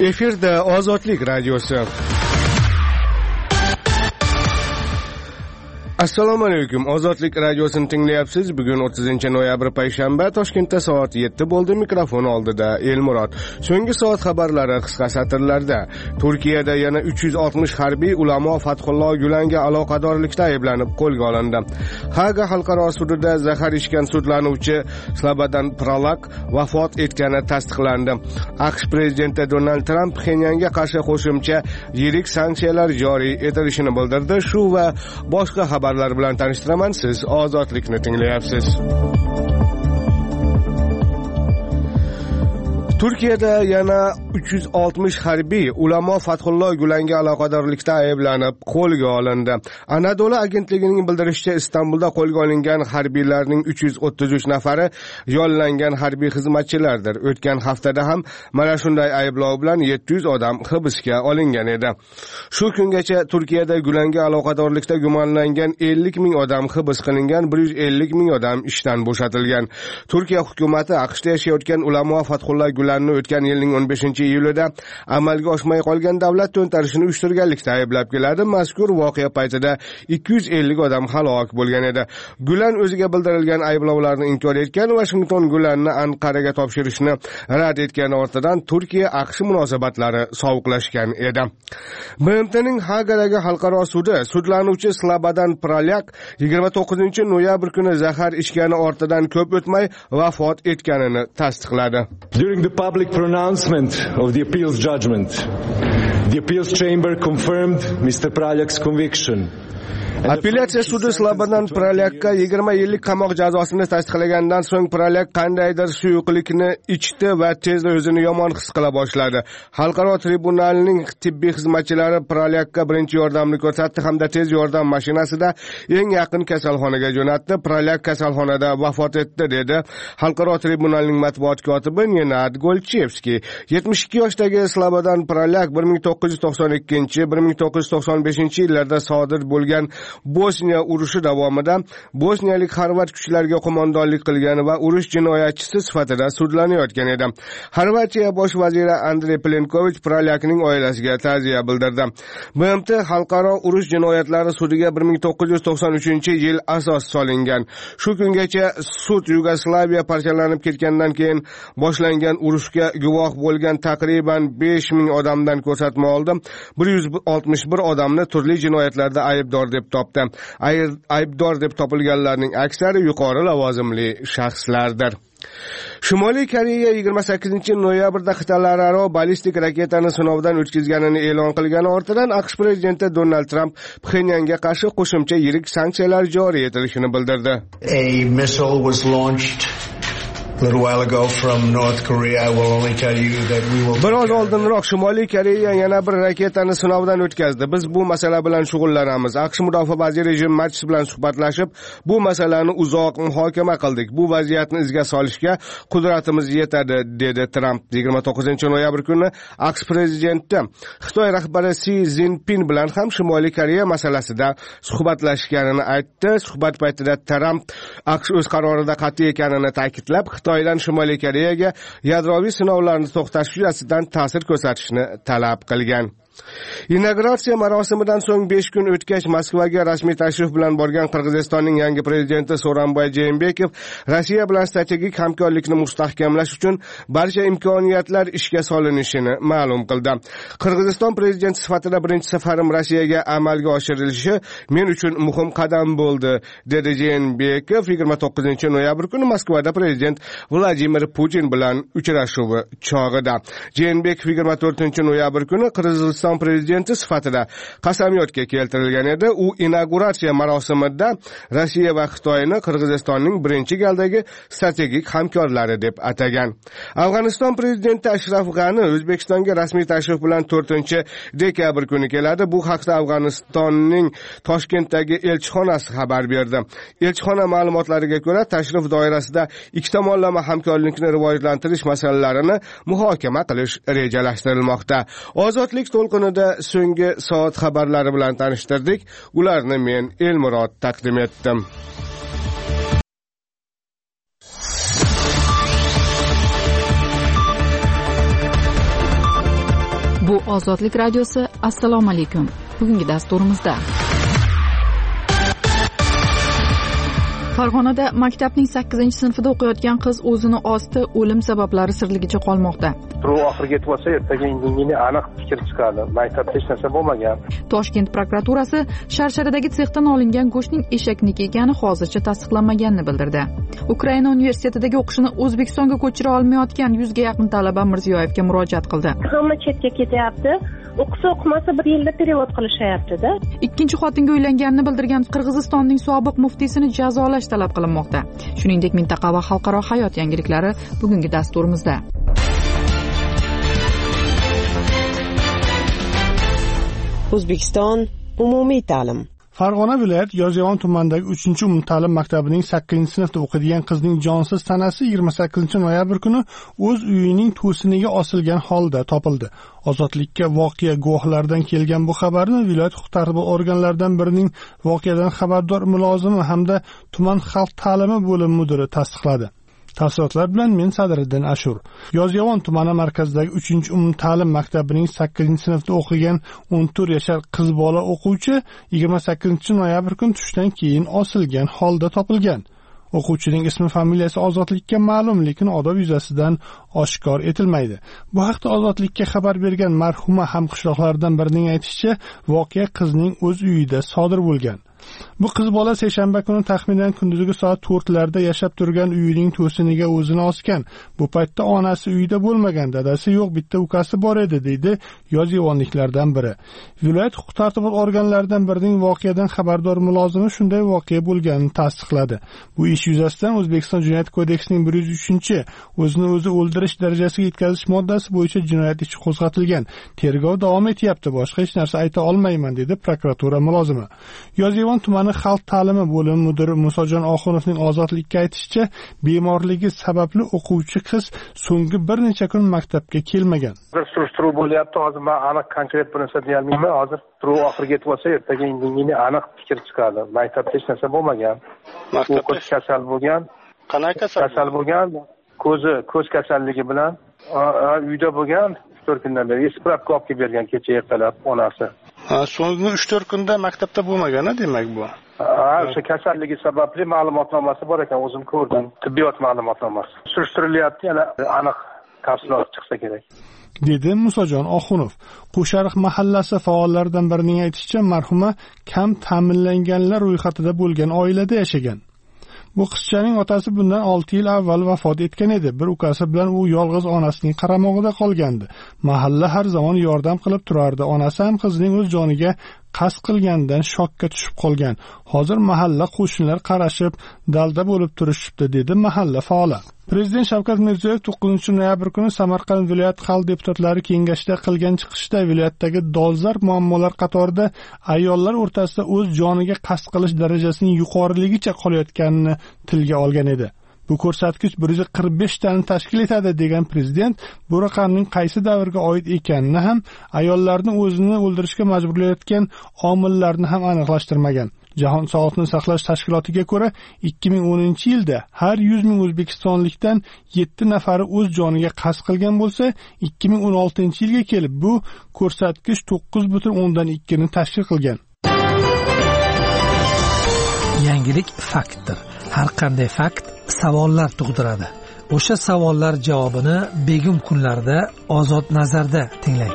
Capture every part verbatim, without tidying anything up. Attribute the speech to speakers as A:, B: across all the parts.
A: Efirda Ozodlik radiosi. Assalomu alaykum. Ozodlik radiosini tinglayapsiz. Bugun o'ttizinchi noyabr payshanba, Toshkentda soat yetti bo'ldi. Mikrofon oldida Elmurod. So'nggi soat xabarlari qisqa satrlarda. Turkiyada yana uch yuz oltmish harbiy ulamo Fathulloh Gulanga aloqadorlikda ayblanib qo'lga olindi. Haga xalqaro sudida zahar ichgan sudlanuvchi Slobodan Pralak vafot etgani tasdiqlandi. AQSh prezidenti Donald Tramp Pxenyanga qarshi qo'shimcha yirik sanksiyalar joriy etilishini bildirdi. Shu va boshqa xabarlar bilan tanishtiraman. Siz Ozodlikni tinglayapsiz. Turkiyada yana uch yuz oltmish harbiy ulamo Fathulloh Gulanga aloqadorlikda ayblanib qo'lga olindi. Anadolu agentligining bildirishicha, Istanbulda qo'lga olingan harbiylarning uch yuz o'ttiz uch nafari yollangan harbiy xizmatchilardir. O'tgan haftada ham mana shunday ayblov bilan yetti yuz odam hibsga olingan edi. Shu kungacha Turkiyada Gulanga aloqadorlikda gumonlangan ellik ming odam hibs qilingan, bir yuz ellik ming odam ishdan bo'shatilgan. Turkiya hukumatı AQShda yashayotgan ulamo Fathulloh Gulanni o'tgan yilning o'n beshinchi iyulida amalga oshmay qolgan davlat to'ntarishini uyushtirganlikda ayblab keladi. Mazkur voqea paytida ikki yuz ellik odam halok bo'lgan edi. Gulan o'ziga bildirilgan ayblovlarni inkor etgan, Washington Gulanni Anqaraga topshirishni rad etgani ortidan Turkiya AQSh munosabatlari sovuqlashgan edi. B M T'ning Hagadagi xalqaro sudi sudlanuvchi Slobodan Pralak yigirma to'qqizinchi noyabr kuni zahar ichgani ortidan ko'p o'tmay vafot etganini tasdiqladi.
B: During the public pronouncement of the appeals judgment, the appeals chamber confirmed Mister Pralak's conviction.
A: Apellyatsiya sudi Slobodan Pralakka yigirma yillik qamoq jazosini tasdiqlagandan so'ng Pralak qandaydir suyuqlikni ichdi va tezda o'zini yomon his qila boshladi. Xalqaro tribunalning tibbiy xizmatchilari Pralakka birinchi yordamni ko'rsatdi hamda tez yordam mashinasida eng yaqin kasalxonaga jo'natdi. Pralak kasalxonada vafot etdi, dedi Xalqaro tribunalning matbuot kotibi Nenad Golchevskiy. yetmish ikki yoshdagi Slobodan Pralak bir ming to'qqiz yuz to'qson ikkinchi - bir ming to'qqiz yuz to'qson beshinchi yillarda sodir bo'lgan Bosniya urushi davomida bosniyalik xorvat kuchlariga qo'mondonlik qilgan va urush jinoyatchisi sifatida sudlanayotgan edi. Xorvatiya bosh vaziri Andrey Plenkovich Pralakning oilasiga ta'ziya bildirdi. B M T xalqaro urush jinoyatlari sudiga bir ming to'qqiz yuz to'qson uchinchi yil asos solingan. Shu kungacha sud Yugoslaviya parchalanib ketgandan keyin boshlangan urushga guvoh bo'lgan taqriban besh ming odamdan ko'rsatma oldi. bir yuz oltmish bir odamni turli jinoyatlarda aybdor deb topdi. Aybdor deb topilganlarning aksari yuqori lavozimli shaxslardir. Shimoliy Koreya yigirma sakkizinchi noyabrda qit'alararo ballistik raketani sinovdan o'tkazganini e'lon qilgani ortidan AQSh prezidenti Donald Tramp Pxenyanga qarshi qo'shimcha yirik sanksiyalar joriy etilishini bildirdi.
C: A missile was launched a little while ago from North Korea. I will only tell you that we will
A: Biroz oldinroq Shimoliy Koreya yana bir raketani sinovdan o'tkazdi. Biz bu masala bilan shug'ullanamiz. AQSh mudofaa vaziri Jim Mattis bilan suhbatlashib, bu masalani uzoq muhokama qildik. Bu vaziyatni izga solishga qudratimiz yetadi, dedi Tramp. yigirma to'qqizinchi noyabr kuni AQSh prezidenti Xitoy rahbari Si Zinpin bilan ham Shimoliy Koreya masalasida suhbatlashganini aytdi. Suhbat paytida Tramp AQSh o'z qarorida qat'iy ekanini ta'kidlab, Xitoydan Shimoliy Koreyaga yadroviy sinovlarni to'xtatish yuzasidan ta'sir ko'rsatishni talab qilgan. Inauguratsiya marosimidan so'ng besh kun o'tgach Moskvaga rasmiy tashrif bilan borgan Qirg'izistonning yangi prezidenti So'ronboy Jeenbekov Rossiya bilan strategik hamkorlikni mustahkamlash uchun barcha imkoniyatlar ishga solinishini ma'lum qildi. Qirg'iziston prezidenti sifatida birinchi safarim Rossiyaga amalga oshirilishi men uchun muhim qadam bo'ldi, dedi Jeenbekov yigirma to'qqizinchi noyabr kuni Moskvada prezident Vladimir Putin bilan uchrashuvi chog'ida. Jeenbekov yigirma to'rtinchi noyabr kuni Qirg'iziston prezidenti sifatida qasamyodga keltirilgan edi. U inauguratsiya marosimida Rossiya va Xitoyni Qirg'izistonning birinchi galdagi strategik hamkorlari deb atagan. Afg'oniston prezidenti Ashraf G'ani O'zbekistonga rasmiy tashrif bilan to'rtinchi dekabr kuni keladi. Bu haqda Afg'onistonning Toshkentdagi elchixonasi xabar berdi. Elchixona ma'lumotlariga ko'ra, tashrif doirasida ikki tomonlama hamkorlikni rivojlantirish masalalarini muhokama qilish rejalashtirilmoqda. Ozodlik to'lqinida so'nggi soat xabarlari bilan tanishtirdik. Ularni men Elmurod taqdim etdim.
D: Ozodlik radiosi. Assalomu alaykum. Bugungi dasturimizda Farg'onada maktabning sakkizinchi sinfida o'qiyotgan qiz o'zini osdi, o'lim sabablari sirligicha qolmoqda.
E: Turib oxiriga yetib olsa, ertaga indinga aniq fikr chiqadi. Maktabda hech narsa bo'lmagan.
D: Toshkent prokuraturasi Sharsharadagi sexdan olingan go'shtning eshakniki ekani hozircha tasdiqlanmaganini bildirdi. Ukraina universitetidagi o'qishini O'zbekistonga ko'chira olmayotgan yuzga yaqin talaba Mirziyoyevga murojaat qildi.
F: Hamma chetga ketyapti. O'qisa o'qimasa bir yilda perevod qilishyapti-da.
D: Ikkinchi xotinga uylanganini bildirgan Qirg'izistonning sobiq muftiysini jazolash talab qilinmoqda. Shuningdek, mintaqa va xalqaro hayot yangiliklari bugungi dasturimizda.
G: O'zbekiston umumiy ta'lim.
H: Farg'ona viloyat Yozyovon tumanidagi uchinchi umumta'lim maktabining sakkizinchi sinfda o'qiydigan qizning jonsiz tanasi yigirma sakkizinchi noyabr kuni o'z uyining to'siniga osilgan holda topildi. Ozodlikka voqea guvohlaridan kelgan bu xabarni viloyat huquq-tartibot organlaridan birining voqeadan xabardor mulozimi hamda tuman xalq ta'limi bo'limi mudiri tasdiqladi. Tafsilotlar bilan men Sadriddin Ashur. Yozyovon tumani markazidagi uchinchi umumta'lim maktabining sakkizinchi sinfda o'qigan o'n to'rt yashar qiz bola o'quvchi yigirma sakkizinchi noyabr kuni tushdan keyin osilgan holda topilgan. O'quvchining ismi familiyasi Ozodlikka ma'lum, lekin odob yuzasidan oshkor etilmaydi. Bu haqda Ozodlikka xabar bergan marhuma hamqishloqlardan birining aytishicha, voqea qizning o'z uyida sodir bo'lgan. Bu qiz bola seshanba kuni taxminan kunduzgi soat to'rtlarda yashab turgan uyining to'siniga o'zini osgan. Bu paytda onasi uyda bo'lmagan, dadasi yo'q, bitta ukasi bor edi, deydi yozyovonliklardan biri. Viloyat huquq-tartibot organlaridan birining voqeadan xabardor mulozimi shunday voqea bo'lganini tasdiqladi. Bu ish yuzasidan O'zbekiston Jinoyat kodeksining bir yuz uchinchi o'zini o'zi o'ldirish darajasiga yetkazish moddasi bo'yicha jinoyat ishi qo'zg'atilgan. Tergov davom etyapti. Boshqa hech narsa ayta olmayman, dedi prokuratura mulozimi. Yozyovon tumani xalq ta'limi bo'limi mudiri Musojon Oxunovning Ozodlikka aytishicha, bemorligi sababli o'quvchi qiz so'nggi bir necha kun maktabga kelmagan.
E: Surishtiruv bo'lyapti. Hozir men aniq konkret bir narsa deya olmayman. Hozir turuv oxiriga yetib olsa, ertaga indinga aniq fikr chiqadi. Maktabda hech narsa bo'lmagan. Maktabda kasal bo'lgan. Qanaqa kasal? Kasal bo'lgan. Ko'zi, ko'z kasalligi bilan uyda bo'lgan. uch to'rt kundan beri spravka olib kelib bergan kecha ertalab onasi.
I: Ha, so'nggi uch to'rt kunda maktabda bo'lmagan, demak bu.
E: Ha, o'sha kasalligi sababli ma'lumotnomasi bor ekan, o'zim ko'rdim. Tibbiyot ma'lumotnomasi. Surishtirilyapti, yana aniq tafsilot chiqsa kerak,
H: dedi Musojon Oxunov. Qo'shariq mahallasi faollaridan birining aytishicha, marhuma kam ta'minlanganlar ro'yxatida bo'lgan oilada yashagan. Bu qizchaning otasi bundan olti yil avval vafot etgan edi. Bir ukasi bilan u yolg'iz onasining qaramog'ida qolgandi. Mahalla har zamon yordam qilib turardi. Onasi ham qizining o'z joniga qasd qilgandan shokka tushib qolgan. Hozir mahalla qo'shnilar qarashib, dalda bo'lib turishibdi, dedi mahalla faoli. Prezident Shavkat Mirziyoyev to'qqizinchi noyabr kuni Samarqand viloyat xalq deputatlari kengashida qilgan chiqishda viloyatdagi dolzarb muammolar qatorida ayollar o'rtasida o'z joniga qasd qilish darajasining yuqoriligicha qolayotganini tilga olgan edi. Bu ko'rsatkich bir yuz qirq besh tani tashkil etadi degan prezident bu raqamning qaysi davrga oid ekanini ham, ayollarni o'zini o'ldirishga majburlayotgan omillarni ham aniqlashtirmagan. Jahon sog'liqni saqlash tashkilotiga ko'ra, ikki ming o'ninchi yilda har yuz ming o'zbekistonlikdan yetti nafari o'z joniga qasd qilgan bo'lsa, ikki ming o'n oltinchi yilga kelib bu ko'rsatkich to'qqiz butun o'ndan ikki ni tashkil qilgan.
J: Yangilik faktdir. Har qanday fakt savollar tug'diradi. O'sha savollar javobini begum kunlarda Ozod nazarda tinglang.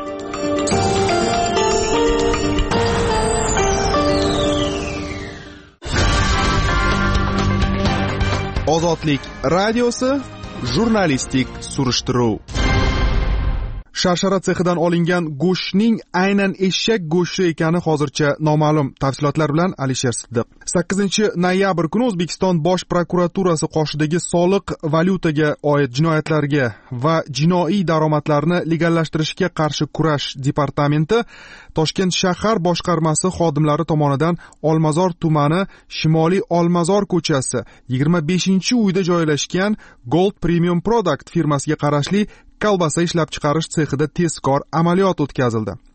K: Ozodlik radiosi jurnalistik surishtiruv. Sharshara sexidan olingan go'shtning aynan eshak go'shti ekani hozircha noma'lum. Tafsilotlar bilan Alisher Siddiq. sakkizinchi noyabr kuni O'zbekiston Bosh prokuraturasi qoshidagi soliq, valyutaga oid jinoyatlarga va jinoiy daromadlarni legallashtirishga qarshi kurash departamenti Toshkent shahar boshqarmasi xodimlari tomonidan Olmazor tumani Shimoliy Olmazor ko'chasi yigirma beshinchi uyda joylashgan Gold Premium Product firmasiga qarashli kolbasa ishlab chiqarish sexida tezkor amaliyot o'tkazildi.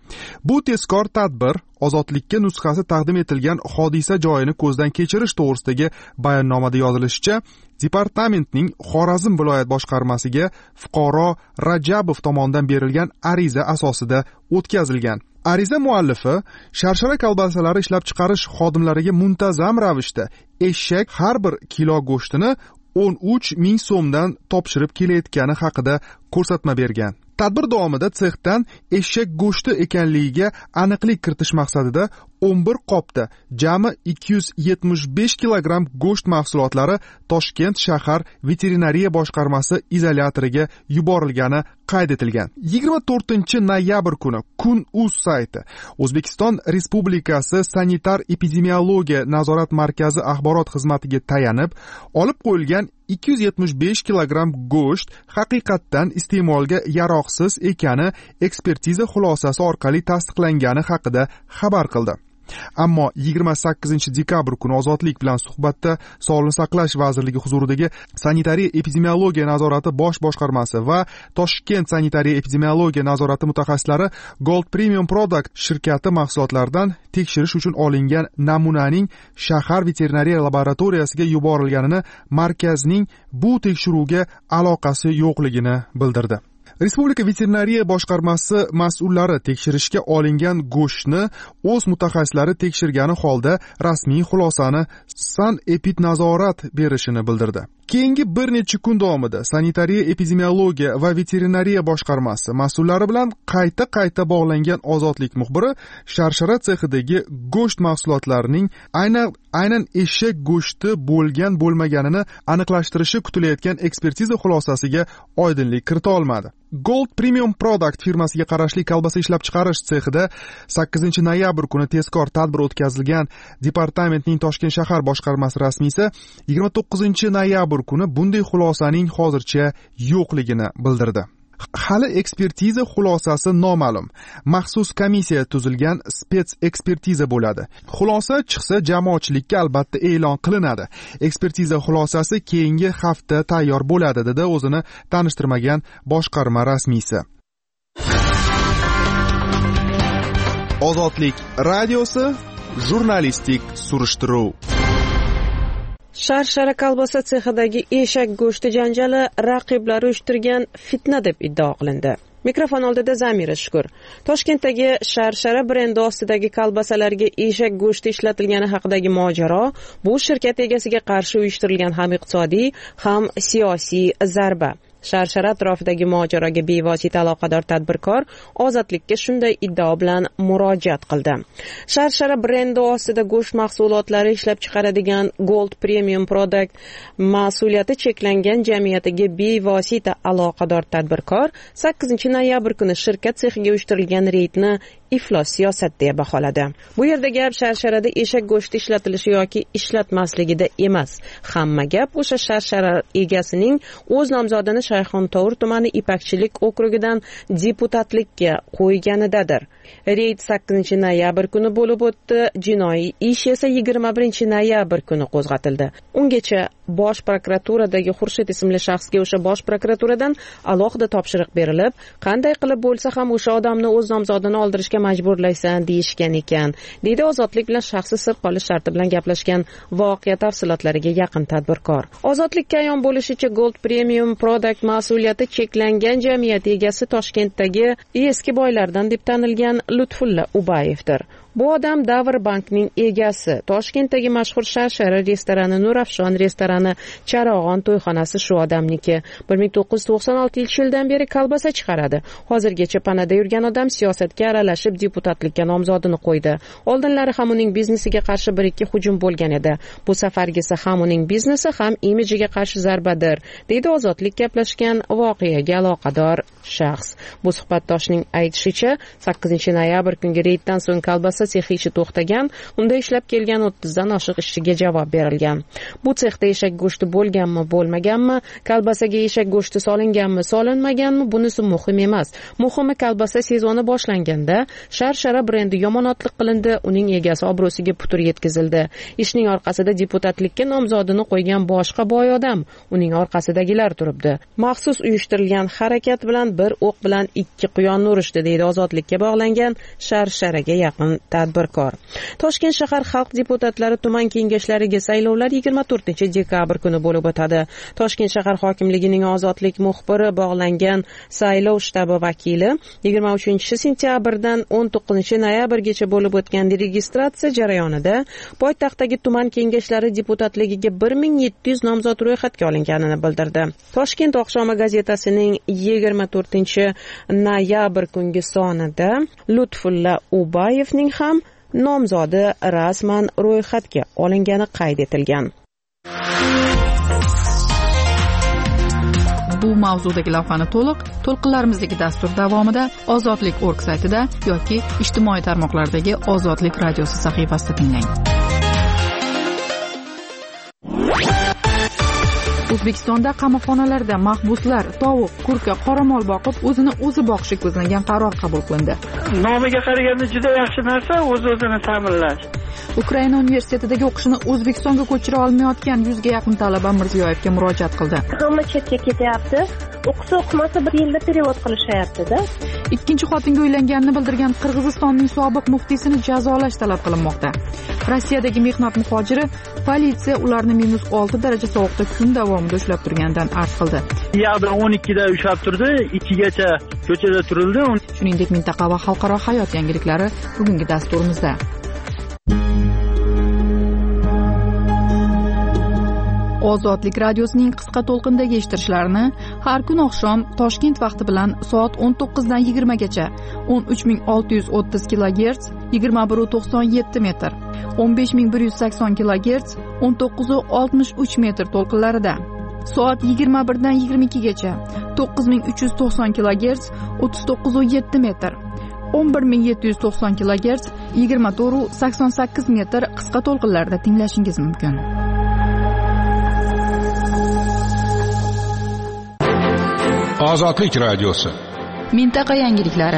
K: Bu tezkor tadbir ozodlikka nusxasi taqdim etilgan hodisa joyini ko'zdan kechirish to'g'risidagi bayonnomada yozilishicha, departamentning Xorazm viloyat boshqarmasiga fuqaro Rajabov tomonidan berilgan ariza asosida o'tkazilgan. Ariza muallifi sharshara kolbasalari ishlab chiqarish xodimlariga muntazam ravishda eshak har bir kilo go'shtini o'n uch ming so'mdan topshirib kelayotgani haqida ko'rsatma bergan. Tadbir davomida sexdan eshak go'shti ekanligiga aniqlik kiritish maqsadida o'n bir qopda jami ikki yuz yetmish besh kilogramm go'sht mahsulotlari Toshkent shahar veterinariya boshqarmasi izolyatoriga yuborilgani qayd etilgan. yigirma to'rtinchi noyabr kuni Kun.uz sayti O'zbekiston Respublikasi Sanitar epidemiologiya nazorat markazi axborot xizmatiga tayanib, olib qo'yilgan ikki yuz yetmish besh kilogramm go'sht haqiqatdan iste'molga yaroqsiz ekani ekspertiza xulosasi orqali tasdiqlangani haqida xabar qildi. Ammo yigirma sakkizinchi dekabr kuni Ozodlik bilan suhbatda Sog'liqni saqlash vazirligi huzuridagi Sanitariya epidemiologiya nazorati bosh boshqarmasi va Toshkent sanitariya epidemiologiya nazorati mutaxassislari Gold Premium Product shirkati mahsulotlaridan tekshirish uchun olingan namunaning shahar veterinariya laboratoriyasiga yuborilganini, markazning bu tekshiruvga aloqasi yo'qligini bildirdi. Respublika veterinariya boshqarmasi mas'ullari tekshirishga olingan go'shtni o'z mutaxassislari tekshirgani holda rasmiy xulosani Sanepidnazorat berishini bildirdi. Keyingi bir necha kun davomida Sanitariya epidemiologiya va veterinariya boshqarmasi mas'ullari bilan qayta-qayta bog'langan Ozodlik muxbiri sharshara sexidagi go'sht mahsulotlarining aynan aynan eshak go'shti bo'lgan bo'lmaganini aniqlashtirishi kutilayotgan ekspertiza xulosasiga oydinlik kirita olmadi. Gold Premium Product firmasiga qarashli kolbasa ishlab chiqarish sexida sakkizinchi noyabr kuni tezkor tadbir o'tkazilgan. Departamentning Toshkent shahar boshqarmasi rasmiysi yigirma to'qqizinchi noyabr kuni bunday xulosaning hozircha yo'qligini bildirdi. Hali ekspertiza xulosasi noma'lum. Maxsus komissiya tuzilgan spets ekspertiza bo'ladi. Xulosa chiqsa jamoatchilikka albatta e'lon qilinadi. Ekspertiza xulosasi keyingi hafta tayyor bo'ladi, dedi o'zini tanishtirmagan boshqarma rasmiysi. Ozodlik radiosi jurnalistik surishtiruv.
G: Sharshara kolbasa sexidagi eshak go'shti janjali raqiblari uyushtirgan fitna deb iddao qilindi. Mikrofon oldida Zamira Shukur. Toshkentdagi Sharshara brendi ostidagi kolbasalarga eshak go'shti ishlatilgani haqidagi mojaro bu shirkat egasiga qarshi uyushtirilgan ham iqtisodiy, ham siyosiy zarba. Sharshara atrofidagi mojaroga bevosita aloqador tadbirkor Ozodlikka shunday iddao bilan murojaat qildi. Sharshara brendi ostida go'sht mahsulotlari ishlab chiqaradigan Gold Premium Product mas'uliyati cheklangan jamiyatiga bevosita aloqador tadbirkor sakkizinchi noyabr kuni shirkat sexiga uyushtirilgan reydni iflos siyosat deya baholadi. Bu yerda gap Sharsharada eshak go'shti ishlatilishi yoki ishlatmasligida emas. Hamma gap o'sha Sharshara egasining o'z nomzodini Shayxontohur tumani Ipakchilik okrugidan deputatlikka qo'yganidadir. Reyd sakkizinchi noyabr kuni bo'lib o'tdi. Jinoiy ish esa yigirma birinchi noyabr kuni qo'zg'atildi. Ungacha Bosh prokuraturadagi Xurshid ismli shaxsga o'sha Bosh prokuraturadan alohida topshiriq berilib, qanday qilib bo'lsa ham o'sha odamni o'z nomzodini oldirishga majburlaysan deyishgan ekan, deydi Ozodlik bilan shaxsi sir qolish sharti bilan gaplashgan voqea tafsilotlariga yaqin tadbirkor. Ozodlikka ayon bo'lishicha, Gold Premium Product mas'uliyati cheklangan jamiyat egasi Toshkentdagi eski boylardan deb tanilgan Lutfulla Ubayevdir. Bu odam Davr bankning egasi. Toshkentdagi mashhur Sharshara restorani, Nurafshon restorani, Charog'on to'yxonasi shu odamniki. bir ming to'qqiz yuz to'qson oltinchi yildan beri kolbasa chiqaradi. Hozirgacha panada yurgan odam siyosatga aralashib deputatlikka nomzodini qo'ydi. Oldinlari ham uning biznesiga qarshi bir ikki hujum bo'lgan edi. Bu safargisi ham uning biznesi, ham imijiga qarshi zarbadir, deydi Ozodlik gaplashgan voqeaga aloqador shaxs. Bu suhbatdoshning aytishicha, sakkizinchi noyabr kungi reyddan so'ng kolbasa sexi ishi to'xtagan, unda ishlab kelgan o'ttizdan oshiq ishchiga javob berilgan. Bu sexda eshak go'shti bo'lganmi, bo'lmaganmi, kolbasaga eshak go'shti solinganmi, solinmaganmi, bunisi muhim emas. Muhimi, kolbasa sezoni boshlanganda Sharshara brendi yomonotlik qilindi, uning egasi obro'siga putur yetkazildi. Ishning orqasida deputatlikka nomzodini qo'ygan boshqa boy odam, uning orqasidagilar turibdi. Maxsus uyushtirilgan harakat bilan bir o'q bilan ikki quyonni urishdi, deydi ozodlikka bog'langan Sharsharaga yaqin tadbirkor. Toshkent shahar xalq deputatlari tuman kengashlariga saylovlar yigirma to'rtinchi dekabr kuni bo'lib o'tadi. Toshkent shahar hokimligining ozodlik muxbiri bog'langan saylov shtabi vakili yigirma uchinchi sentyabrdan o'n to'qqizinchi noyabrgacha bo'lib o'tgan registratsiya jarayonida poytaxtdagi tuman kengashlari deputatligiga bir ming yetti yuz nomzod ro'yxatga olinganini bildirdi. Toshkent oqshomi gazetasining yigirma to'rtinchi noyabr kungi sonida Lutfulla Ubayevning ham nomzodi rasman ro'yxatga olingani qayd etilgan.
D: Bu mavzudagi lavhani to'liq to'lqinlarimizdagi dastur davomida ozodlik org saytida yoki ijtimoiy tarmoqlardagi Ozodlik radiosi sahifasida tinglang. O'zbekistonda qamoqxonalarda mahbuslar tovuq, kurka, qoramol boqib, o'zini o'zi boqishi ko'zlangan qaror qabul qilindi.
L: Nomiga qaraganda juda yaxshi narsa, o'z-o'zini ta'minlash.
D: Ukraina universitetidagi o'qishini O'zbekistonga ko'chira olmayotgan yuzga yaqin talaba Mirziyoyevga murojaat qildi.
F: Hamma chetga ketyapti. O'qisa o'qimasa bir yilda perevod qilishayapti-da.
D: Ikkinchi xotinga uylanganini bildirgan Qirg'izistonning sobiq muftiysini jazolash talab qilinmoqda. Rossiyadagi mehnat muhojiri politsiya ularni minus olti daraja sovuqda kun davomida ushlab turganidan arz qildi.
L: Yo'qda o'n ikkida ushlab turdi, ikkigacha ko'chada turildi.
D: Shuningdek, mintaqa va xalqaro hayot yangiliklari bugungi dasturimizda. Ozodlik radiosining qisqa to'lqindagi eshittirishlarini har kun oqshom Toshkent vaqti bilan soat o'n to'qqizdan yigirma gacha o'n uch ming olti yuz o'ttiz kilogerts yigirma bir nuqta to'qson yetti metr, o'n besh ming bir yuz sakson kilogerts o'n to'qqiz nuqta oltmish uch metr to'lqinlarida, soat yigirma birdan yigirma ikki gacha to'qqiz ming uch yuz to'qson kilogerts o'ttiz to'qqiz nuqta yetti metr, o'n bir ming yetti yuz to'qson kilogerts yigirma to'rt nuqta sakson sakkiz metr qisqa to'lqinlarda tinglashingiz mumkin.
M: Ozodlik radiosi.
D: Mintaqa yangiliklari.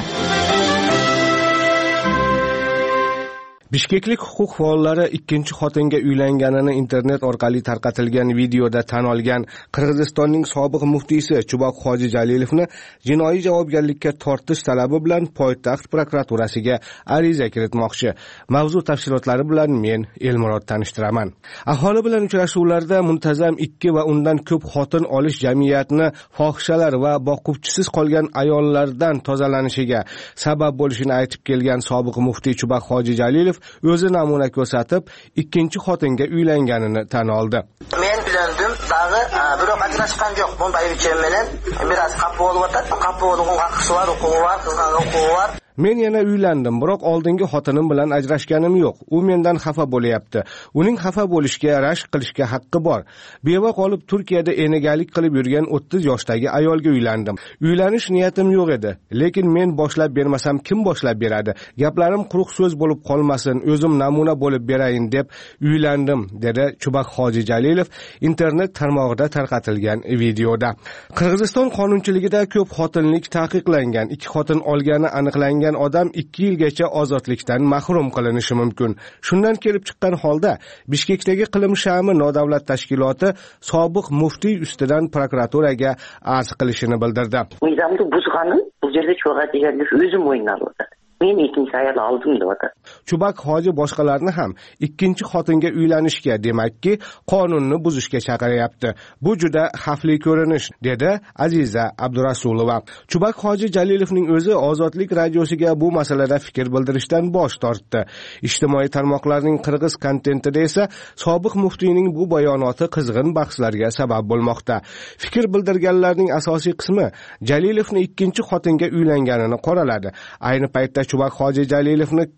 A: Bishkeklik huquq faollari ikkinchi xotinga uylanganini internet orqali tarqatilgan videoda tan olgan Qirg'izistonning sobiq muftiysi Chuboq Hoji Jalilovni jinoiy javobgarlikka tortish talabi bilan poytaxt prokuraturasiga ariza kiritmoqchi. Mavzu tafsilotlari bilan men Elmurod tanishtiraman. Aholi bilan uchrashuvlarda muntazam ikki va undan ko'p xotin olish jamiyatni fohishalar va boquvchisiz qolgan ayollardan tozalanishiga sabab bo'lishini aytib kelgan sobiq muftiy Chuboq Hoji Jalilov o'zi namuna ko'rsatib, ikkinchi xotinga uylanganini tan oldi.
N: Men bilandim, dag'i biroq ajrashgan yo'q. Bunday uchun menen biroz qapı bo'lib o'tadi. Qapı bo'lgan haqqi var, huquqi var, qizg'an huquqi var.
A: Men yana uylandim, biroq oldingi xotinim bilan ajrashganim yo'q. U mendan xafa bo'lyapti. Uning xafa bo'lishga, rashk qilishga haqqi bor. Beva qolib Turkiyada enegalik qilib yurgan o'ttiz yoshdagi ayolga uylandim. Uylanish niyatim yo'q edi, lekin men boshlab bermasam kim boshlab beradi? Gaplarim quruq so'z bo'lib qolmasin, o'zim namuna bo'lib berayin deb uylandim, dedi Chuboq Hoji Jalilov internet tarmog'ida tarqatilgan videoda. Qirg'iziston qonunchiligida ko'p xotinlik taqiqlangan. Ikki xotin olgani aniqlangan odam ikki yilgacha ozodlikdan mahrum qilinishi mumkin. Shundan kelib chiqqan holda Bishkekdagi Qilim Shami nodavlat tashkiloti sobiq muftiy ustidan prokuraturaga arz qilishini bildirdi.
O: O'zimni buzganim bu yerda cho'g'a deganni o'zim o'ynab o'tirdim. Men ikkinchi ayol oldim deb o'tirdim.
A: Chuboq Hoji boshqalarni ham ikkinchi xotinga uylanishga, demakki, qonunni buzishga chaqiryapti. Bu juda xavfli ko'rinish, dedi Aziza Abdurasulova. Chuboq Hoji Jalilovning o'zi Ozodlik radiosiga bu masalada fikr bildirishdan bosh tortdi. Ijtimoiy tarmoqlarning qirg'iz kontentida esa sobiq muftiyning bu bayonoti qizg'in bahslarga sabab bo'lmoqda. Fikr bildirganlarning asosiy qismi Jalilovni ikkinchi xotinga uylanganini qoraladi. Ayni paytda Chuboq Hoji Jalilovni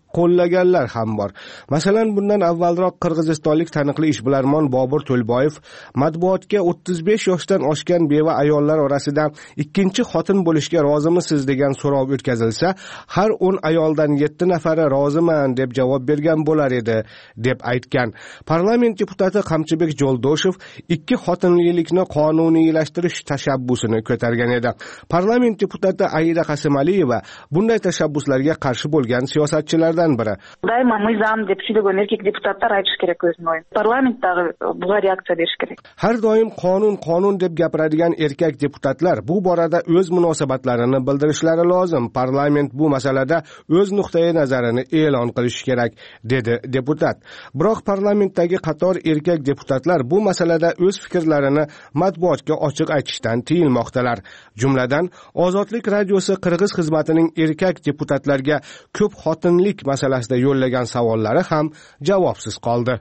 A: qo'llaganlar ham bor. Masalan, bundan avvalroq qirg'izistonlik taniqli ishbilarmon Bobur To'lboyev matbuotga o'ttiz besh yoshdan oshgan beva ayollar orasida ikkinchi xotin bo'lishga rozimisiz degan so'rov o'tkazilsa, har o'n ayoldan yetti nafari roziman deb javob bergan bo'lar edi, deb aytgan. Parlament deputati Qamchibek Jo'ldoshev ikki xotinlilikni qonuniylashtirish tashabbusini ko'targan edi. Parlament deputati Aida Qasimaliyeva bunday tashabbuslarga qarshi bo'lgan siyosatchilardan biri.
P: Doimo mizam deb suylagan erkak deputatlar aytish kerak o'zini o'yin. Parlamentdagi bunga reaksiya berish kerak.
A: Har doim qonun qonun deb gapiradigan erkak deputatlar bu borada o'z munosabatlarini bildirishlari lozim. Parlament bu masalada o'z nuqtai nazarini e'lon qilishi kerak, dedi deputat. Biroq parlamentdagi qator erkak deputatlar bu masalada o'z fikrlarini matbuotga ochiq aytishdan tiyilmoqdalar. Jumladan, Ozodlik radiosi Qirg'iz xizmatining erkak deputatlarga ko'p xotinlik masalasida yo'llagan savollari ham javobsiz qoldi.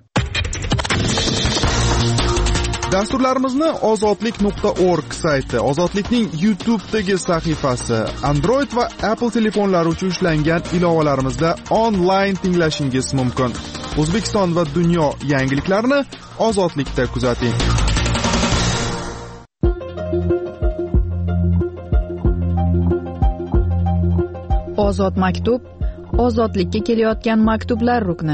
K: Dasturlarimizni ozodlik nuqta org sayti, Ozodlikning YouTube'dagi sahifasi, Android va Apple telefonlari uchun ishlangan ilovalarimizda onlayn tinglashingiz mumkin. O'zbekiston va dunyo yangiliklarini Ozodlikda kuzating.
D: Ozod maktub, ozodlikka kelayotgan maktublar rukni.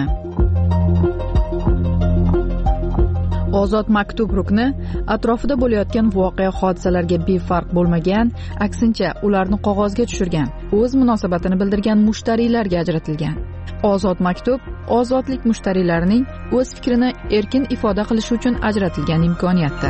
D: Ozod maktub rukni atrofida bo'layotgan voqea hodisalarga befarq bo'lmagan, aksincha ularni qog'ozga tushirgan, o'z munosabatini bildirgan mushtariylarga ajratilgan. Ozod maktub ozodlik mushtariylarining o'z fikrini erkin ifoda qilishi uchun ajratilgan imkoniyatdir.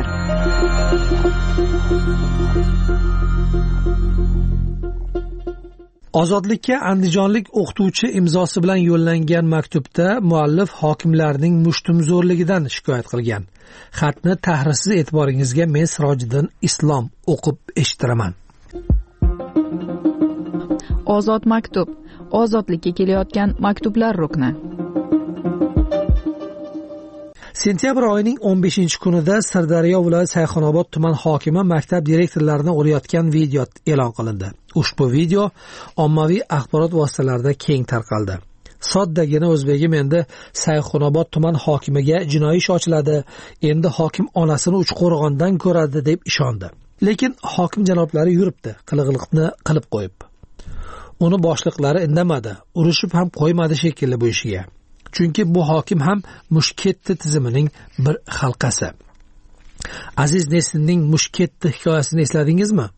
J: Ozodlikka andijonlik o'qituvchi imzosi bilan yo'llangan maktubda muallif hokimlarning mushtumzo'rligidan shikoyat qilgan. Xatni tahrirsiz e'tiboringizga men Sirojiddin Islom o'qib eshittiraman.
D: Ozod maktub, ozodlikka kelayotgan maktublar rukni.
J: Sentyabr oyining o'n beshinchi kunida Sirdaryo viloyat Sayxunobod tuman hokimi maktab direktorlarini urayotgan video e'lon qilindi. Ushbu video ommaviy axborot vositalarida keng tarqaldi. Soddagina o'zbegim endi Sayxunobod tuman hokimiga jinoiy ish ochiladi, endi hokim onasini Uchqo'rg'ondan ko'radi deb ishondi. Lekin hokim janoblari yuribdi, qiliqliqni qilib qo'yib. Uni boshliqlari indamadi, urushib ham qo'ymadi shekilli bu ishiga. Chunki bu hokim ham Mushketdi tizimining bir halqasi. Aziz Nesinning Mushketdi hikoyasini esladingizmi?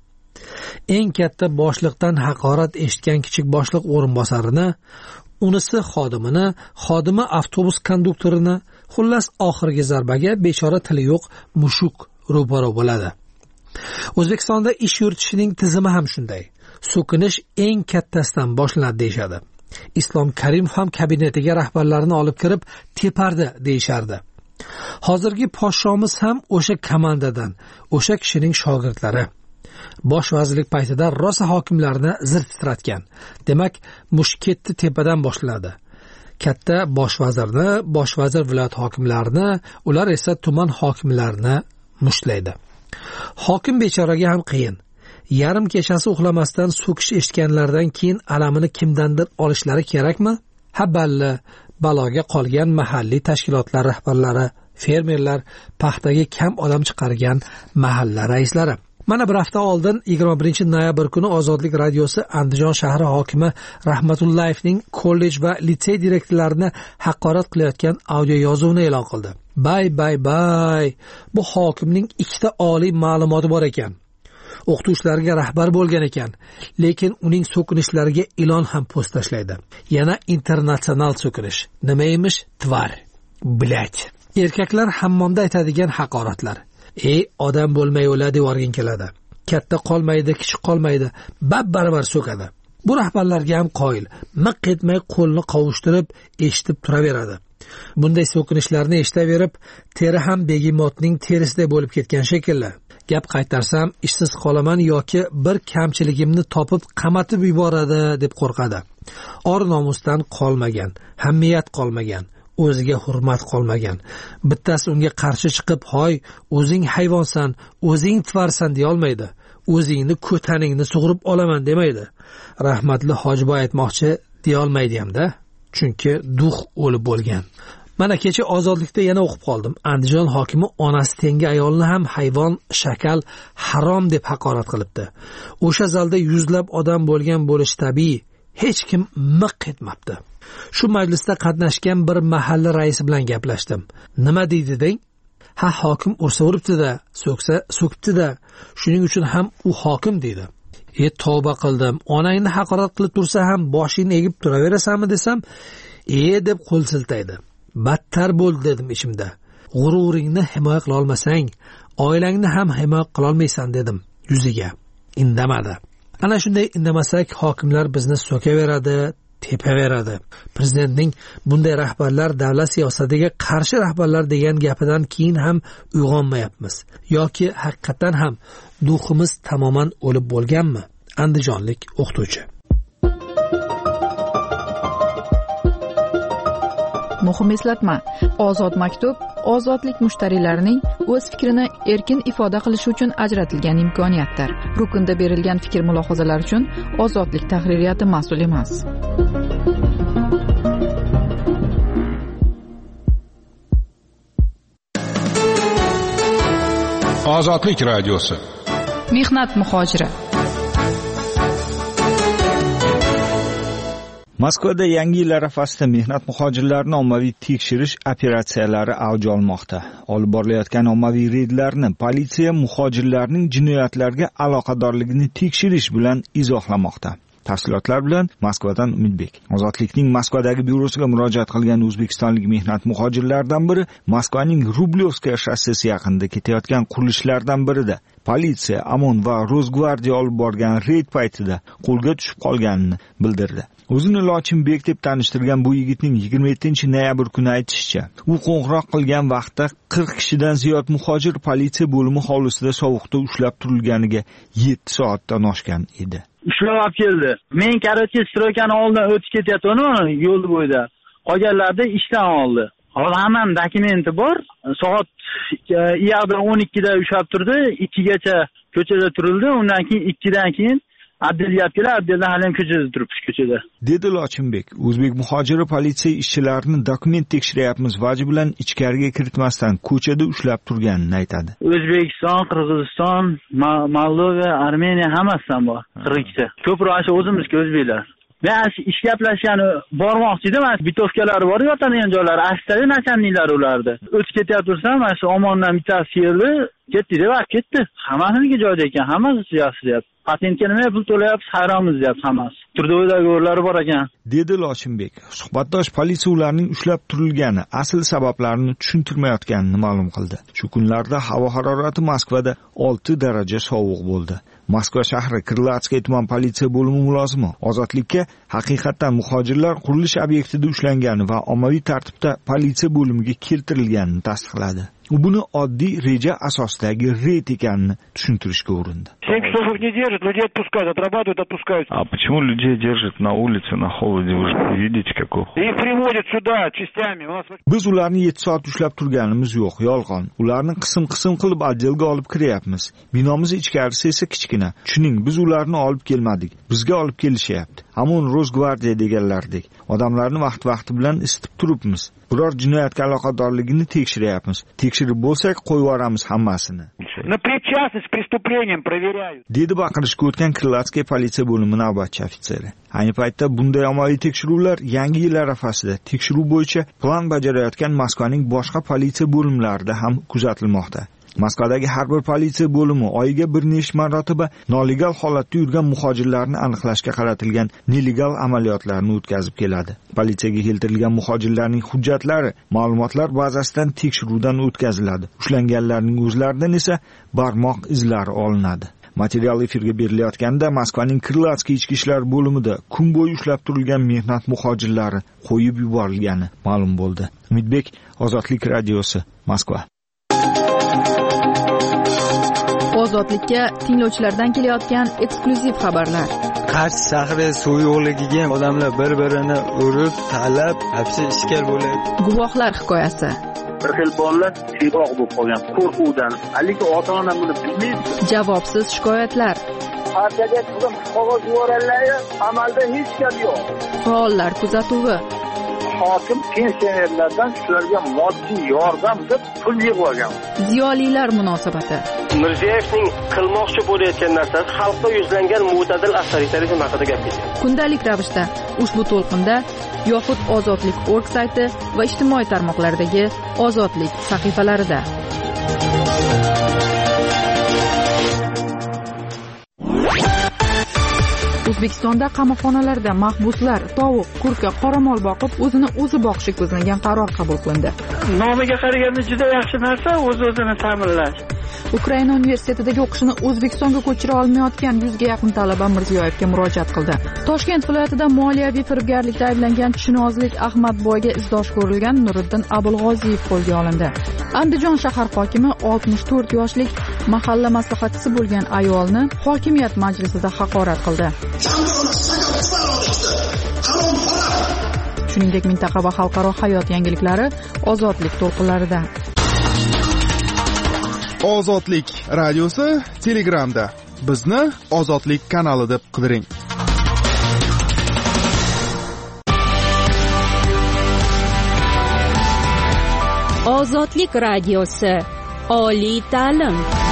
J: Eng katta boshliqdan haqorat eshitgan kichik boshliq o'rinbosarini, unisi xodimini, xodimi avtobus konduktorini, xullas oxirgi zarbaga bechora tili yo'q mushuk ro'baro bo'ladi. O'zbekistonda ish yuritishining tizimi ham shunday. So'kinish eng kattasidan boshlanadi deyshadi. Islom Karimov ham kabinetiga rahbarlarini olib kirib tepardi deyishardi. Hozirgi podshomiz ham o'sha komandadan, o'sha kishining shogirdlari. Bosh vazirlik paytida rosa hokimlarni zir titratgan. Demak, Mushketdi tepadan boshlanadi. Katta bosh vazirni, bosh vazir viloyat hokimlarini, ular esa tuman hokimlarini mushlaydi. Hokim bechoraga ham qiyin. Yarim kechasi uxlamasdan so'kish eshitganlardan keyin alamini kimdandir olishlari kerakmi? Ha balli, baloga qolgan mahalliy tashkilotlar rahbarlari, fermerlar, paxtaga kam odam chiqargan mahalla raislari. Mana bir hafta oldin yigirma birinchi noyabr kuni Ozodlik radiosi Andijon shahri hokimi Rahmatullayevning kollej va litsey direktorlarini haqorat qilayotgan audio yozuvni e'lon qildi. Bay bay bay. Bu hokimning ikkita oliy ma'lumoti bor ekan. O'qituvchilarga rahbar bo'lgan ekan, lekin uning so'kinishlariga ilon ham post tashlaydi. Yana internatsional so'kinish. Nima emish? Tvar. Bilat. Erkaklar hammomda aytadigan haqoratlar. Ey, odam bo'lmay o'la devorgin keladi. Katta qolmaydi, kichik qolmaydi, bab-baravar so'kadi. Bu rahbarlarga ham qoyil, miq etmay qo'lni qovushtirib eshitib turaveradi. Bunday so'kinishlarni eshitaverib, teri ham begimotning terisiday bo'lib ketgan shekilli. Gap qaytarsam ishsiz qolaman yoki bir kamchiligimni topib qamatib yuboradi deb qo'rqadi. Or nomusdan qolmagan, hamiyat qolmagan, o'ziga hurmat qolmagan. Bittasi unga qarshi chiqib, "Hoy, o'zing hayvonsan, o'zing tvarsan" deya olmaydi. O'zingni ko'taningni sug'urib olaman demaydi. Rahmatli Hojiboy aytmoqchi deya olmaydi hamda. chunki Dux o'lib bo'lgan. Mana kecha Ozodlikda yana o'qib qoldim. Andijon hokimi onasi tengi ayolni ham hayvon, shakal, harom deb haqorat qilibdi. O'sha zalda yuzlab odam bo'lgan bo'lishi tabiiy. Hech kim miq etmabdi. Shu majlisda qatnashgan bir mahalla raisi bilan gaplashdim. Nima deydi deng? Ha, hokim ursa uribdi-da, so'ksa so'kibdi-da. Shuning uchun ham u hokim deydi. E tavba qildim. Onangni haqorat qilib tursa ham boshingni egib turaverasanmi desam, e deb qo'l siltaydi. Battar bo'ldi dedim ichimda. G'ururingni himoya qila olmasang, oilangni ham himoya qila olmaysan dedim yuziga. Indamadi. Ana shunday indamasak, hokimlar bizni so'kaveradi, tepaveradi. Prezidentning bunday rahbarlar davlat siyosatiga qarshi rahbarlar degan gapidan keyin ham uyg'onmayapmiz. Yoki haqiqatan ham duximiz tamoman o'lib bo'lganmi? Andijonlik o'qituvchi.
D: Muhim eslatma: Ozod maktub ozodlik mushtariylarining o'z fikrini erkin ifoda qilishi uchun ajratilgan imkoniyatdir. Rukunda berilgan fikr mulohazalar uchun Ozodlik tahririyati mas'ul emas.
M: Ozodlik radiosi.
D: Mehnat muhojiri.
Q: Moskvada yangi yil arafasida mehnat muhojirlarini ommaviy tekshirish operatsiyalari avj olmoqda. Olib borilayotgan ommaviy reydlarni politsiya muhojirlarning jinoyatlarga aloqadorligini tekshirish bilan izohlamoqda. Tafsilotlar bilan Moskvadan Umidbek. Ozodlikning Moskvadagi byurosiga murojaat qilgan o'zbekistonlik mehnat muhojirlaridan biri Moskvaning Rublyovskaya shossesi yaqinida ketayotgan qurilishlardan birida politsiya, Amon va Rosgvardiya olib borgan reyd paytida qo'lga tushib qolganini bildirdi. O'zini Lochinbek deb tanishtirgan bu yigitning yigirma yettinchi noyabr kuni aytishicha, u qo'ng'iroq qilgan vaqtda qirq kishidan ziyod muhojir politsiya bo'limi hovlisida sovuqda ushlab turilganiga yetti soatdan oshgan edi.
L: Ushlab olib keldi. Men korotchi stroykani oldidan o'tib ketyapman yo'l bo'yida. Qolganlarda ishdan oldi. Hozir hammaning dokumenti bor. Soat yoqda o'n ikkida ushlab turdi, ikkigacha ko'chada turildi. Undan keyin ikkidan keyin Abduliyat kelar, Abduldan hali ham ko'chada turibdi ko'chada. Dedi
Q: Lochinbek. O'zbek muhojiri politsiya ishchilarini dokument tekshiryapmiz vaji bilan ichkariga kiritmasdan ko'chada ushlab turganini aytadi.
L: O'zbekiston, Qirg'iziston, Moldova, Armeniya hammasidan bor. qirq ikkita. Ko'proq o'sha o'zimizga o'zbeklar. Men ish gaplashgani bormoqchi edim. Bitovkalari bor, yotadigan joylari, aslida nachalniklari ulardi. O'tib ketyapsam, mana shu Omondan bittasi keldi, ketdi deb olib ketdi. Hammasini joyida ekan, hammasi yaxshi deyapti. Patentga nima pul to'layapsiz, hayronmiz deyapti hammasi. Turdoydagi o'rlari bor ekan.
Q: Dedi Lochinbek. Suhbatdosh politsiya ularning ushlab turilgani, asl sabablarini tushuntirmayotganini ma'lum qildi. Shu kunlarda havo harorati Moskvada olti daraja sovuq bo'ldi. Moskva shahri Krlatskiy tuman politsiya bo'limi mulozimi Ozodlikka haqiqatan muhojirlar qurilish obyektida ushlangani va ommaviy tartibda politsiya bo'limiga keltirilganini tasdiqladi. U buni oddiy reja asosidagi reyd ekanini tushuntirishga urindi.
R: семь часов не держат, людей отпускают, отрабатывают, отпускают.
S: А почему людей держат на улице, на холоде? Вы же видите, какой холод.
R: Их приводят сюда частями.
Q: Biz ularni yetti soat ushlab turganimiz yo'q, yolg'on. Ularni qism-qism qilib oddelga olib kiryapmiz. Binomiz ichkarisi esa kichkina. Tushuning, biz ularni olib kelmadik. Bizga olib kelishyapti. Amon Rosgvardiya deganlardek. Odamlarni vaqt-vaqti bilan isitib turibmiz. Biror jinoyatga aloqadorligini tekshiryapmiz. Tekshirib bo'lsak, qo'yib yuboramiz hammasini.
R: На причастность к преступлениям проверяют.
Q: Dedi baqirishga o'tgan Krlatskiy politsiya bo'limi navbatchi ofitseri. Ayni paytda bunday ommaviy tekshiruvlar yangi yil arafasida tekshiruv bo'yicha plan bajarayotgan Moskvaning boshqa politsiya bo'limlarida ham kuzatilmoqda. Moskvadagi har bir politsiya bo'limi oyiga bir necha marotaba nolegal holatda yurgan muhojirlarni aniqlashga qaratilgan nelegal amaliyotlarni o'tkazib keladi. Politsiyaga keltirilgan muhojirlarning hujjatlari ma'lumotlar bazasidan tekshiruvdan o'tkaziladi. Ushlanganlarning o'zlaridan esa barmoq izlari olinadi. Material efirga berilayotganda Moskvaning Krlatskiy ichki ishlar bo'limida kun bo'yi ushlab turilgan mehnat muhojirlari qo'yib yuborilgani ma'lum bo'ldi. Umidbek, Ozodlik radiosi, Moskva.
D: Ozodlikka tinglovchilardan kelayotgan eksklyuziv xabarlar.
T: Qarsh shahri suv yo'qligiga odamlar bir-birini urib, talab, hapsi ishkal bo'ladi.
D: Guvohlar hikoyasi.
L: Bir xil bolalar siyoq bo'lib qolgan qo'rquvdan. Lekin ota-ona buni bilmaydi.
D: Javobsiz shikoyatlar.
L: Partiyaga qog'oz yuborganlar, amalda hech gap yo'q.
D: Faollar kuzatuvi.
R: hokim pensionerlardan shularga moddiy yordam deb pul yig'ib olgan.
D: Ziyolilar munosabati.
E: Mirziyoyevning qilmoqchi bo'layotgan narsasi xalqqa yuzlangan mo'tadil avtoritarizm haqida gapirdi.
D: Kundalik ravishda ushbu to'lqinda yoxud Ozodlik nokta org sayti va ijtimoiy tarmoqlardagi Ozodlik sahifalarida. O'zbekistonda qamoqxonalarda mahbuslar tovuq, kurka, qoramol boqib, o'zini o'zi boqishi ko'zlangan qaror qabul qilindi.
L: Nomiga qaraganda juda yaxshi narsa, o'z-o'zini ta'minlash.
D: Ukraina universitetidagi o'qishini O'zbekistonga ko'chira olmayotgan yuzga yaqin talaba Mirziyoyevga murojaat qildi. Toshkent viloyatida moliyaviy firibgarlikda ayblangan Chinozlik Ahmadboyga izdosh ko'rilgan Nuriddin Abulg'oziyev qo'lga olindi. Andijon shahar hokimi oltmish to'rt yoshlik mahalla maslahatchisi bo'lgan ayolni hokimiyat majlisida haqorat qildi. Shuningdek, mintaqa va xalqaro hayot yangiliklari Ozodlik to'lqinlarida.
K: Ozodlik radiosi Telegramda. Bizni Ozodlik kanali deb qidiring.
U: Ozodlik radiosi. Oliy ta'lim.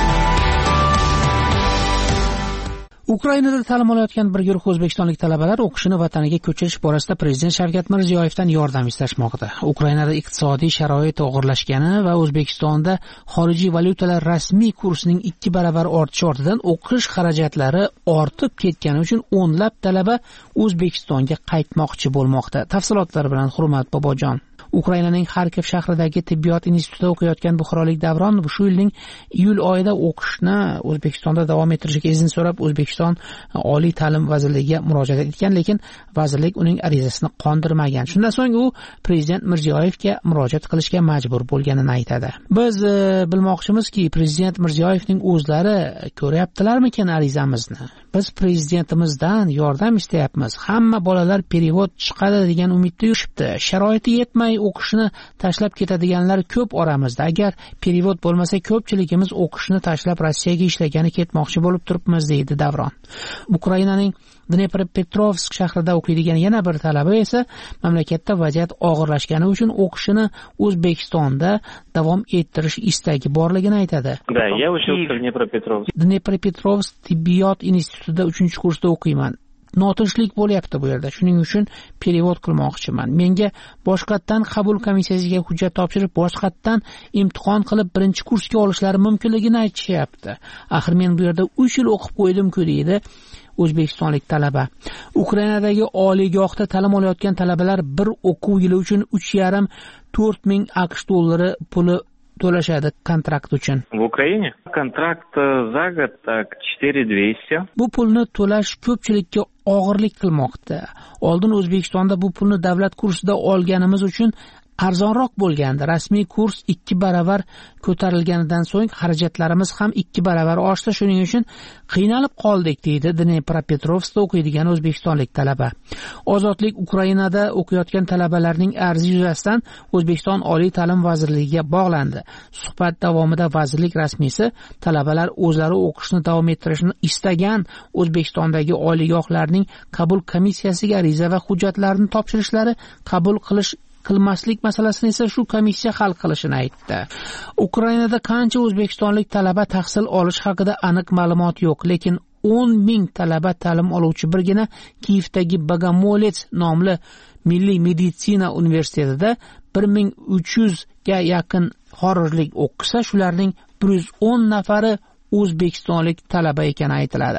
J: Ukrainada ta'lim olayotgan bir guruh o'zbekistonlik talabalar o'qishini vataniga ko'chirish borasida prezident Shavkat Mirziyoyevdan yordam istashmoqda. Ukrainada iqtisodiy sharoit og'irlashgani va O'zbekistonda xorijiy valyutalar rasmiy kursining ikki baravar ortishi ortidan o'qish xarajatlari ortib ketgani uchun o'nlab talaba O'zbekistonga qaytmoqchi bo'lmoqda. Tafsilotlar bilan Hurmat Bobojon. Ukrainaning Xarkov shahridagi tibbiyot institutida o'qiyotgan buxorolik Davron shu yilning iyul oyida o'qishni O'zbekistonda davom ettirishga izn so'rab O'zbekiston Oliy ta'lim vazirligiga murojaat etgan, lekin vazirlik uning arizasini qondirmagan. Shundan so'ng u prezident Mirziyoyevga murojaat qilishga majbur bo'lganini aytadi. Biz e, bilmoqchimizki, prezident Mirziyoyevning o'zlari ko'ryaptilarmikan arizamizni? Biz prezidentimizdan yordam istayapmiz. Hamma bolalar perevod chiqadi degan umidda yurishibdi. Sharoiti yetmay o'qishni tashlab ketadiganlar ko'p oramizda. Agar perevod bo'lmasa, ko'pchiligimiz o'qishni tashlab Rossiyaga ishlagani ketmoqchi bo'lib turibmiz, deydi Davron. Ukrainaning Dnepropetrovsk shahrida o'qiydigan yana bir talaba esa mamlakatda vaziyat og'irlashgani uchun o'qishini O'zbekistonda davom ettirish istagi borligini aytadi.
L: Да, я учился в Днепропетровске.
J: Dnepropetrovsk tibbiyot institutida uchinchi kursda o'qiyman. Notinchlik bo'lyapti bu yerda. Shuning uchun perevod qilmoqchiman. Menga boshqatdan qabul komissiyasiga hujjat topshirib, boshqatdan imtihon qilib birinchi kursga olishlari mumkinligini aytishyapti. Axir men bu yerda uch yil o'qib qo'ydim-ku, deydi o'zbekistonlik talaba. Ukrainadagi oliygohda ta'lim olayotgan talabalar bir o'quv yili uchun uch yarim to'rt ming AQSh dollari puli to'lashadi kontrakt uchun.
L: В Украине контракт за год так четыре двести.
J: Bu pulni to'lash ko'pchilikka og'irlik qilmoqda. Oldin O'zbekistonda bu pulni davlat kursida olganimiz uchun arzonroq bo'lgandi. Rasmiy kurs ikki baravar ko'tarilganidan so'ng xarajatlarimiz ham ikki baravar oshdi. Shuning uchun qiynalib qoldik, deydi Dnepropetrovskda o'qiydigan o'zbekistonlik talaba. Ozodlik Ukrainada o'qiyotgan talabalarning arzi yuzasidan O'zbekiston Oliy ta'lim vazirligiga bog'landi. Suhbat davomida vazirlik rasmiysi talabalar o'zlari o'qishni davom ettirishni istagan O'zbekistondagi oliygohlarning qabul komissiyasiga ariza va hujjatlarni topshirishlari, qabul qilish qilmaslik masalasini esa shu komissiya hal qilishini aytdi. Ukrainada qancha o'zbekistonlik talaba tahsil olish haqida aniq ma'lumot yo'q, lekin o'n ming talaba ta'lim oluvchi birgina Kiyevdagi Bogomolets nomli Milliy meditsina universitetida bir ming uch yuz ga yaqin xorijlik o'qisa, shularning bir yuz o'n nafari o'zbekistonlik talaba ekani aytiladi.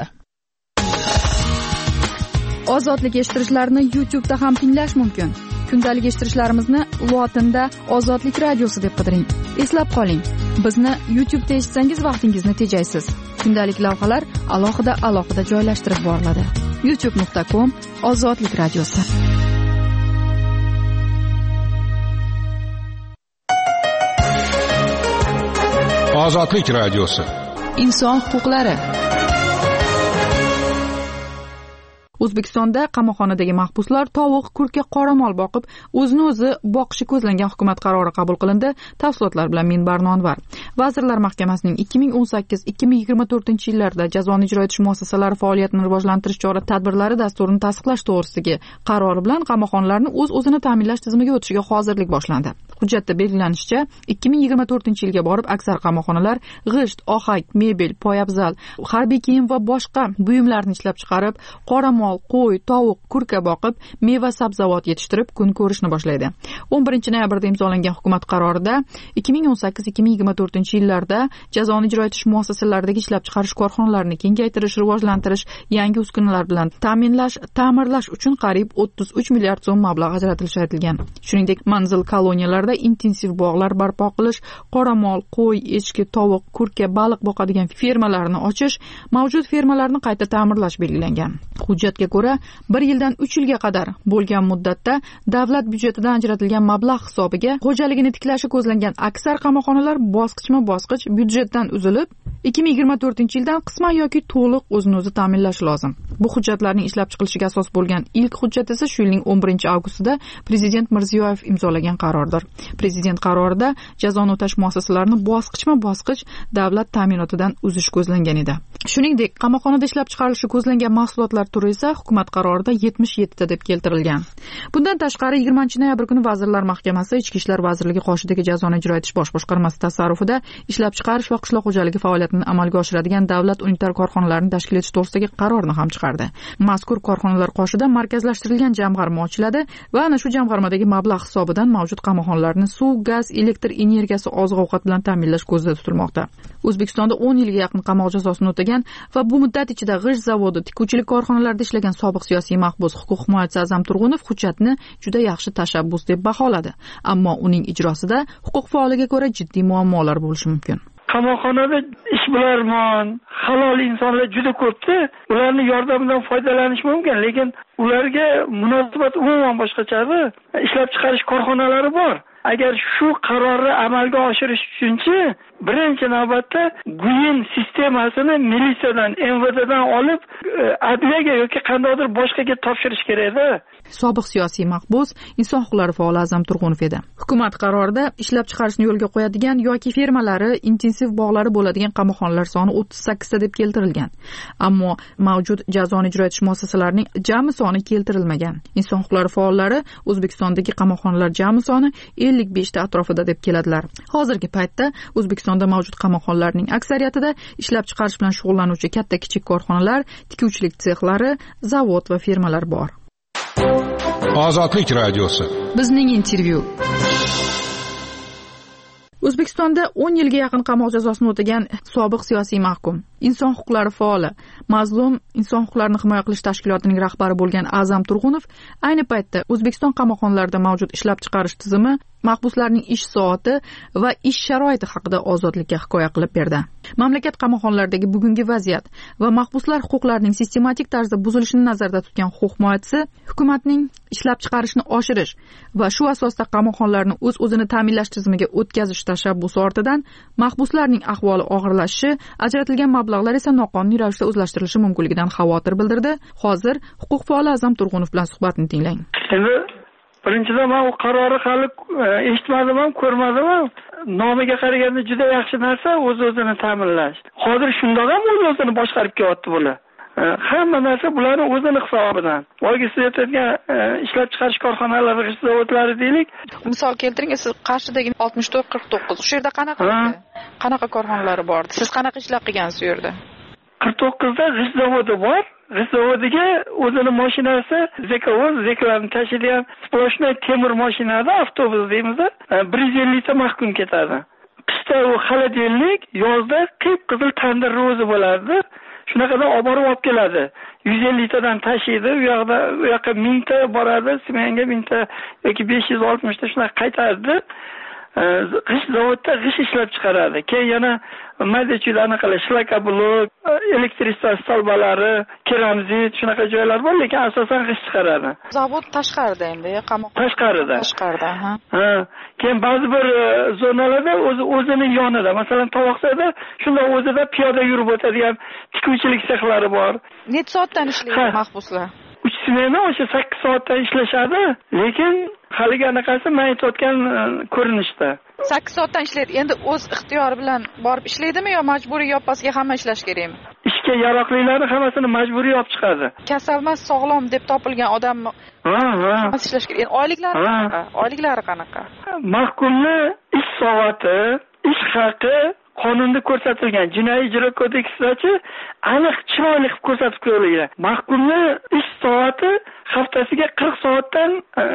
D: Ozodlik eshittirishlarni YouTube'da ham tinglash mumkin. Kundalik eshittirishlarimizni lotinda Ozodlik radiosi deb qidiring. Eslab qoling, bizni YouTube'da eshitsangiz vaqtingizni tejaysiz. Kundalik lavhalar alohida alohida joylashtirib boriladi. youtube nuqta com Ozodlik radiosi.
M: Ozodlik radiosi.
D: Inson huquqlari. O'zbekistonda qamoqxonadagi mahbuslar tovuq, kurka, qoramol boqib, o'zini o'zi boqishi ko'zlangan hukumat qarori qabul qilindi. Tafsilotlar bilan Minbarno Anvar. Vazirlar Mahkamasining ikki ming o'n sakkiz ikki ming yigirma to'rtinchi yillarda jazoni ijro etish muassasalari faoliyatini rivojlantirish chora-tadbirlari dasturini tasdiqlash to'g'risidagi qarori bilan qamoqxonalarni o'z-o'zini ta'minlash tizimiga o'tishiga hozirlik boshlandi. Hujjatda belgilanishicha, ikki ming yigirma to'rtinchi yilga borib aksar qamoqxonalar g'isht, ohak, mebel, poyabzal, harbiy kiyim va boshqa buyumlarni ishlab chiqarib, qoramol, qo'y, tovuq, kurka boqib, meva-sabzavot yetishtirib kun ko'rishni boshlaydi. o'n birinchi noyabrda imzolangan hukumat qarorida ikki ming o'n sakkiz ikki ming yigirma to'rtinchi yillarda jazoni ijro etish muassasalaridagi ishlab chiqarish korxonalarini kengaytirish, rivojlantirish, yangi uskunalar bilan ta'minlash, ta'mirlash uchun qariyb o'ttiz uch milliard so'm mablag' ajratilishi aytilgan. Shuningdek, manzil koloniyalarida intensiv bog'lar barpo qilish, qoramol, qo'y, echki, tovuq, kurka, baliq boqadigan fermalarni ochish, mavjud fermalarni qayta ta'mirlash belgilangan. Hujjatga ko'ra, bir yildan uch yilga qadar bo'lgan muddatda davlat byudjetidan ajratilgan mablag' hisobiga xo'jaligini tiklashi ko'zlangan aksar qamoqxonalar bosqichma-bosqich byudjetdan uzilib, ikki ming yigirma to'rtinchi yildan qisman yoki to'liq o'zini o'zi ta'minlashi lozim. Bu hujjatlarning ishlab chiqilishiga asos bo'lgan ilk hujjat esa shu yilning o'n birinchi avgustida Prezident Mirziyoyev imzolagan qarordir. Prezident qarorida jazoni o'tash muassasalarini bosqichma-bosqich davlat ta'minotidan uzish ko'zlangan edi. Shuningdek, qamoqxonada ishlab chiqarilishi ko'zlangan mahsulotlar turi esa hukumat qarorida yetmish yetti ta deb keltirilgan. Bundan tashqari yigirmanchi noyabr kuni Vazirlar Mahkamasi Ichki ishlar vazirligi qoshidagi jazoni ijro etish bosh boshqarmasi tasarrufida ishlab chiqarish va qishloq xo'jaligi faoliyatini amalga oshiradigan davlat unitar korxonalarini tashkil etish to'g'risidagi qarorni ham chiqardi. Mazkur korxonalar qoshida markazlashtirilgan jamg'arma ochiladi va ana shu jamg'armadagi mablag' hisobidan mavjud qamoqxonalarni suv, gaz, elektr energiyasi, oziq-ovqat bilan ta'minlash ko'zda tutilmoqda. O'zbekistonda o'n yilga yaqin qamoq jazosini o'tagan va bu muddat ichida g'isht zavodi, tikuvchilik korxonalarida ishlagan sobiq siyosiy mahbus huquq himoyachisi A'zam Turg'unov hujjatni juda yaxshi tashabbus deb baholadi. Ammo uning ijrosida huquq faoliga ko'ra jiddiy muammolar bo'lishi mumkin.
B: Qamoqxonada ishbilarmon, halol insonlar juda ko'pda. Ularning yordamidan foydalanish mumkin, lekin ularga munosabat umuman boshqachadir. Ishlab chiqarish korxonalari bor. Agar shu qarorni amalga oshirish uchunchi birinchi navbatda guyin sistemasini militsiyadan, M V D'dan olib adliyaga yoki qandaydir boshqaga topshirish kerak-da.
D: Sobiq siyosiy mahbus inson huquqlari faoli A'zam Turg'unov edi. Hukumat qarorida ishlab chiqarishni yo'lga qo'yadigan yoki fermalari, intensiv bog'lari bo'ladigan qamoqxonalar soni o'ttiz sakkiz ta deb keltirilgan. Ammo mavjud jazoni ijro etish muassasalarining jami soni keltirilmagan. Inson huquqlari faollari O'zbekistondagi qamoqxonalar jami soni ellik besh ta atrofida deb keladilar. Hozirgi paytda O'zbekistonda mavjud qamoqxonalarning aksariyatida ishlab chiqarish bilan shug'ullanuvchi katta-kichik korxonalar, tikuvchilik sexlari, zavod va fermalar bor.
M: Ozodlik radiosi.
D: Bizning intervyu. O'zbekistonda o'n yilga yaqin qamoq jazosini o'tagan sobiq siyosiy mahkum, inson huquqlari faoli, mazlum inson huquqlarini himoya qilish tashkilotining rahbari bo'lgan A'zam Turg'unov ayni paytda O'zbekiston qamoqxonalarida mavjud ishlab chiqarish tizimi, mahbuslarning ish soati va ish sharoiti haqida Ozodlikka hikoya qilib berdi. Mamlakat qamoqxonalaridagi bugungi vaziyat va mahbuslar huquqlarining sistematik tarzda buzilishini nazarda tutgan huquq himoyachisi hukumatning ishlab chiqarishni oshirish va shu asosda qamoqxonalarni o'z-o'zini ta'minlash tizimiga o'tkazish tashabbusi ortidan mahbuslarning ahvoli og'irlashishi, ajratilgan mablag'lar esa noqonuniy ravishda o'zlashtirilishi mumkinligidan xavotir bildirdi. Hozir huquq faoli A'zam Turg'unov bilan suhbatni tinglang.
B: Birinchidan men u qarori hali eshitmadim ham, ko'rmadim ham. Nomiga qaraganda juda yaxshi narsa o'z-o'zini ta'minlash. Hozir shundoq ham o'z-o'zini boshqarib kelyapti bular. Hamma narsa bularning o'zini hisobidan. Boyagi siz aytgan ishlab chiqarish korxonalari, g'isht zavodlari deylik.
D: Misol keltiring, siz Qarshidagi oltmish to'rt qirq to'qqiz. Shu yerda qanaqa qanaqa korxonalar bor? Siz qanaqa ishlar qilgansiz u yerda?
B: qirq to'qqizda g'isht zavodi bor. G'isht zavodiga o'zini mashinasi, zekovoz, zeklarni tashiydigan sploshnoy temir mashinada, avtobus deymiz, bir yuz ellik ta mahkum ketadi. Qishda u xolodilnik, yozda qip-qizil tandir ro'zi bo'ladi. Shunaqadan olib borib olib keladi. yuz ellik tadan tashiydi, u yoqda u yoqqa ming ta boradi, Smenga ming ta yoki besh yuz oltmish ta shunaqa qaytardi. G'isht zavodda g'isht ishlab chiqaradi. Keyin yana mayda-chuyda anaqa shlakablok, elektristlar stolbalari, keramzit shunaqa joylar bor, lekin asosan g'isht chiqaradi.
D: Zavod tashqarida endi, qamoq.
B: Tashqarida.
D: Tashqarida, ha.
B: Ha. Keyin ba'zi bir zonalarda o'zi o'zining yonida, masalan, Tovoqsada shunda o'zida piyoda yurib o'tadigan tikuvchilik sexlari bor.
D: Necha soatdan ishlaydi mahbuslar?
B: smena o'sha sakkiz soatdan ishlashadi, lekin haligi anaqasi man aytayotgan ko'rinishda.
D: sakkiz soatdan ishlaydi. Endi o'z ixtiyori bilan borib ishlaydimi yo majburiy yoppasiga hamma ishlash kerakmi?
B: Ishga yaroqlilarni hammasini majburiy olib chiqadi.
D: Kasalmas, sog'lom deb topilgan odam
B: ha, ha.
D: ishlash kerak. Endi oyliklari qanaqa? Oyliklari qanaqa?
B: Mahkumni ish soati, ish haqi qonunda ko'rsatilgan. Jinoiy ijro kodeksidachi aniq chiroyli qilib ko'rsatib qo'yilgan. Mahkumni ish soati haftasiga qirq soatdan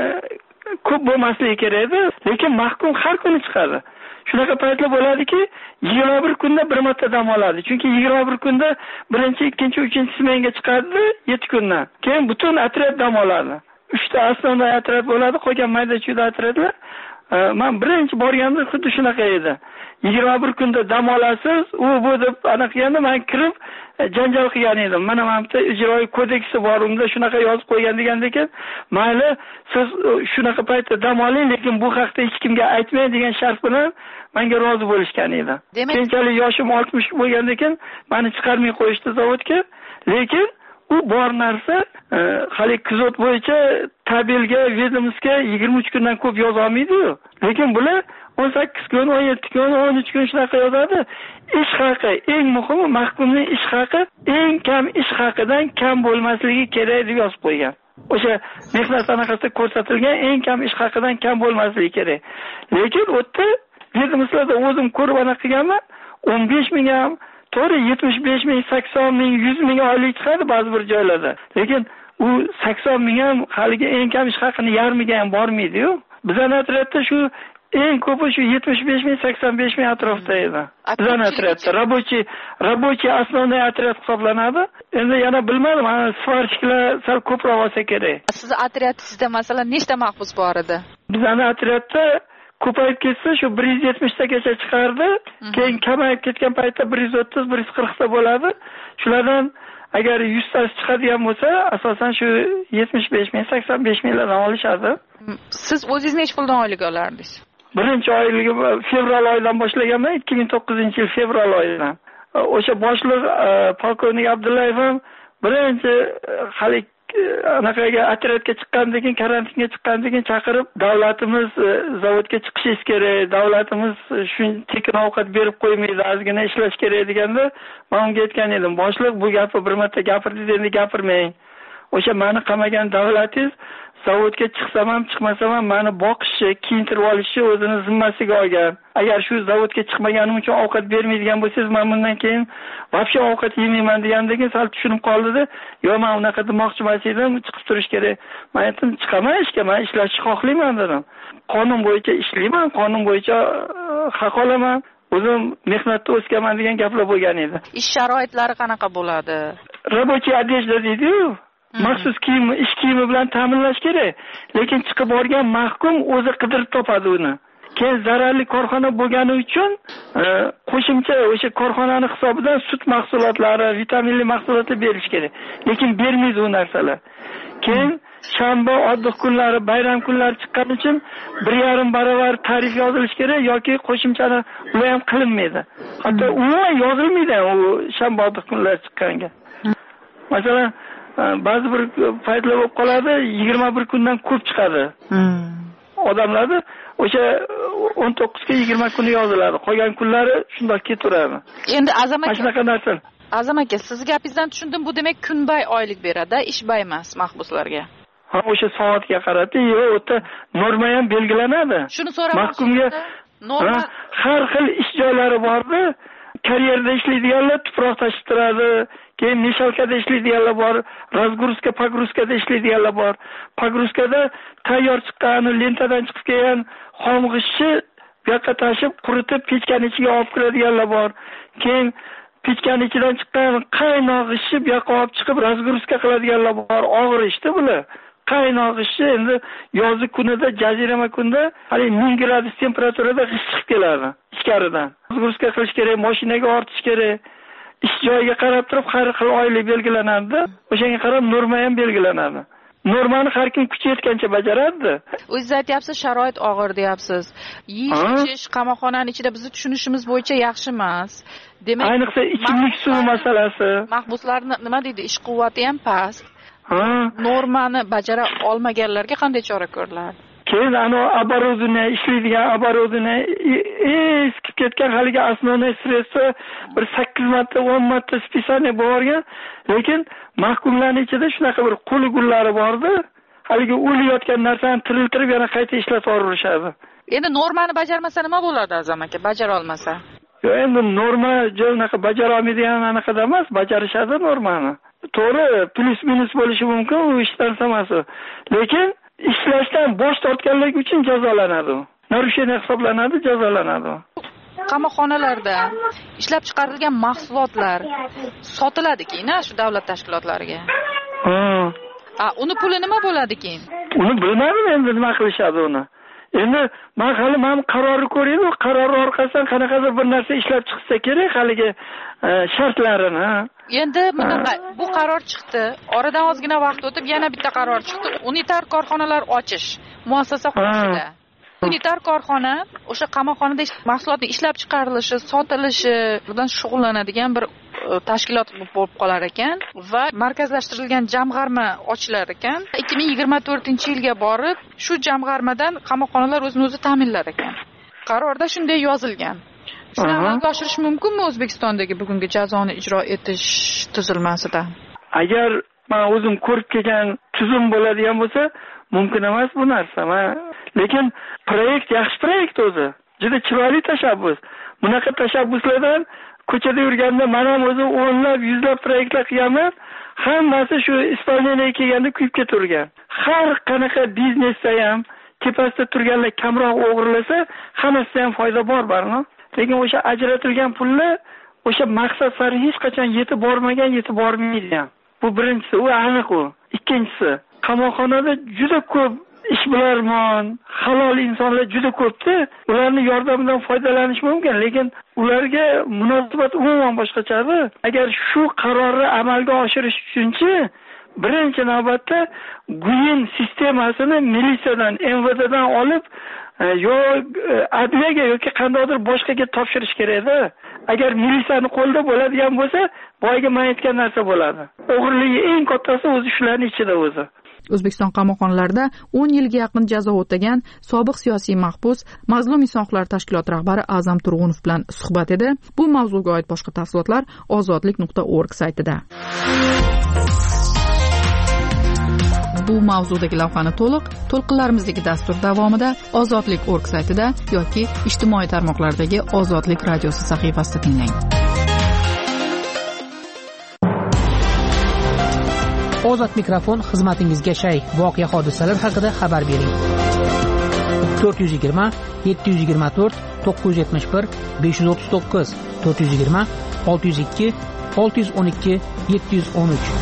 B: ko'p bo'lmasligi kerak edi, lekin mahkum har kuni chiqadi. Shunaqa paytlar bo'ladiki, yigirma bir kunda bir marta dam oladi. Chunki yigirma bir kunda birinchi, ikkinchi, uchinchi smenga chiqadi yetti kundan. Keyin butun otryad dam oladi. uchta asosiy otryad bo'ladi, qolgan mayda-chuyda otryadlar. Men birinchi borganda xuddi shunaqa edi. yigirma bir kunda dam olasiz, u bu deb aniqganda men kirib janjal qilgan edim. Mana mana ijroiy kodeksi bor, unda shunaqa yozib qo'ygan degandan, mayli siz shunaqa paytda dam oling, lekin bu haqda hech kimga aytmang degan shart bilan menga rozi bo'lishgan edi. Keyinchalik yoshim oltmish bo'lgandan keyin meni chiqarmay qo'yishdi zavodga, lekin u bor narsa hali kuzat bo'yicha tabelga, vedomskiga yigirma uch kundan ko'p yoza olmaydi-yu. Lekin bular o'n sakkiz kun, o'n yetti kun, o'n uch kun shunaqa yozadi. Ish haqi, eng muhimi mahkumning ish haqi eng kam ish haqidan kam bo'lmasligi kerak deb yozib qo'ygan. O'sha mehnat anaqasida ko'rsatilgan eng kam ish haqidan kam bo'lmasligi kerak. Lekin u yerda vedomslarda o'zim ko'rib aniq qilganman, o'n besh ming ham to'g'ri yetmish besh ming, sakson ming, yuz ming oylik chiqadi ba'zi bir joylarda. Lekin u sakson ming ham haligi eng kam ish haqini yarmiga ham bormaydi-yu. Bizning otryadda shu eng ko'pi shu yetmish besh ming, sakson besh ming atrofida edi. Bizning otryadda rabochiy, rabochiy asosiy otryad hisoblanadi. Endi yana bilmadim, mana svarchiklar sal ko'proq olsa kerak.
D: Siz otryadingizda masalan nechta mahbus bor edi?
B: Bizning otryadda ko'payib ketsa shu bir yuz yetmish tagacha chiqardi. Keyin kamayib ketgan paytda bir yuz o'ttiz, bir yuz qirq ta bo'ladi. Shulardan agar yuz ta chiqadigan bo'lsa, asosan shu yetmish besh ming, sakson besh minglardan olishadi.
D: Siz o'zingiz nech puldan oylik olardingiz?
B: Birinchi oyligi fevral oyidan boshlaganman, ikki ming to'qqizinchi yil fevral oyidan. O'sha boshliq polkovnik Abdullayev ham birinchi hali anaqaga otryadga chiqqandan keyin, karantinga chiqqandan keyin chaqirib, davlatimiz zavodga chiqishingiz kerak, davlatimiz shu tekin ovqat berib qo'ymaydi, ozgina ishlash kerak deganda, men unga aytgan edim, boshliq bu gapni bir marta gapirdingiz, endi gapirmang. O'sha meni qamagan davlatingiz zavodga chiqsam ham, chiqmasam ham meni boqishi, kiyintirib olishi o'zini zimmasiga olgan. Agar shu zavodga chiqmaganim uchun ovqat bermaydigan bo'lsangiz, men bundan keyin vobshe ovqat yemayman degandan keyin sal tushunib qoldi-da, "Yo'q, men unaqa demoqchi emas edim, chiqib turish kerak." Men aytdim, "Chiqaman ishga, men ishlashni xohlayman" dedim. Qonun bo'yicha ishlayman, qonun bo'yicha haq olaman. O'zim mehnatda o'sganman degan gaplar bo'lgan edi.
D: Ish sharoitlari qanaqa bo'ladi?
B: Rabochiy odejda deydi-yu. Maxsus kiyim, ish kiyimi bilan ta'minlash kerak. Lekin chiqib borgan mahkum o'zi qidirib topadi uni. Keyin zararli korxona bo'lgani uchun qo'shimcha o'sha korxonaning hisobidan sut mahsulotlari, vitaminli mahsulotlar berish kerak. Lekin bermaydi u narsalar. Keyin shanba, oddiy kunlari, bayram kunlari chiqqan uchun bir yarim barobar tarif yozilish kerak yoki qo'shimchani ular ham qilinmaydi. Hatto umuman yozilmaydi u shanba, oddiy kunlar chiqqanga. Masalan, ba'zi bir paytlar bo'lib qoladi, yigirma bir kundan ko'p chiqadi. Odamlarda o'sha o'n to'qqiz ga yigirma kuni yoziladi. Qolgan kunlari shunday ketaveradi.
D: Endi Azam aka,
B: shunaqa narsa.
D: Azam aka, siz gapingizdan tushundim, bu demak kunbay oylik beradi, ishbay emas mahbuslarga.
B: Ha, o'sha soatga qarab, yo'q, u yerda norma ham belgilanadi.
D: Shuni so'ramoqchiman.
B: Mahkumga norma har xil ish joylari bor-da. Karyerda ishlaydiganlar tuproq tashib turadi. Keyin meshalkada ishlaydiganlar bor, razgruska, pogruskada ishlaydiganlar bor. Pogruskada tayyor chiqqan, lentadan chiqib kelgan xom g'ishni bu yoqqa tashib, quritib pechkaning ichiga olib kiradiganlar bor. Keyin pechkaning ichidan chiqqan qaynoq g'ishni bu yoqqa olib chiqib razgruska qiladiganlar bor. Og'ir ishda bular. Qaynoq g'ishni endi yozi kunida, jazirama kunda hali ming gradus temperaturada g'ish chiqib keladi ichkaridan. Razgruska qilish kerak, mashinaga ortish kerak. Ish joyiga qarab turib har xil oylik belgilanadi. O'shanga qarab norma ham belgilanadi. Normani har kim kuchi yetgancha bajaradi.
D: O'zingiz aytyapsiz, sharoit og'ir deyapsiz. Yeyish, qamoqxonaning ichida bizni tushunishimiz bo'yicha yaxshi emas. Demak,
B: ayniqsa ichimlik suvi masalasi.
D: Mahbuslarning nima deydi, ish quvvati ham past.
B: Ha,
D: normani bajara olmaganlarga qanday chora ko'riladi?
B: keyin ana оборудование ishlaydigan оборудование eskib ketgan haligi основной sredstva bir sakkiz marta o'n marta списание borgan, lekin mahkumlarning ichida shunaqa bir qo'li gullari bordi, haligi o'layotgan narsani tiriltirib yana qayta ishlatib yuborishadi.
D: Endi normani bajarmasa nima bo'ladi Azam aka, bajara olmasa?
B: Yo'q, endi norma jo'naqa bajara olmaydigan anaqada emas, bajarishadi normani. To'g'ri, plus minus bo'lishi mumkin, u ishdan samasi. Lekin ishlashdan bosh tortganlik uchun jazolanadi. Narusheniya hisoblanadi, jazolanadi.
D: Qamoqxonalarda ishlab chiqarilgan mahsulotlar sotiladi-ki, shu davlat tashkilotlariga.
B: Ha.
D: A, uni puli nima bo'ladi keyin?
B: Uni bilmadim endi nima qilishadi uni. Endi men hali men qarorni ko'raymi, qaror orqasidan qanaqadir bir narsa ishlab chiqsa kerak, haligi shartlarini.
D: Endi bunaqa bu qaror chiqdi. Oradan ozgina vaqt o'tib yana bitta qaror chiqdi. Unitar korxonalar ochish muassasa qurishida. Unitar korxona o'sha qamoqxonada mahsulotning ishlab chiqarilishi, sotilishi bilan shug'ullanadigan bir tashkilot bo'lib qolar ekan va markazlashtirilgan jamg'arma ochilar ekan. ikki ming yigirma to'rtinchi yilga borib shu jamg'armadan qamoqxonalar o'zini o'zi ta'minlar ekan. Qarorda shunday yozilgan. Shuni amalga oshirish mumkinmi O'zbekistondagi bugungi jazoni ijro etish tuzilmasida?
B: Agar men o'zim ko'rib kelgan tuzum bo'ladigan bo'lsa, mumkin emas bu narsa. Lekin proyekt yaxshi proyekt o'zi. Juda chiroyli tashabbus. Bunaqa tashabbuslardan ko'chada yurganda men ham o'zim o'nlab, yuzlab proyektlar qilganman. Hammasi shu Ispaniyaga kelganda kuyib ketavergan. Har qanaqa biznesda ham tepasida turganlar kamroq o'g'irlasa, hammasida ham foyda bor barmi? Lekin o'sha ajratilgan pullar o'sha maqsad sari hech qachon yetib bormagan, yetib bormaydi ham. Bu birinchisi, u aniq u. Ikkinchisi, qamoqxonada juda ko'p ishbilarmon, halol insonlar juda ko'pda, ularning yordamidan foydalanish mumkin, lekin ularga munosabat umuman boshqachadir. Agar shu qarorni amalga oshirish uchunchi birinchi navbatda guyin sistemasini militsiyadan, M V D'dan olib yo adliyaga yoki qandaydir boshqaga topshirish kerak-da. Agar militsiyani qo'lda bo'ladigan bo'lsa, boyga men aytgan narsa bo'ladi. O'g'irligi eng kattasi o'zi shularning ichida o'zi.
D: O'zbekiston qamoqxonalarida o'n yilga yaqin jazo o'tagan sobiq siyosiy mahbus Mazlum inson huquqlari tashkiloti rahbari A'zam Turg'unov bilan suhbat edi. Bu mavzuga oid boshqa tafsilotlar ozodlik nuqta org saytida. Bu mavzudagi lavhani to'liq to'lqinlarimizdagi dastur davomida ozodlik nuqta org saytida yoki ijtimoiy tarmoqlardagi Ozodlik radiosi sahifasida tinglang.
J: Ozod mikrofon xizmatingizga shay. Voqea hodisalar haqida xabar bering. to'rt yuz yigirma yetti yuz yigirma to'rt to'qqiz yuz yetmish bir besh yuz o'ttiz to'qqiz to'rt yuz yigirma olti yuz ikki olti yuz o'n ikki yetti yuz o'n uch.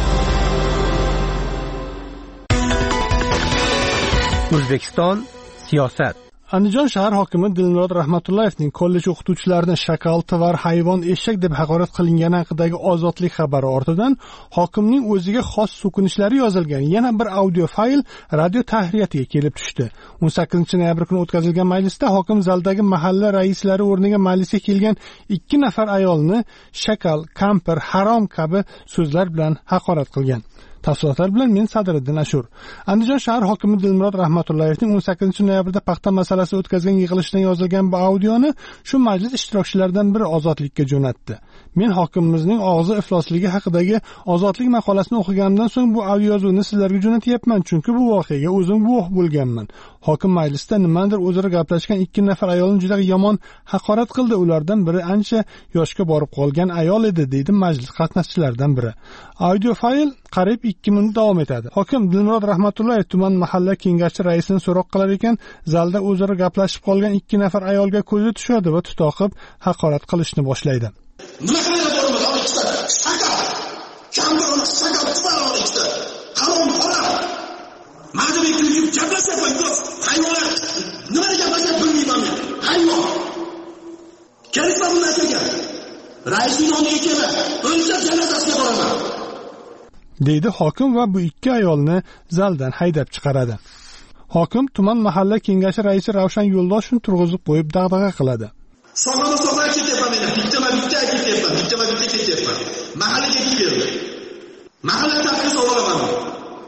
J: O'zbekiston siyosat.
H: Andijon shahar hokimi Dilmurod Rahmatullayevning kollej o'qituvchilarini shakal, tovar, hayvon, eshak deb haqorat qilingani haqidagi ozodlik xabari ortidan hokimning o'ziga xos so'kinishlari yozilgan yana bir audio fayl radio tahriyatiga kelib tushdi. o'n sakkizinchi noyabr kuni o'tkazilgan majlisda hokim zaldagi mahalla raislari o'rniga majlisga kelgan ikki nafar ayolni shakal, kampir, harom kabi so'zlar bilan haqorat qilgan. Tafsilotlar bilan men Sadriddin Ashur. Andijon shahar hokimi Dilmurod Rahmatullayevning o'n sakkizinchi noyabrda paxta masalasi o'tkazgan yig'ilishdan yozilgan bu audioni shu majlis ishtirokchilaridan biri Ozodlikka jo'natdi. Men hokimimizning og'zi iflosligi haqidagi Ozodlik maqolasini o'qiganimdan so'ng bu audio yozuvni sizlarga jo'natyapman, chunki bu voqeaga o'zim guvoh bo'lganman. Hokim majlisda nimadir o'zaro gaplashgan ikki nafar ayolni juda yomon haqorat qildi. Ulardan biri ancha yoshga borib qolgan ayol edi, deydi majlis qatnashchilaridan biri. Audio fayl qariyb ikki minut davom etadi. Hokim Dilmurod Rahmatullayev tuman mahalla kengashi raisini so'roq qilar ekan, zalda o'zaro gaplashib qolgan ikki nafar ayolga ko'zi tushadi va tutoqib haqorat qilishni boshlaydi.
C: Nima qiladi bo'lmadi, ona ikkita shaka. Kamda ona shaka tutar ona ikkita. Harom harom. Madam ikkinchi gaplashyapman, do'st. Hayvonlar nima gaplashib bilmayman men. Hayvon. Kerakmi bu narsaga? Raisning nomiga kelma. O'lsa janozasiga boraman.
H: deydi hokim va bu ikki ayolni zaldan haydab chiqaradi. Hokim tuman mahalla kengashi raisi Ravshan Yo'ldoshni turg'izib qo'yib dag'dag'a qiladi.
C: Sog'lom sog'lom ketyapman men. Bittama bitta ketyapman, bittama bitta ketyapman. Mahallaga keldim. Mahalla tartibini so'raman.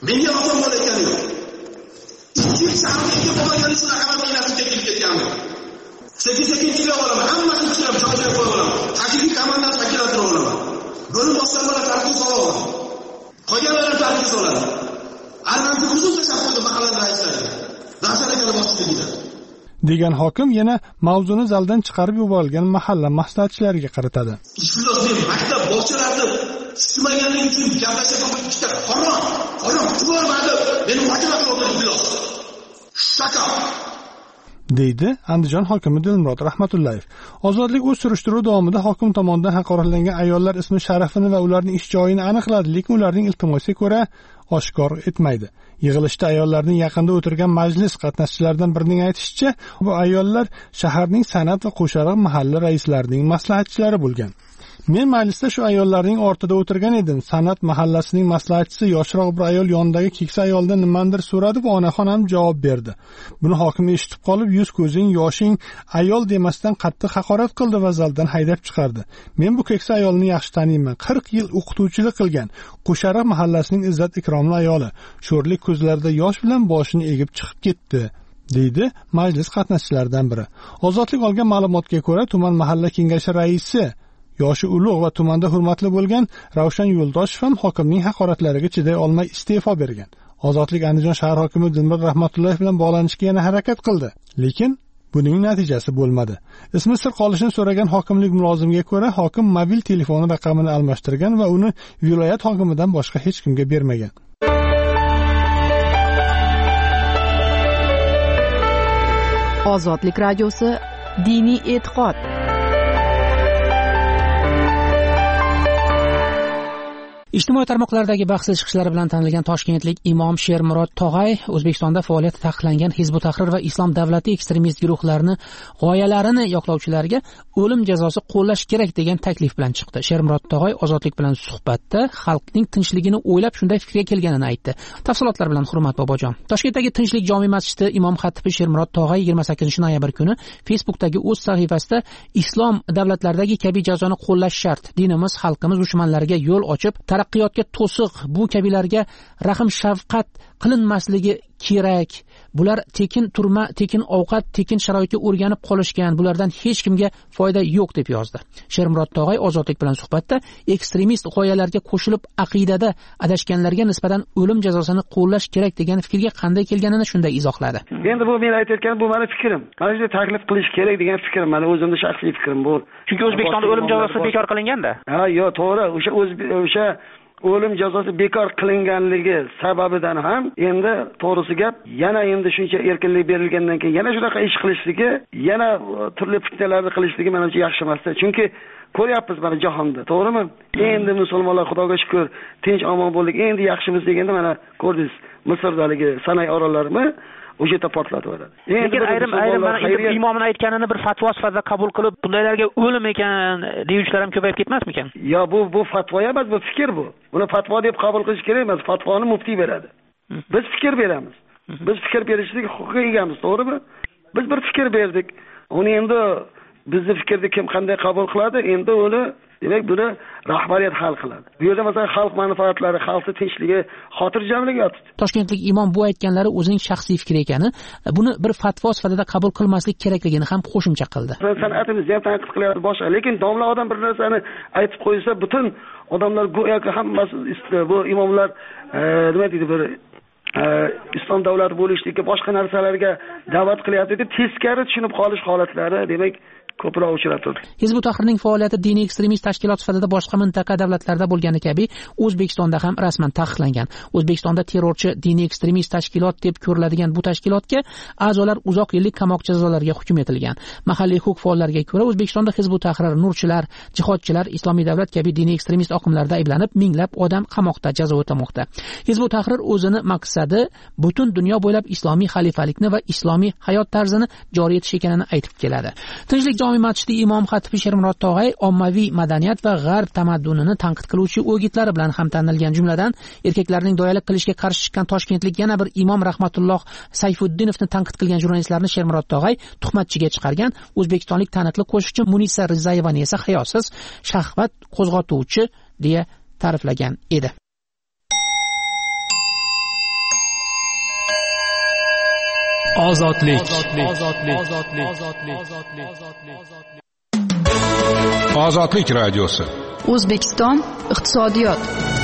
C: menga oson bo'layotgani yo'q. ikki yil shaharga ikki bo'lmagan shunaqa qilib menasiga kelib ketganman. sekin sekin chiqib olaman, hammasini chiqarib joyiga qo'yib olaman. haqiqiy komandani shakllantirib olaman. bo'lim boshqarmalar tartib solaman. qolganlarni tartib solaman. Albatta huzur tashab qo'ydi mahalla raislariga. Dasarakalar boshligida.
H: degan hokim yana mavzuni zaldan chiqarib yuborilgan mahalla maslahatchilariga qaratadi.
C: Iflos men maktab bog'chalarni tushmaganligi uchun gaplashib ikkita harom, harom tuvormadi. Meni muhokama qilib iflos. Shaka.
H: deydi Andijon hokimi Dilmurod Rahmatullayev. Ozodlik o'z surishtiruv davomida hokim tomonidan haqoratlangan ayollar ismi sharafini va ularning ish joyini aniqladi, lekin ularning iltimosiga ko'ra oshkor etmaydi. Yig'ilishda ayollarning yaqinda o'tirgan majlis qatnashchilaridan birining aytishicha, bu ayollar shaharning san'at va qo'shiq mahalla raislarining maslahatchilari bo'lgan. Men majlisda shu ayollarning ortida o'tirgan edim. San'at mahallasining maslahatchisi yoshroq bir ayol yonidagi keksa ayoldan nimadir so'radi va onaxon ham javob berdi. Buni hokim eshitib qolib, yuz ko'zing, yoshing ayol demasdan qattiq haqorat qildi va zaldan haydab chiqardi. Men bu keksa ayolni yaxshi taniyman. qirq yil o'qituvchilik qilgan. Qo'shariq mahallasining izzat ikromli ayoli. Sho'rlik ko'zlarida yosh bilan boshini egib chiqib ketdi, deydi majlis qatnashchilaridan biri. Ozodlik olgan ma'lumotga ko'ra, tuman mahalla kengashi raisi yoshi ulug' va tumanda hurmatli bo'lgan Ravshan Yo'ldoshev ham hokimning haqoratlariga chiday olmay iste'fo bergan. Ozodlik Andijon shahar hokimi Dilmurod Rahmatullayev bilan bog'lanishga yana harakat qildi, lekin buning natijasi bo'lmadi. Ismi sir qolishini so'ragan hokimlik mulozimiga ko'ra, hokim mobil telefoni raqamini almashtirgan va uni viloyat hokimidan boshqa hech kimga bermagan.
D: Ozodlik radiosi diniy e'tiqod.
I: Ijtimoiy tarmoqlardagi bahsli chiqishlari bilan tanilgan toshkentlik imom Shermurod Tog'ay O'zbekistonda faoliyati taqiqlangan Hizb ut-Tahrir va Islom davlati ekstremist guruhlarini g'oyalarini yoqlovchilarga o'lim jazosi qo'llash kerak degan taklif bilan chiqdi. Shermurod Tog'ay Ozodlik bilan suhbatda xalqning tinchligini o'ylab shunday fikrga kelganini aytdi. Tafsilotlar bilan Hurmat bobojon. Toshkentdagi Tinchlik jome masjidi imom xatibi Shermurod Tog'ay yigirma sakkizinchi noyabr kuni Facebookdagi o'z sahifasida islom davlatlaridagi kabi jazoni qo'llash shart. Dinimiz xalqimiz dushmanlariga yo'l ochib taraqqiyotga to'siq, bu kabilarga rahm shafqat qilinmasligi kerak. Bular tekin turma, tekin ovqat, tekin sharoitga o'rganib qolishgan. Bulardan hech kimga foyda yo'q deb yozdi. Shermurod Tog'ay Ozodlik bilan suhbatda ekstremist g'oyalarga qo'shilib aqidada adashganlarga nisbatan o'lim jazosini qo'llash kerak degan fikrga qanday kelganini shunday izohladi.
V: Endi bu men aytayotganim bu meni fikrim. Mana shunday taklif qilish kerak degan fikrim, meni o'zimning shaxsiy fikrim bu.
I: Chunki O'zbekistonda o'lim jazosi bekor qilinganda.
V: Ha, yo'q, to'g'ri. O'sha o'sha o'lim jazosi bekor qilinganligi sababidan ham endi to'g'risi gap, yana endi shuncha erkinlik berilgandan keyin yana shunaqa ish qilishligi, yana turli fitnalarni qilishligi menimcha yaxshi emas. Chunki ko'ryapmiz mana jahonda, to'g'rimi? Endi musulmonlar Xudoga shukr, tinch omon bo'ldik, endi yaxshimiz deganda mana ko'rdingiz, Misrdagi Sanay orollarimi o'sha yerda portlatib yuboradi.
I: Lekin ayrim ayrim mana imomning aytganini bir fatvo sifatida qabul qilib, bundaylarga o'lim ekan deyuvchilar ham ko'payib ketmasmikan?
V: Yo, bu bu fatvo emas, bu fikr bu. Buni fatvo deb qabul qilish kerak emas, fatvoni muftiy beradi. Biz fikr beramiz. Biz fikr berishlik huquqiga egamiz, to'g'rimi? Biz bir fikr berdik. Uni endi bizni fikrni kim qanday qabul qiladi? Endi uni demak buni rahbariyat hal qiladi. Bu yerda masalan xalq manfaatlari, xalqning tinchligi, xotirjamligi yotibdi.
I: Toshkentlik imom bu aytganlari o'zining shaxsiy fikri ekani, buni bir fatvo sifatida qabul qilmaslik kerakligini ham qo'shimcha qildi.
V: San'atimizni ham tanqid qilyapti boshqa, lekin domla odam bir narsani aytib qo'ysa, butun odamlar go'yoki hammasi bu imomlar nima deydi, bir islom davlati bo'lishlikka, boshqa narsalarga da'vat qilyapti deb teskari tushunib qolish holatlari demak ko'proq uchrab turdi.
I: Hizb ut-Tahrirning faoliyati diniy ekstremist tashkilot sifatida boshqa mintaqa davlatlarda bo'lgani kabi O'zbekistonda ham rasman taqiqlangan. O'zbekistonda terrorchi diniy ekstremist tashkilot deb ko'riladigan bu tashkilotga a'zolar uzoq yillik qamoq jazolariga hukm etilgan. Mahalliy huquq faollariga ko'ra O'zbekistonda Hizb ut-Tahrir, nurchilar, jihodchilar, islomiy davlat kabi diniy ekstremist oqimlarda ayblanib, minglab odam qamoqda jazo o'tamoqda. Hizb ut-Tahrir o'zini maqsadi butun dunyo bo'ylab islomiy xalifalikni va islomiy hayot tarzini joriy etish ekanini aytib keladi. Tinchlik jome masjidi imom xatibi Shermurod Tog'ay ommaviy madaniyat va g'arb tamaddunini tanqid qiluvchi o'gitlari bilan ham tanilgan, jumladan erkaklarning doyalik qilishga qarshi chiqqan toshkentlik yana bir imom Rahmatulloh Sayfuddinovni tanqid qilgan jurnalistlarni Shermurod Tog'ay tuhmatchiga chiqargan. O'zbekistonlik taniqli qo'shiqchi Munisa Rizayevani esa hayosiz, shahvat qo'zg'atuvchi deya ta'riflagan edi. ozodlik
M: ozodlik radiosi.
D: O'zbekiston iqtisodiyot.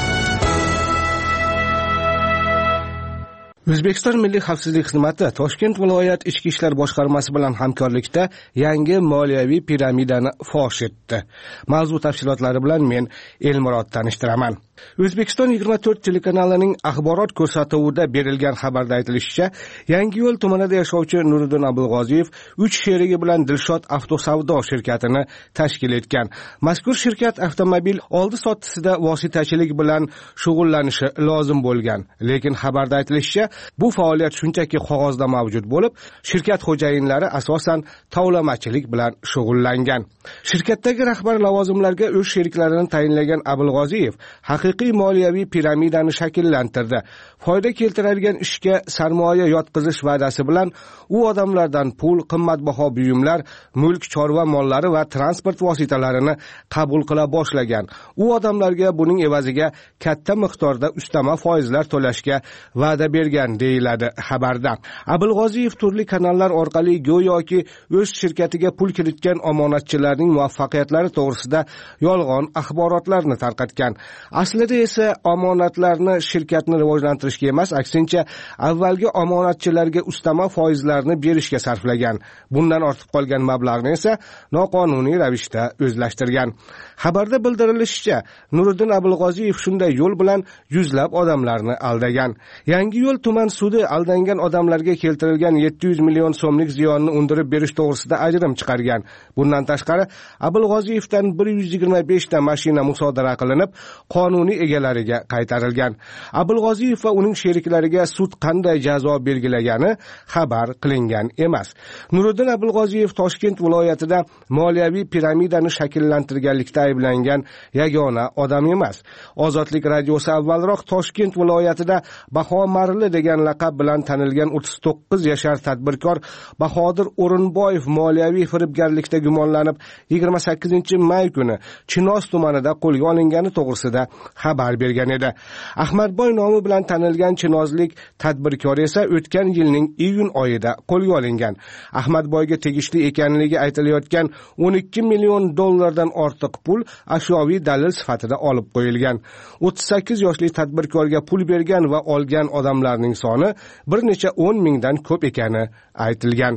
A: O'zbekiston Milliy xavfsizlik xizmati Toshkent viloyat ichki ishlar boshqarmasi bilan hamkorlikda yangi moliyaviy piramidani fosh etdi. Mavzu tafsilotlari bilan men Elmurod tanishtiraman. O'zbekiston yigirma to'rt telekanalining axborot ko'rsatuvida berilgan xabarda aytilishicha, Yangiyo'l tumanida yashovchi Nuriddin Abulg'oziyev uch sherigi bilan Dilshod avtosavdo shirkatini tashkil etgan. Mazkur shirkat avtomobil oldi-sottisida vositachilik bilan shug'ullanishi lozim bo'lgan. Lekin xabarda aytilishicha, bu faoliyat shunchaki qog'ozda mavjud bo'lib, shirkat xo'jayinlari asosan tovlamachilik bilan shug'ullangan. Shirkatdagi rahbar lavozimlarga o'z sheriklarini tayinlagan Abulg'oziyev haqiqiy moliyaviy piramidani shakllantirdi. Foyda keltiradigan ishga sarmoya yotqizish va'dasi bilan u odamlardan pul, qimmatbaho buyumlar, mulk, chorva mollari va transport vositalarini qabul qila boshlagan. U odamlarga buning evaziga katta miqdorda ustama foizlar to'lashga va'da bergan deyiladi xabarda. Abulg'oziyev turli kanallar orqali go'yoki o'z shirkatiga pul kiritgan omonatchilarning muvaffaqiyatlari to'g'risida yolg'on axborotlarni tarqatgan. Aslida esa omonatlarni shirkatni rivojlantirishga emas, aksincha avvalgi omonatchilarga ustama foizlarni berishga sarflagan. Bundan ortib qolgan mablag'ni esa noqonuniy ravishda o'zlashtirgan. Xabarda bildirilishicha, Nuriddin Abulg'oziyev shunday yo'l bilan yuzlab odamlarni aldagan. Yangiyo'l tuman sudi aldangan odamlarga keltirilgan yetti yuz million so'mlik ziyonni undirib berish to'g'risida ajrim chiqargan. Bundan tashqari, Abulg'oziyevdan bir yuz yigirma besh ta mashina musodara qilinib, qonuniy egalariga qaytarilgan. Abulg'oziyev va uning sheriklariga sud qanday jazo belgilagani xabar qilingan emas. Nuriddin Abulg'oziyev Toshkent viloyatida moliyaviy piramidani shakllantirganlikda ayblangan yagona odam emas. Ozodlik radiosi avvalroq Toshkent viloyatida Baho Marli degan laqab bilan tanilgan o'ttiz to'qqiz yashar tadbirkor Bahodir O'rinboyev moliyaviy firibgarlikda gumonlanib yigirma sakkizinchi may kuni Chinoz tumanida qo'lga olingani to'g'risida xabar bergan edi. Ahmadboy nomi bilan tanilgan chinozlik tadbirkor esa o'tgan yilning iyun oyida qo'lga olingan. Ahmadboyga tegishli ekanligi aytilayotgan o'n ikki million dollardan ortiq pul ashyoviy dalil sifatida olib qo'yilgan. o'ttiz sakkiz yoshli tadbirkorga pul bergan va olgan odamlarning soni bir necha o'n mingdan ko'p ekani aytilgan.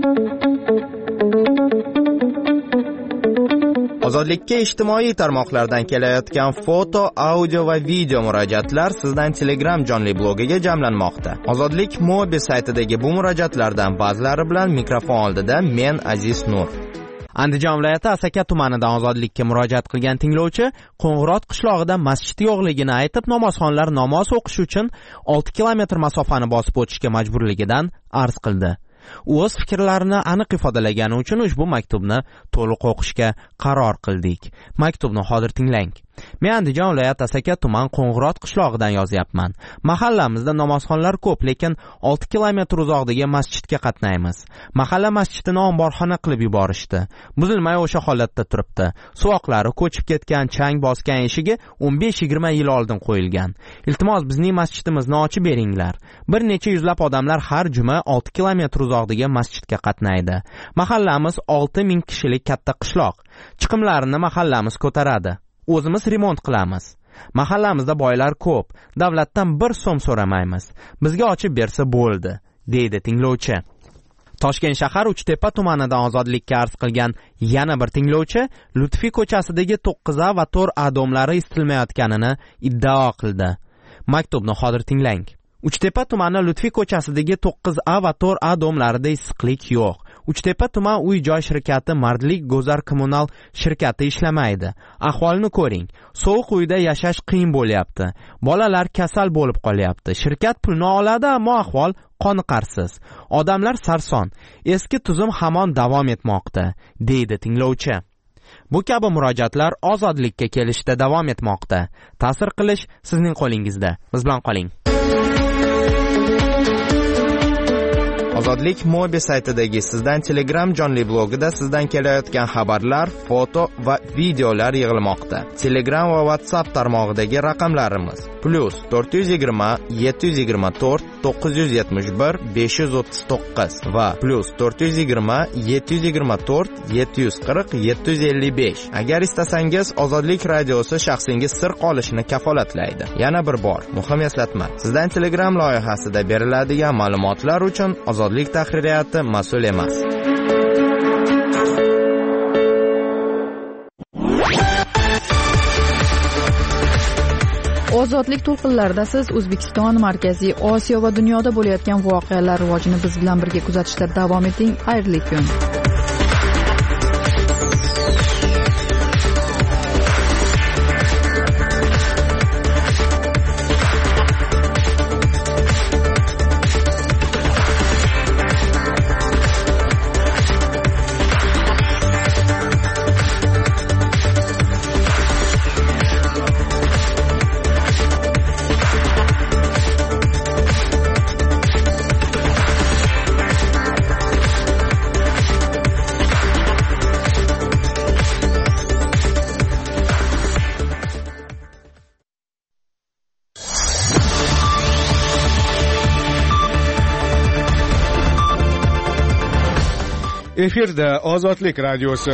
F: Ozodlikka ijtimoiy tarmoqlardan kelayotgan foto, audio va video murojaatlar sizdan Telegram jonli blogiga jamlanmoqda. Ozodlik Mobi saytidagi bu murojaatlardan ba'zilari bilan mikrofon oldida men Aziz Nur. Andijon viloyati Asaka tumanidan ozodlikka murojaat qilgan tinglovchi Qo'ng'irot qishlog'ida masjid yo'qligini aytib, namozxonlar namoz o'qish uchun olti kilometr masofani bosib o'tishga majburligidan arz qildi. U o'z fikrlarini aniq ifodalagani uchun ushbu maktubni to'liq o'qishga qaror qildik. Maktubni hozir tinglang. Men Andijon viloyati Asaka tuman Qo'ng'irot qishlog'idan yozyapman. Mahallamizda namozxonlar ko'p, lekin olti kilometr uzoqdagi masjidga qatnaymiz. Mahalla masjidini omborxona qilib yuborishdi. Buzilmay o'sha holatda turibdi. Suvoqlari ko'chib ketgan, chang bosgan eshigi o'n besh yigirma yil oldin qo'yilgan. Iltimos bizning masjidimizni ochib beringlar. Bir necha yuzlab odamlar har juma olti kilometr uzoqdagi masjidga qatnaydi. Mahallamiz olti ming kishilik katta qishloq. Chiqimlarini mahallamiz ko'taradi. O'zimiz remont qilamiz. Mahallamizda boylar ko'p. Davlatdan bir so'm so'ramaymiz. Bizga ochib bersa bo'ldi, deydi tinglovchi. Toshkent shahar Uchtepa tumanidan ozodlikka arz qilgan yana bir tinglovchi Lutfiy ko'chasidagi to'qqiz A va to'rt A domlari isitilmayotganini iddao qildi. Maktubni hozir tinglang. Uchtepa tumani Lutfiy ko'chasidagi to'qqiz A va to'rt A domlarida issiqlik yo'q. Uchtepa tuman uy joy shirkati Mardlik Gozar kommunal shirkati ishlamaydi. Ahvolni ko'ring. Sovuq uyda yashash qiyin bo'lyapti. Bolalar kasal bo'lib qolyapti. Shirkat pulni oladi, ammo ahvol qoniqarsiz. Odamlar sarson. Eski tuzum hamon davom etmoqda, deydi tinglovchi. Bu kabi murojaatlar ozodlikka kelishda davom etmoqda. Ta'sir qilish sizning qo'lingizda. Biz bilan qoling. Ozodlik Mobi saytidagi sizdan Telegram jonli blogida sizdan kelayotgan xabarlar, foto va videolar yig'ilmoqda. Telegram va WhatsApp tarmog'idagi raqamlarimiz: plus to'rt yuz yigirma yetti yuz yigirma to'rt to'qqiz yuz yetmish bir besh yuz o'ttiz to'qqiz va plus to'rt yuz yigirma yetti yuz yigirma to'rt yetti yuz qirq yetti yuz ellik besh. Agar istasangiz Ozodlik radiosi shaxsingiz sir qolishini kafolatlaydi. Yana bir bor muhim eslatma. Sizdan Telegram loyihasida beriladigan ma'lumotlar uchun Ozodlik tahririyati mas'ul emas.
D: Ozodlik to'lqinlarida siz O'zbekiston, Markaziy Osiyo va dunyoda bo'layotgan voqealar rivojini biz bilan birga kuzatishda davom eting. Xayrli kun.
A: Efirda Ozodlik radiosi.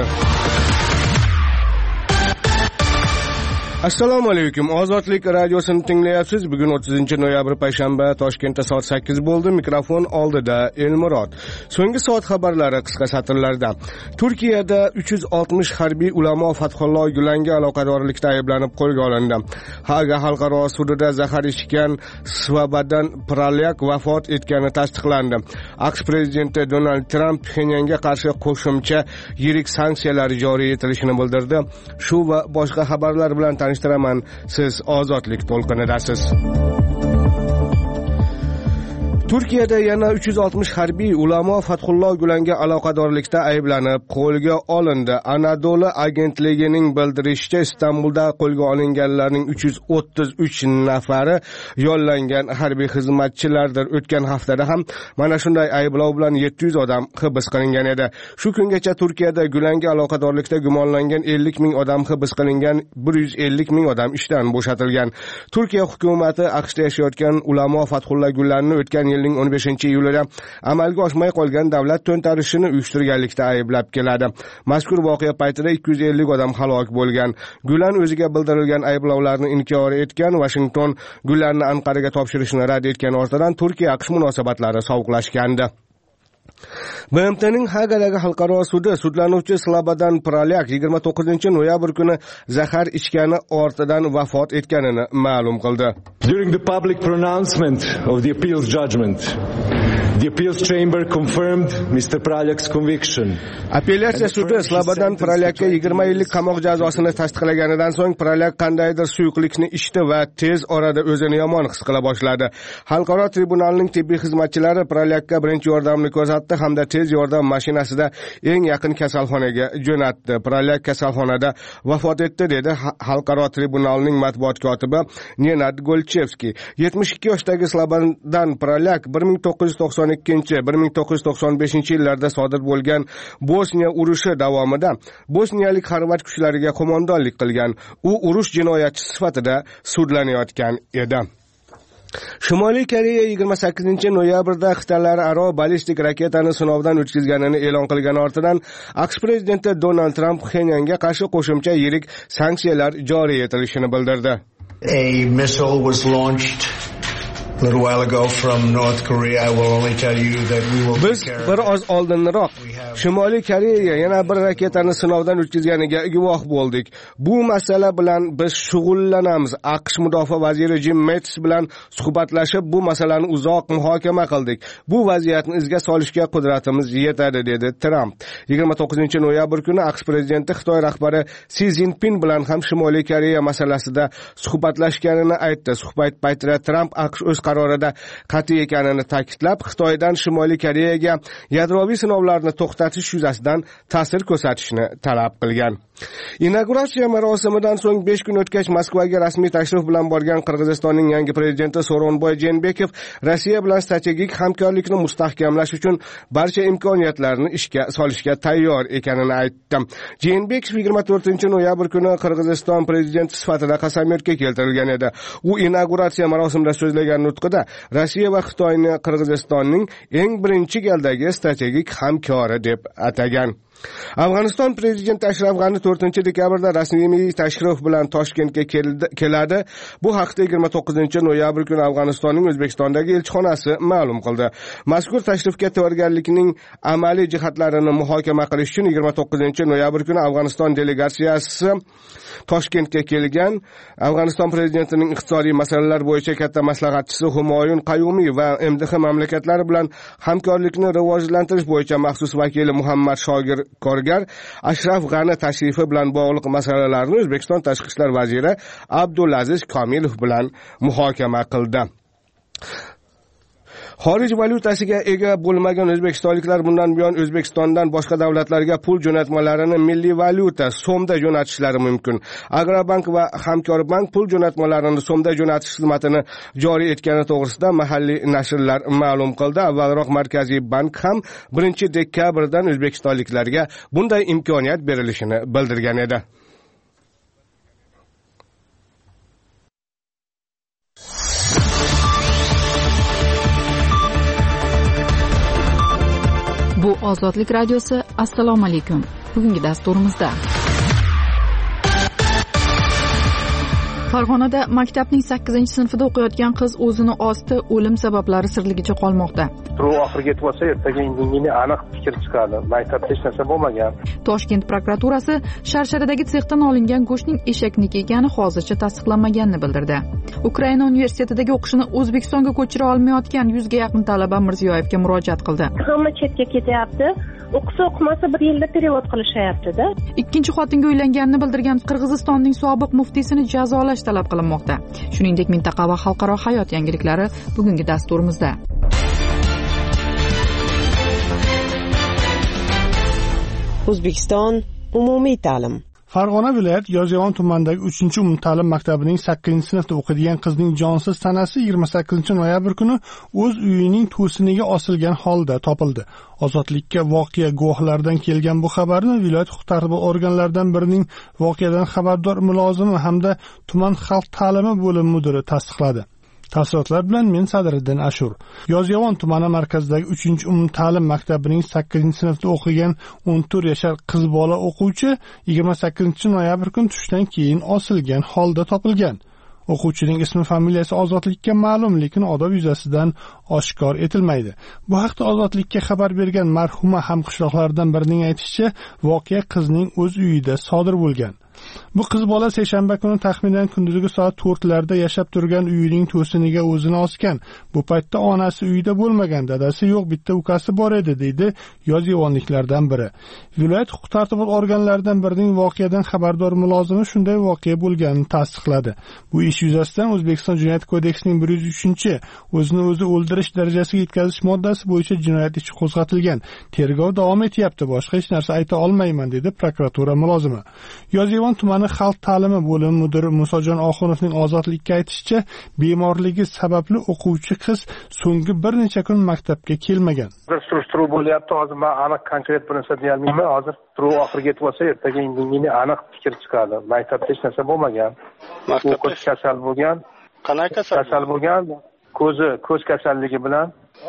A: Assalomu alaykum. Ozodlik radiosini tinglayapsiz. Bugun o'ttizinchi noyabr payshanba, Toshkentda soat sakkiz bo'ldi. Mikrofon oldida Elmurod. So'nggi soat xabarlari qisqa satrlarda. Turkiyada uch yuz oltmish harbiy ulamo Fathulloh Gulanga aloqadorlikda ayblanib qo'lga olindi. Haga xalqaro sudida zahar ichgan Svobodan Pralyak vafot etgani tasdiqlandi. AQSh prezidenti Donald Tramp Pxenyanga qarshi qo'shimcha yirik sanksiyalar joriy etilishini bildirdi. Shu va boshqa xabarlar bilan tanishtiraman. Siz Ozodlik to'lqinidasiz. Turkiyada yana uch yuz oltmish harbiy ulamo Fathulloh Gulanga aloqadorlikda ayblanib qo'lga olindi. Anadolu agentligining bildirishicha, Istanbulda qo'lga olinganlarning uch yuz o'ttiz uch nafari yollangan harbiy xizmatchilardir. O'tgan haftada ham mana shunday ayblov bilan yetti yuz odam hibs qilingan edi. Shu kungacha Turkiyada Gulanga aloqadorlikda gumonlangan ellik ming odam hibs qilingan, bir yuz ellik ming odam ishdan bo'shatilgan. Turkiya hukumati AQShda yashayotgan ulamo Fathulloh Gulanni o'tgan yilning o'n beshinchi iyulida amalga oshmay qolgan davlat to'ntarishini uyushtirganlikda ayblab keladi. Mazkur voqea paytida ikki yuz ellik odam halok bo'lgan. Gulan o'ziga bildirilgan ayblovlarni inkor etgan. Washington Gulanni Anqaraga topshirishni rad etgan ortidan Turkiya AQSh munosabatlari sovuqlashgandi. B M T'ning Hagadagi xalqaro sudi sudlanuvchi Slobodan Pralyak yigirma to'qqizinchi noyabr kuni zahar ichgani ortidan vafot etganini ma'lum qildi.
G: During the public pronouncement of the appeals judgment, the appeals chamber confirmed Mister Pralyak's conviction.
A: Apellyatsiya sudi Slobodan Pralyakka yigirma yillik qamoq jazosini tasdiqlaganidan so'ng Pralyak qandaydir suyuqlikni ichdi va tez orada o'zini yomon his qila boshladi. Xalqaro tribunalning tibbiy xizmatchilari Pralyakka birinchi yordamni ko'rsatdi hamda tez yordam mashinasida eng yaqin kasalxonaga jo'natdi. Pralyak kasalxonada vafot etdi, dedi xalqaro tribunalning matbuot kotibi Nenad Golchevskiy. yetmish ikki yoshdagi Slobodan Pralyak bir ming to'qqiz yuz to'qson ikkinchi bir ming to'qqiz yuz to'qson beshinchi yillarda sodir bo'lgan Bosniya urushi davomida bosniyalik xorvat kuchlariga qo'mondonlik qilgan. U urush jinoyatchisi sifatida sudlanayotgan edi. Shimoliy Koreya yigirma sakkizinchi noyabrda qit'alararo ballistik raketani sinovdan o'tkazganini e'lon qilgan ortidan AQSh prezidenti Donald Tramp Pxenyanga qarshi qo'shimcha yirik sanksiyalar joriy etilishini bildirdi.
N: A missile was launched a little while ago from North Korea. I will only tell you that we will
A: Biz bir oz oldinroq Shimoliy Koreya yana bir raketani sinovdan o'tkazganiga guvoh bo'ldik. Bu masala bilan biz shug'ullanamiz. AQSh mudofaa vaziri Jim Mattis bilan suhbatlashib, bu masalani uzoq muhokama qildik. Bu vaziyatni izga solishga qudratimiz yetadi, dedi Tramp. yigirma to'qqizinchi noyabr kuni AQSh prezidenti Xitoy rahbari Si Zinpin bilan ham Shimoliy Koreya masalasida suhbatlashganini aytdi. Suhbat paytida Tramp AQSh o'z qarorida qat'iy ekanini ta'kidlab, Xitoydan Shimoliy Koreyaga yadroviy sinovlarni to'xtatish yuzasidan ta'sir ko'rsatishni talab qilgan. Inauguratsiya marosimidan so'ng besh kun o'tgach Moskvaga rasmiy tashrif bilan borgan Qirg'izistonning yangi prezidenti So'ronboy Jeenbekov Rossiya bilan strategik hamkorlikni mustahkamlash uchun barcha imkoniyatlarni ishga solishga tayyor ekanini aytdi. Jeenbekov yigirma to'rtinchi noyabr kuni Qirg'iziston prezidenti sifatida qasamyodga keltirilgan edi. U inauguratsiya marosimida so'zlagan nutq nutqida Rossiya va Xitoyni Qirg'izistonning eng birinchi galdagi strategik hamkori deb atagan. Afg'oniston prezidenti Ashraf G'ani to'rtinchi dekabrda rasmiy tashrif bilan Toshkentga keladi. Bu haqda yigirma to'qqizinchi noyabr kuni Afg'onistonning O'zbekistondagi elchixonasi ma'lum qildi. Mazkur tashrifga tayyorgarlikning amaliy jihatlarini muhokama qilish uchun yigirma to'qqizinchi noyabr kuni Afg'oniston delegatsiyasi Toshkentga kelgan. Afg'oniston prezidentining iqtisodiy masalalar bo'yicha katta maslahatchisi Humoyun Qayumiy va M D H mamlakatlari bilan hamkorlikni rivojlantirish bo'yicha maxsus vakili Muhammad Shogir Korgar Ashraf G'ani tashrifi bilan bog'liq masalalarni O'zbekiston tashqi ishlar vaziri Abdulaziz Komilov bilan muhokama qildi. Xorij valyutasiga ega bo'lmagan o'zbekistonliklar bundan buyon O'zbekistondan boshqa davlatlarga pul jo'natmalarini milliy valyuta so'mda jo'natishlari mumkin. Agrobank va Hamkorbank pul jo'natmalarini so'mda jo'natish xizmatini joriy etgani to'g'risida mahalliy nashrlar ma'lum qildi. Avvalroq Markaziy bank ham birinchi dekabrdan o'zbekistonliklarga bunday imkoniyat berilishini bildirgan edi.
D: Bu Ozodlik radiosi. Assalomu alaykum. Bugungi dasturimizda Farg'onada maktabning sakkizinchi sinfida o'qiyotgan qiz o'zini osdi, o'lim sabablari sirligicha qolmoqda.
E: Turuv oxiriga yetib olsa, ertaga indinga aniq fikr chiqadi. Maktabda hech narsa bo'lmagan.
D: Toshkent prokuraturasi Sharsharadagi sexdan olingan go'shtning eshakniki ekani hozircha tasdiqlanmaganini bildirdi. Ukraina universitetidagi o'qishini O'zbekistonga ko'chira olmayotgan yuzga yaqin talaba Mirziyoyevga murojaat qildi.
O: Hamma chetga ketyapti. O'qisa o'qimasa bir yilda perevod qilishyapti-da.
D: Ikkinchi xotinga uylanganini bildirgan Qirg'izistonning sobiq muftiysini jazolash talab qilinmoqda. Shuningdek, mintaqa va xalqaro hayot yangiliklari bugungi dasturimizda.
P: O'zbekiston umumiy ta'lim.
H: Farg'ona viloyat Yozyovon tumanidagi uchinchi umumta'lim maktabining sakkizinchi sinfda o'qiydigan qizning jonsiz tanasi yigirma sakkizinchi noyabr kuni o'z uyining to'siniga osilgan holda topildi. Ozodlikka voqea guvohlaridan kelgan bu xabarni viloyat huquq-tartibot organlaridan birining voqeadan xabardor mulozimi hamda tuman xalq ta'limi bo'limi mudiri tasdiqladi. Tafsilotlar bilan men Sadriddin Ashur. Yozyovon tumani markazidagi uchinchi umumta'lim maktabining sakkizinchi sinfda o'qigan o'n to'rt yashar qiz bola o'quvchi yigirma sakkizinchi noyabr kuni tushdan keyin osilgan holda topilgan. O'quvchining ismi familiyasi Ozodlikka ma'lum, lekin odob yuzasidan oshkor etilmaydi. Bu haqda Ozodlikka xabar bergan marhuma hamqishloqlardan birining aytishicha, voqea qizning o'z uyida sodir bo'lgan. Bu qiz bola seshanba kuni taxminan kunduzgi soat to'rtlarda yashab turgan uyining to'siniga o'zini osgan. Bu paytda onasi uyda bo'lmagan, dadasi yo'q, bitta ukasi bor edi, deydi yozyovonliklardan biri. Viloyat huquq-tartibot organlaridan birining voqeadan xabardor mulozimi shunday voqea bo'lganini tasdiqladi. Bu ish yuzasidan O'zbekiston Jinoyat kodeksining bir yuz uchinchi o'zini o'zi o'ldirish darajasiga yetkazish moddasi bo'yicha jinoyat ishi qo'zg'atilgan. Tergov davom etyapti. Boshqa hech narsa ayta olmayman, dedi prokuratura mulozimi. Yozyovon tumani xalq ta'limi bo'limi mudiri Musojon Oxunovning Ozodlikka aytishicha, bemorligi sababli o'quvchi qiz so'nggi bir necha kun maktabga kelmagan.
E: Surishtiruv bo'lyapti. Hozir men aniq konkret bir narsa deya olmayman. Hozir turuv oxiriga yetib olsa, ertaga indinga aniq fikr chiqadi. Maktabda hech narsa bo'lmagan. O'qish kasal bo'lgan. Qanaqa kasal? Kasal bo'lgan. Ko'zi, ko'z kasalligi bilan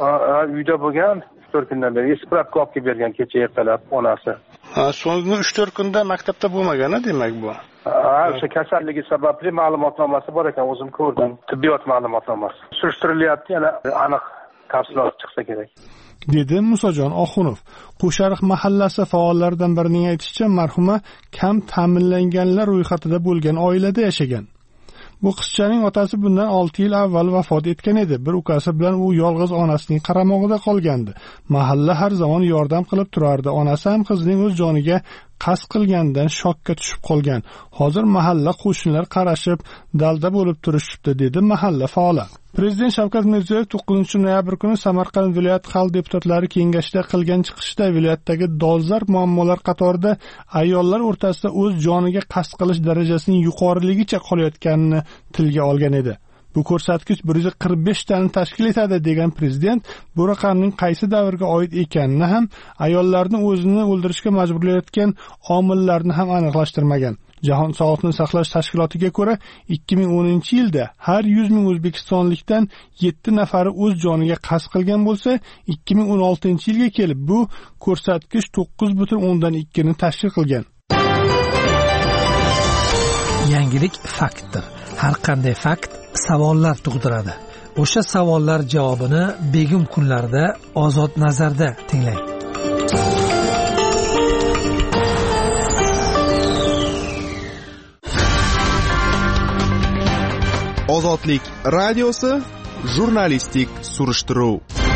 E: uyda bo'lgan. uch to'rt kundan beri spravka olib kelib bergan kecha ertalab onasi.
W: Ha, so'nggi uch to'rt kunda maktabda bo'lmagan, demak bu.
E: Ha, o'sha kasalligi sababli ma'lumotnomasi bor ekan, o'zim ko'rdim. Tibbiyot ma'lumotnomasi. Surishtirilyapti, yana aniq tafsilot chiqsa kerak,
H: dedi Musojon Oxunov. Qo'shariq mahallasi faollaridan birining aytishicha, marhuma kam ta'minlanganlar ro'yxatida bo'lgan oilada yashagan. Bu qizchaning otasi bundan olti yil avval vafot etgan edi. Bir ukasi bilan u yolg'iz onasining qaramog'ida qolgandi. Mahalla har zamon yordam qilib turardi. Onasi ham qizining o'z joniga qasd qilgandan shokka tushib qolgan. Hozir mahalla qo'shnilar qarashib, dalda bo'lib turishibdi, dedi mahalla faoli. Prezident Shavkat Mirziyoyev to'qqizinchi noyabr kuni Samarqand viloyat xalq deputatlari kengashida qilgan chiqishda viloyatdagi dolzarb muammolar qatorida ayollar o'rtasida o'z joniga qasd qilish darajasining yuqoriligicha qolayotganini tilga olgan edi. Bu ko'rsatkich bir yuz qirq besh tani tashkil etadi degan prezident bu raqamning qaysi davrga oid ekanini ham, ayollarni o'zini o'ldirishga majburlayotgan omillarni ham aniqlashtirmagan. Jahon sog'liqni saqlash tashkilotiga ko'ra, ikki ming o'ninchi yilda har yuz ming o'zbekistonlikdan yetti nafari o'z joniga qasd qilgan bo'lsa, ikki ming o'n oltinchi yilga kelib bu ko'rsatkich to'qqiz butun o'ndan ikki ni tashkil qilgan.
J: Yangilik faktdir. Har qanday fakt savollar tug'diradi. O'sha savollar javobini begim kunlarda Ozod nazarda tinglang.
K: Ozodlik radiosi jurnalistik surishtiruv.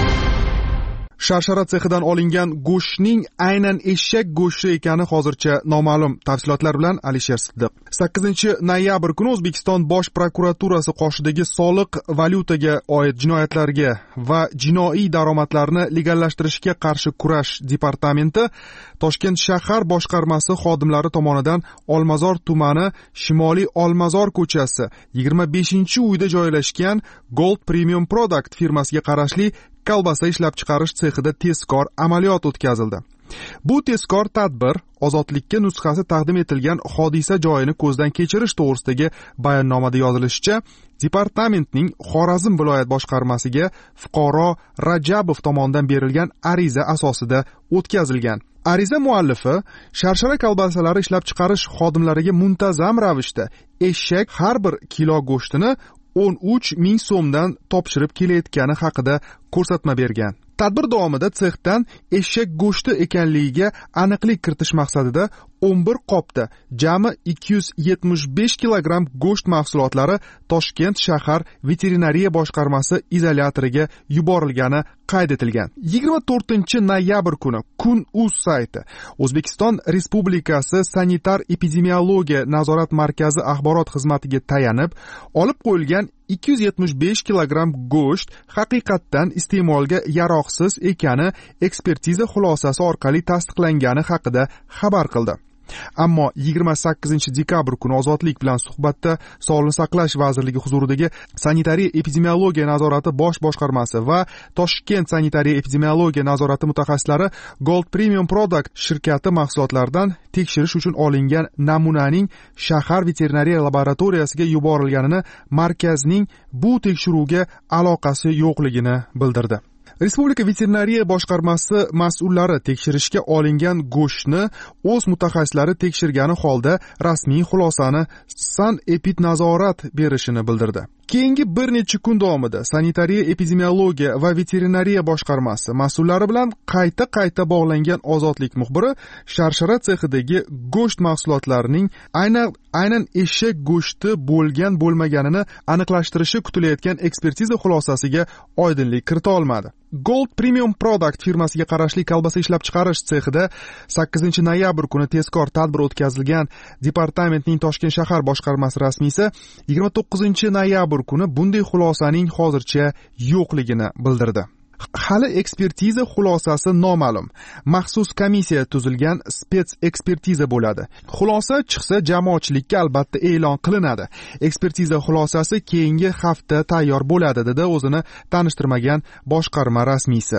K: Sharshara sexidan olingan go'shtning aynan eshak go'shti ekani hozircha noma'lum. Tafsilotlar bilan Alisher Siddiq. sakkizinchi noyabr kuni O'zbekiston Bosh prokuraturasi qoshidagi soliq, valyutaga oid jinoyatlarga va jinoiy daromadlarni legallashtirishga qarshi kurash departamenti Toshkent shahar boshqarmasi xodimlari tomonidan Olmazor tumani Shimoliy Olmazor ko'chasi yigirma beshinchi uyda joylashgan Gold Premium Product firmasiga qarashli kolbasa ishlab chiqarish sexida tezkor amaliyot o'tkazildi. Bu tezkor tadbir Ozodlikka nusxasi taqdim etilgan hodisa joyini ko'zdan kechirish to'g'risidagi bayonnomada yozilishicha, departamentning Xorazm viloyat boshqarmasiga fuqaro Rajabov tomonidan berilgan ariza asosida o'tkazilgan. Ariza muallifi sharshara kolbasalari ishlab chiqarish xodimlariga muntazam ravishda eshak har bir kilo go'shtini o'n uch ming so'mdan topshirib kelayotgani haqida ko'rsatma bergan. Tadbir davomida sexdan eshak go'shti ekanligiga aniqlik kiritish maqsadida o'n bir qopda jami ikki yuz yetmish besh kilogramm go'sht mahsulotlari Toshkent shahar veterinariya boshqarmasi izolyatoriga yuborilgani qayd etilgan. yigirma to'rtinchi noyabr kuni Kun.uz sayti O'zbekiston Respublikasi Sanitar epidemiologiya nazorat markazi axborot xizmatiga tayanib, olib qo'yilgan ikki yuz yetmish besh kilogramm go'sht haqiqatdan iste'molga yaroqsiz ekani ekspertiza xulosasi orqali tasdiqlangani haqida xabar qildi. Ammo yigirma sakkizinchi dekabr kuni Ozodlik bilan suhbatda Sog'liqni saqlash vazirligi huzuridagi Sanitariya epidemiologiya nazorati bosh boshqarmasi va Toshkent sanitariya epidemiologiya nazorati mutaxassislari Gold Premium Product shirkati mahsulotlaridan tekshirish uchun olingan namunaning shahar veterinariya laboratoriyasiga yuborilganini, markazning bu tekshiruvga aloqasi yo'qligini bildirdi. Respublika veterinariya boshqarmasi mas'ullari tekshirishga olingan go'shtni o'z mutaxassislari tekshirgani holda rasmiy xulosani Sanepidnazorat berishini bildirdi. Keyingi bir necha kun davomida Sanitariya epidemiologiya va veterinariya boshqarmasi mas'ullari bilan qayta-qayta bog'langan Ozodlik muxbiri sharshara sexidagi go'sht mahsulotlarining aynan aynan eshak go'shti bo'lgan bo'lmaganini aniqlashtirishi kutilayotgan ekspertiza xulosasiga oydinlik kirita olmadi. Gold Premium Product firmasiga qarashli kolbasa ishlab chiqarish sexida sakkizinchi noyabr kuni tezkor tadbir o'tkazilgan departamentning Toshkent shahar boshqarmasi rasmiysi yigirma to'qqizinchi noyabr kuni bunday xulosaning hozircha yo'qligini bildirdi. Hali ekspertiza xulosasi noma'lum. Maxsus komissiya tuzilgan spets ekspertiza bo'ladi. Xulosa chiqsa jamoatchilikka albatta e'lon qilinadi. Ekspertiza xulosasi keyingi hafta tayyor bo'ladi, dedi o'zini tanishtirmagan boshqarma rasmiysi.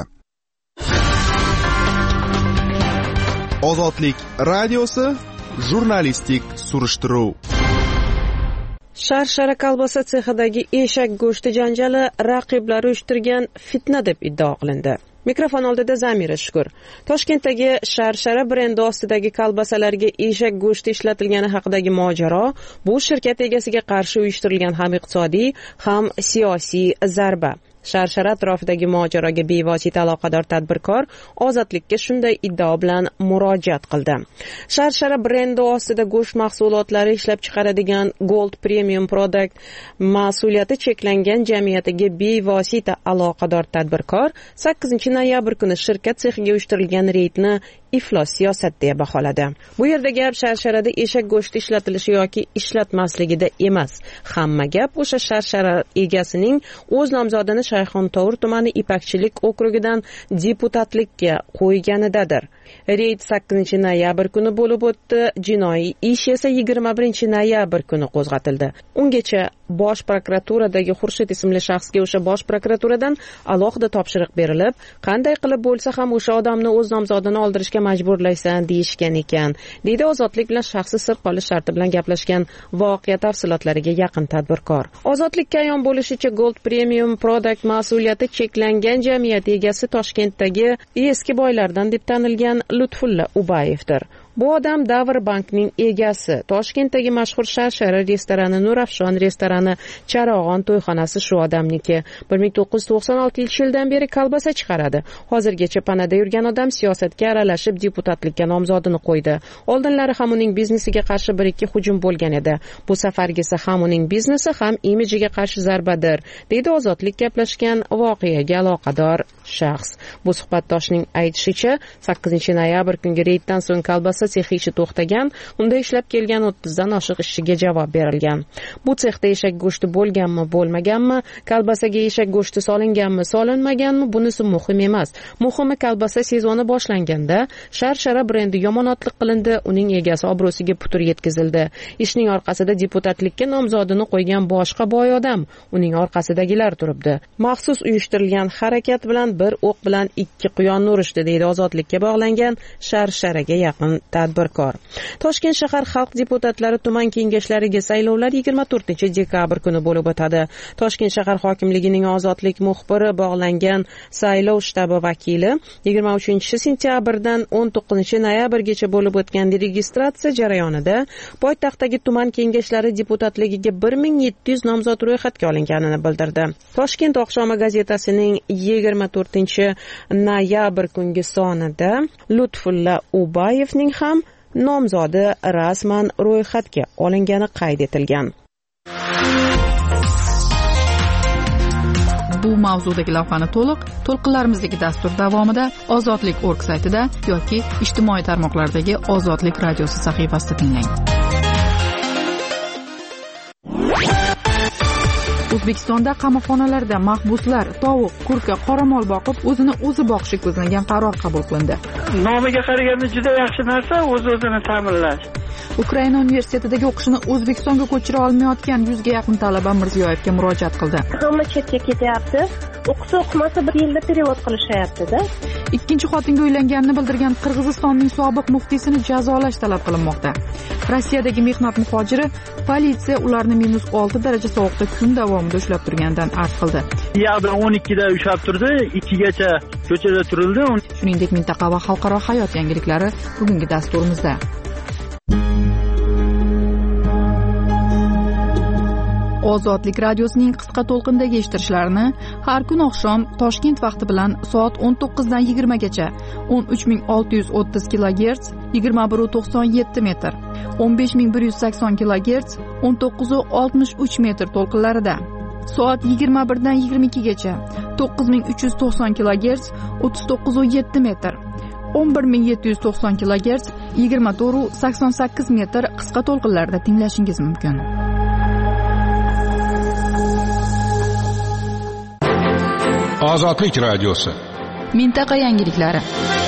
K: Ozodlik radiosi jurnalistik surishtiruv.
P: Sharshara kolbasa sexidagi eshak go'shti janjali raqiblari uyushtirgan fitna deb iddao qilindi. Mikrofon oldida Zamira Shukur. Toshkentdagi Sharshara brendi ostidagi kolbasalarga eshak go'shti ishlatilgani haqidagi mojaro bu shirkat egasiga qarshi uyushtirilgan ham iqtisodiy, ham siyosiy zarba. Sharshara atrofidagi mojaroga bevosita aloqador tadbirkor Ozodlikka shunday iddao bilan murojaat qildi. Sharshara brendi ostida go'sht mahsulotlari ishlab chiqaradigan Gold Premium Product mas'uliyati cheklangan jamiyatiga bevosita aloqador tadbirkor sakkizinchi noyabr kuni shirkat sexiga uyushtirilgan reydni iflos siyosat deya baholadi. Bu yerda gap Sharsharada eshak go'shti ishlatilishi yoki ishlatmasligida emas. Hamma gap o'sha Sharshara egasining o'z nomzodini Shayxontohur tumani Ipakchilik okrugidan deputatlikka qo'yganidadir. Reyd sakkizinchi noyabr kuni bo'lib o'tdi, jinoiy ish esa yigirma birinchi noyabr kuni qo'zg'atildi. Ungacha Bosh prokuraturadagi Xurshid ismli shaxsga o'sha Bosh prokuraturadan alohida topshiriq berilib, qanday qilib bo'lsa ham o'sha odamni o'z nomzodini oldirishga majburlaysan deyishgan ekan, deydi Ozodlik bilan shaxsi sir qolish sharti bilan gaplashgan voqea tafsilotlariga yaqin tadbirkor. Ozodlikka ayon bo'lishicha, Gold Premium Product mas'uliyati cheklangan jamiyat egasi Toshkentdagi eski boylardan deb tanilgan Lutfulla Ubayevdir. Bu odam Davr bankning egasi. Toshkentdagi mashhur Sharshara restorani, Nurafshon restorani, Charog'on to'yxonasi shu odamniki. bir ming to'qqiz yuz to'qson oltinchi yildan beri kolbasa chiqaradi. Hozirgacha panada yurgan odam siyosatga aralashib deputatlikka nomzodini qo'ydi. Oldinlari ham uning biznesiga qarshi bir ikki hujum bo'lgan edi. Bu safargisi ham uning biznesi, ham imijiga qarshi zarbadir, deydi Ozodlik gaplashgan voqeaga aloqador shaxs. Bu suhbatdoshning aytishicha, sakkizinchi noyabr kungi reyddan so'ng kolbasa sexi ishi to'xtagan, unda ishlab kelgan o'ttizdan oshiq ishchiga javob berilgan. Bu sexda eshak go'shti bo'lganmi, bo'lmaganmi, kolbasaga eshak go'shti solinganmi, solinmaganmi, bunisi muhim emas. Muhimi, kolbasa sezoni boshlanganda Sharshara brendi yomonotlik qilindi, uning egasi obro'siga putur yetkazildi. Ishning orqasida deputatlikka nomzodini qo'ygan boshqa boy odam, uning orqasidagilar turibdi. Maxsus uyushtirilgan harakat bilan bir o'q bilan ikki quyonni urishdi, deydi Ozodlikka bog'langan Sharsharaga yaqin tadbirkor. Toshkent shahar xalq deputatlari tuman kengashlariga saylovlar yigirma to'rtinchi dekabr kuni bo'lib o'tadi. Toshkent shahar hokimligining Ozodlik muxbiri bog'langan saylov shtabi vakili yigirma uchinchi sentyabrdan o'n to'qqizinchi noyabrgacha bo'lib o'tgan registratsiya jarayonida poytaxtdagi tuman kengashlari deputatligiga bir ming yetti yuz nomzod ro'yxatga olinganini bildirdi. Toshkent oqshomi gazetasining yigirma to'rtinchi noyabr kungi sonida Lutfulla Ubayevning ham nomzodi rasman ro'yxatga olingani qayd etilgan.
D: Bu mavzudagi lavhani to'liq to'lqinlarimizdagi dastur davomida ozodlik org saytida yoki ijtimoiy tarmoqlardagi Ozodlik radiosi sahifasida tinglang. O'zbekistonda qamoqxonalarda mahbuslar tovuq, kurka, qoramol boqib, o'zini o'zi boqishi ko'zlangan qaror qabul qilindi.
B: Nomiga qaraganda juda yaxshi narsa, o'z-o'zini ta'minlash.
D: Ukraina universitetidagi o'qishini O'zbekistonga ko'chira olmayotgan yuzga yaqin talaba Mirziyoyevga murojaat qildi.
O: Hamma chetga ketyapti. O'qisa o'qimasa bir yilda perevod qilishayapti-da.
D: Ikkinchi xotinga uylanganini bildirgan Qirg'izistonning sobiq muftiysini jazolash talab qilinmoqda. Rossiyadagi mehnat muhojiri politsiya ularni minus olti daraja sovuqda kun davomida ushlab turganidan arz qildi.
L: Yo'qda o'n ikkida ushlab turdi, ikkigacha ko'chada turildi.
D: Shuningdek, mintaqa va xalqaro hayot yangiliklari bugungi dasturimizda. Ozodlik radiosining qisqa to'lqindagi eshittirishlarini har kun oqshom Toshkent vaqti bilan soat o'n to'qqiz dan yigirma gacha o'n uch ming olti yuz o'ttiz kilogerts yigirma bir nuqta to'qson yetti metr, o'n besh ming bir yuz sakson kilogerts o'n to'qqiz nuqta oltmish uch metr to'lqinlarida, soat yigirma bir dan yigirma ikki gacha to'qqiz ming uch yuz to'qson kilogerts o'ttiz to'qqiz nuqta yetti metr, o'n bir ming yetti yuz to'qson kilogerts yigirma to'rt nuqta sakson sakkiz metr qisqa to'lqinlarda tinglashingiz mumkin.
M: Ozodlik radiosi.
D: Mintaqa yangiliklari.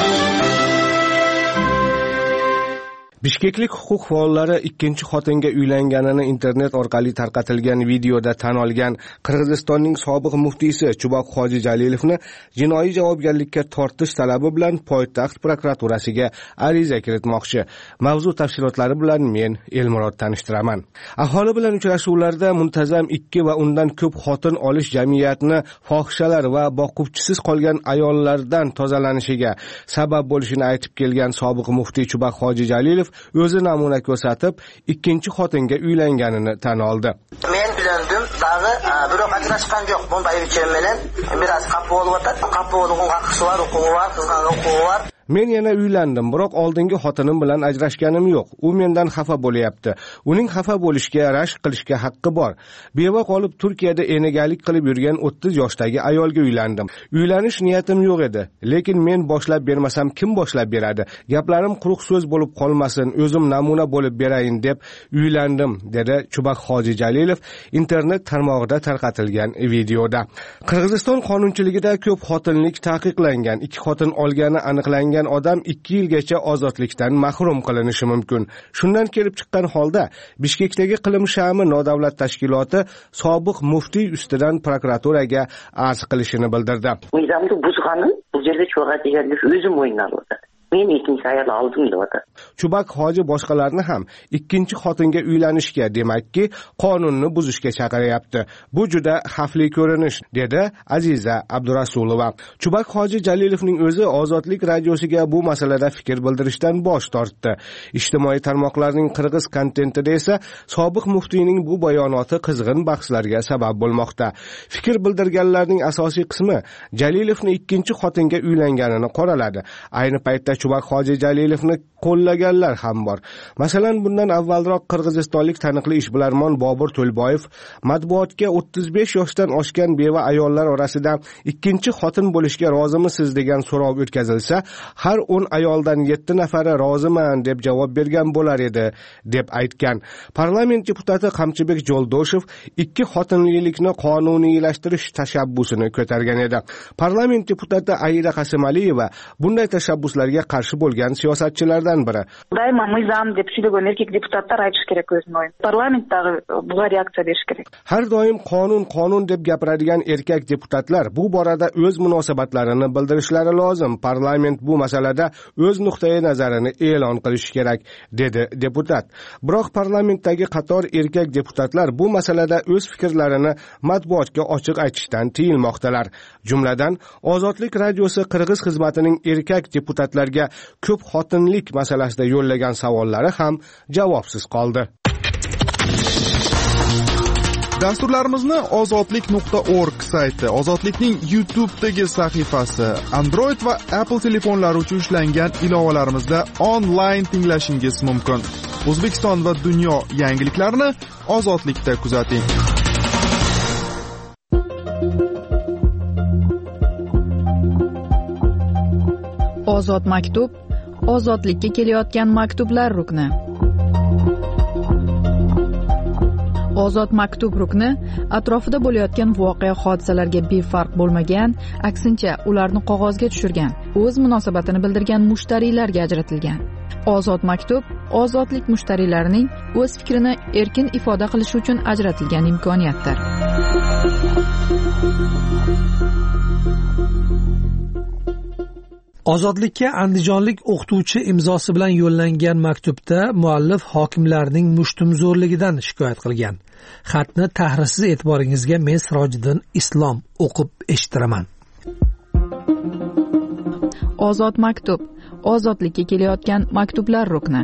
A: Bishkeklik huquq faollari ikkinchi xotinga uylanganini internet orqali tarqatilgan videoda tan olgan Qirg'izistonning sobiq muftiysi Chuboq Hoji Jalilevni jinoiy javobgarlikka tortish talabi bilan poytaxt prokuraturasiga ariza kiritmoqchi. Mavzu tafsilotlari bilan men Elmurod tanishtiraman. Aholi bilan uchrashuvlarda muntazam ikki va undan ko'p xotin olish jamiyatni fohishalar va boquvchisiz qolgan ayollardan tozalanishiga sabab bo'lishini aytib kelgan sobiq muftiy Chuboq Hoji Jalilev o'zi namuna ko'rsatib, ikkinchi xotinga uylanganini tan oldi.
Q: Men uylandim, dag'i biroq ajrashgan yo'q. Bunday uchun menen biroz qapı bo'lib o'tadi. Qapı bo'lgan haqqi var, huquqi var, qizning huquqi var.
A: Men yana uylandim, biroq oldingi xotinim bilan ajrashganim yo'q. U mendan xafa bo'lyapti. Uning xafa bo'lishga, rashk qilishga haqqi bor. Beva qolib Turkiyada enegalik qilib yurgan o'ttiz yoshdagi ayolga uylandim. Uylanish niyatim yo'q edi, lekin men boshlab bermasam kim boshlab beradi? Gaplarim quruq so'z bo'lib qolmasin, o'zim namuna bo'lib berayin deb uylandim, dedi Chuboq Hoji Jalilov internet tarmog'ida tarqatilgan videoda. Qirg'iziston qonunchiligida ko'p xotinlik taqiqlangan, ikki xotin olgani aniqlangan ushlangan odam ikki yilgacha ozodlikdan mahrum qilinishi mumkin. Shundan kelib chiqqan holda Bishkekdagi Qilim Shami nodavlat tashkiloti sobiq muftiy ustidan prokuraturaga arz qilishini bildirdi.
R: Nizomni buzg'anim bu yerda cho'g'adiganlik o'zim o'ynab o'tadi. Men ikkinchi ayol oldim deyapti.
A: Chubak hoji boshqalarni ham ikkinchi xotinga uylanishga, demakki, qonunni buzishga chaqiryapti. Bu juda xavfli ko'rinish, dedi Aziza Abdurasulova. Chubak hoji Jalilovning o'zi Ozodlik radiosiga bu masalada fikr bildirishdan bosh tortdi. Ijtimoiy tarmoqlarning qirg'iz kontentida esa sobiq muftiyning bu bayonoti qizg'in bahslarga sabab bo'lmoqda. Fikr bildirganlarning asosiy qismi Jalilovni ikkinchi xotinga uylanganini qoraladi. Ayni paytda Chubak hoji Jalilovni qo'llaganlar ham bor. Masalan, bundan avvalroq qirg'izistonlik taniqli ishbilarmon Bobur To'lboyev matbuotga o'ttiz besh yoshdan oshgan beva ayollar orasida ikkinchi xotin bo'lishga rozimisiz degan so'rov o'tkazilsa, har o'n ayoldan yetti nafari roziman deb javob bergan bo'lar edi, deb aytgan. Parlament deputati Qamchibek Jo'ldoshev ikki xotinlilikni qonuniylashtirish tashabbusini ko'targan edi. Parlament deputati Aida Qasimaliyeva bunday tashabbuslarga qarshi bo'lgan siyosatchilardan biri.
S: Doimo mizam deb suylagan erkak deputatlar aytish kerak o'zini o'yin. Parlamentdagi bunga reaksiya berish kerak.
A: Har doim qonun qonun deb gapiradigan erkak deputatlar bu borada o'z munosabatlarini bildirishlari lozim. Parlament bu masalada o'z nuqtai nazarini e'lon qilishi kerak, dedi deputat. Biroq parlamentdagi qator erkak deputatlar bu masalada o'z fikrlarini matbuotga ochiq aytishdan tiyilmoqdalar. Jumladan, Ozodlik radiosi Qirg'iz xizmatining erkak deputatlarga ko'p xotinlik masalasida yo'llagan savollari ham javobsiz qoldi.
K: Dasturlarimizni ozodlik nuqta org sayti, Ozodlikning YouTube'dagi sahifasi, Android va Apple telefonlari uchun ishlangan ilovalarimizda onlayn tinglashingiz mumkin. O'zbekiston va dunyo yangiliklarini Ozodlikda kuzating.
D: Ozod maktub, ozodlikka kelayotgan maktublar rukni. Ozod maktub rukni atrofida bo'layotgan voqea hodisalarga befarq bo'lmagan, aksincha ularni qog'ozga tushirgan, o'z munosabatini bildirgan mushtariylarga ajratilgan. Ozod maktub ozodlik mushtariylarining o'z fikrini erkin ifoda qilishi uchun ajratilgan imkoniyatdir.
J: Ozodlikka andijonlik o'qituvchi imzosi bilan yo'llangan maktubda muallif hokimlarning mushtumzo'rligidan shikoyat qilgan. Xatni tahrirsiz e'tiboringizga men Sirojiddin Islom o'qib eshittiraman.
D: Ozod maktub, ozodlikka kelayotgan maktublar rukni.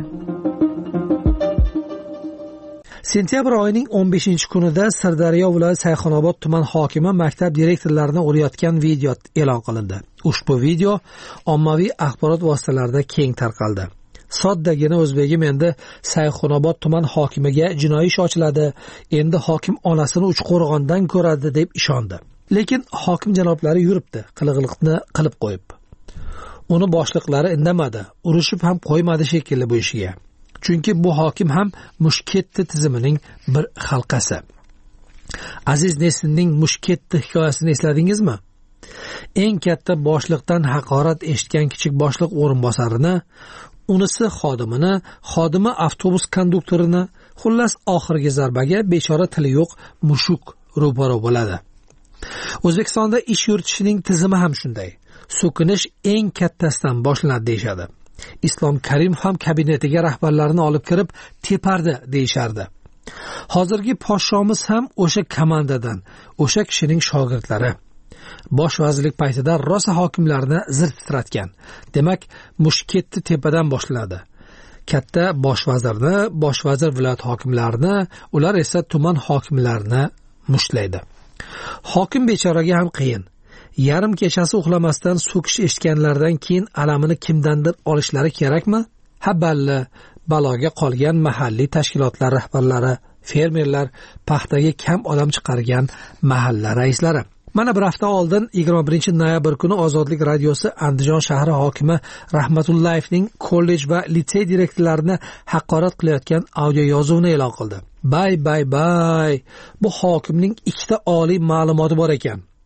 J: Sentyabr oyining o'n beshinchi kunida Sirdaryo viloyati Sayxunobod tuman hokimi maktab direktorlarini urayotgan video e'lon qilindi. Ushbu video ommaviy axborot vositalarida keng tarqaldi. Soddagina o'zbegim endi Sayxunobod tuman hokimiga jinoiy ish ochiladi, endi hokim onasini Uchqo'rg'ondan ko'radi deb ishondi. Lekin hokim janoblari yuribdi, qilg'iliqni qilib qo'yib. Uni boshliqlari indamadi, urushib ham qo'ymadi shekilli bu ishiga. Chunki bu hokim ham Mushketdi tizimining bir halqasi. Aziz Nesinning Mushketdi hikoyasini esladingizmi? Eng katta boshliqdan haqorat eshitgan kichik boshliq o'rinbosarini, unisi xodimini, xodimi avtobus konduktorini, xullas oxirgi zarbaga bechora tili yo'q mushuk ro'baro bo'ladi. O'zbekistonda ish yuritishining tizimi ham shunday. So'kinish eng kattasidan boshlanadi deyshadi. Islom Karimov ham kabinetiga rahbarlarini olib kirib tepardi deyishardi. Hozirgi podshomiz ham o'sha komandadan, o'sha kishining shogirdlari. Bosh vazirlik paytida rosa hokimlarni zir titratgan. Demak, Mushketdi tepadan boshlanadi. Katta bosh vazirni, bosh vazir viloyat hokimlarini, ular esa tuman hokimlarini mushlaydi. Hokim bechoraga ham qiyin. Yarim kechasi uxlamasdan so'kish eshitganlardan keyin alamini kimdandir olishlari kerakmi? Ha balli, baloga qolgan mahalliy tashkilotlar rahbarlari, fermerlar, paxtaga kam odam chiqargan mahalla raislari. Mana bir hafta oldin yigirma birinchi noyabr kuni Ozodlik radiosi Andijon shahri hokimi Rahmatullayevning kollej va litsey direktorlarini haqorat qilayotgan audio yozuvni e'lon qildi. Bay bay bay. Bu hokimning ikkita oliy ma'lumoti bor ekan.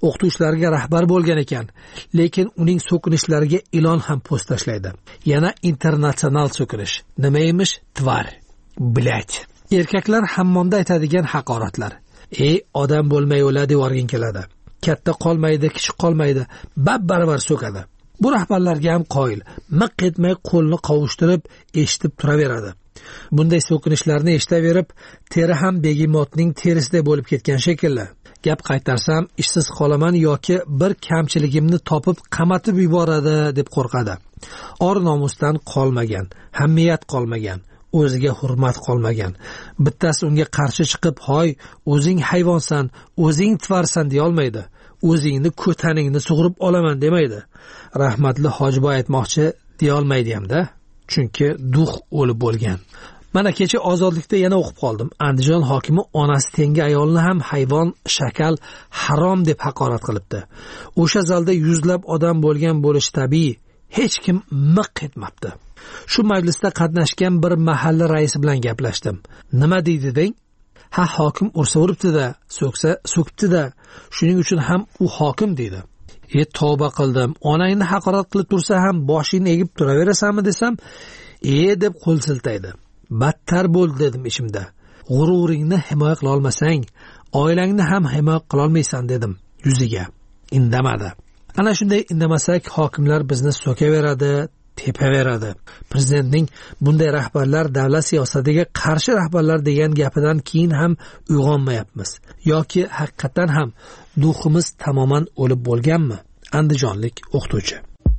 J: o'qituvchilarga rahbar bo'lgan ekan, lekin uning so'kinishlariga ilon ham post tashlaydi. Yana internatsional so'kinish. Nima emish? Tvar. Bilat. Erkaklar hammomda aytadigan haqoratlar. Ey, odam bo'lmay o'la deb o'rgin keladi. Katta qolmaydi, kichik qolmaydi, bab-baravar so'kadi. Bu rahbarlarga ham qoyil, miq etmay qo'lni qovushtirib eshitib turaveradi. Bunday so'kinishlarni eshitaverib, teri ham begimotning terisiday bo'lib ketgan shekilli. Gap qaytarsam, ishsiz qolaman yoki bir kamchiligimni topib qamatib yuboradi deb qo'rqadi. Or nomusdan qolmagan, hamiyat qolmagan, o'ziga hurmat qolmagan. Bittasi unga qarshi chiqib, "Hoy, o'zing hayvonsan, o'zing tvarsan" deya olmaydi. O'zingni ko'taningni sug'urib olaman demaydi. Rahmatli Hojiboy aytmoqchi deya olmaydi hamda, chunki duh o'lib bo'lgan. Mana kecha ozodlikda yana o'qib qoldim. Andijon hokimi onasi tengi ayolni ham hayvon, shakal, harom deb haqorat qilibdi. O'sha zalda yuzlab odam bo'lgan bo'lishi tabiiy. Hech kim miq etmabdi. Shu majlisda qatnashgan bir mahalla raisi bilan gaplashdim. Nima deydi deng? Ha, hokim ursa uribdi-da, so'ksa so'kibdi-da. Shuning uchun ham u hokim deydi. E, tavba qildim. Onangni haqorat qilib tursa ham boshingni egib turaverasanmi desam, "E" deb qo'l siltaydi. Battar bo'ldi dedim ichimda. G'ururingni himoya qila olmasang, oilangni ham himoya qila olmaysan dedim yuziga. Indamadi. Ana shunday indamasak, hokimlar bizni so'kaveradi, tepaveradi. Prezidentning bunday rahbarlar davlat siyosatiga qarshi rahbarlar degan gapidan keyin ham uyg'onmayapmiz. Yoki haqiqatan ham duximiz tamoman o'lib bo'lganmi? Andijonlik o'qituvchi.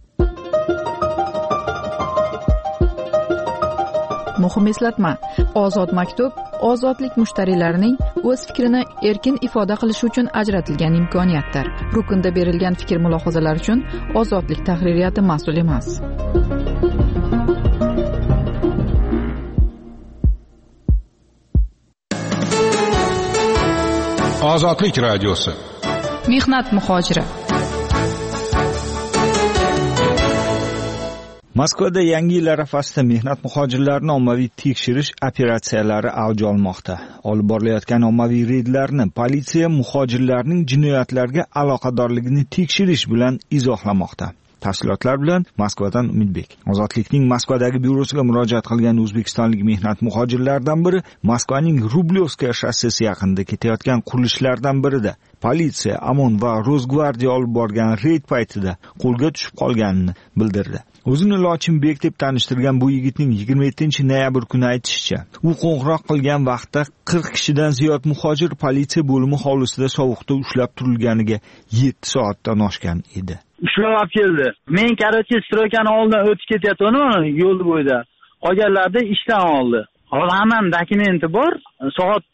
D: Muhim eslatma: Ozod maktub ozodlik mushtariylarining o'z fikrini erkin ifoda qilishi uchun ajratilgan imkoniyatdir. Rukunda berilgan fikr mulohazalar uchun Ozodlik tahririyati mas'ul emas.
M: Ozodlik radiosi.
D: Mehnat muhojiri.
C: Moskvada yangi yil arafasida mehnat muhojirlarini ommaviy tekshirish operatsiyalari avj olmoqda. Olib borilayotgan ommaviy reydlarni politsiya muhojirlarning jinoyatlarga aloqadorligini tekshirish bilan izohlamoqda. Tafsilotlar bilan Moskvadan Umidbek. Ozodlikning Moskvadagi byurosiga murojaat qilgan o'zbekistonlik mehnat muhojirlaridan biri Moskvaning Rublyovskaya shossesi yaqinida ketayotgan qurilishlardan birida politsiya, Amon va Rosgvardiya olib borgan reyd paytida qo'lga tushib qolganini bildirdi. O'zini Lochinbek deb tanishtirgan bu yigitning yigirma yettinchi noyabr kuni aytishicha, u qo'ng'iroq qilgan vaqtda qirq kishidan ziyod muhojir politsiya bo'limi hovlisida sovuqda ushlab turilganiga yetti soatdan oshgan edi.
L: Ushlab olib keldi. Men korotchi strokani oldidan o'tib ketayotganman yo'l bo'yida. Qolganlarda ishdan oldi. Hozir hamma dokumenti bor. Soat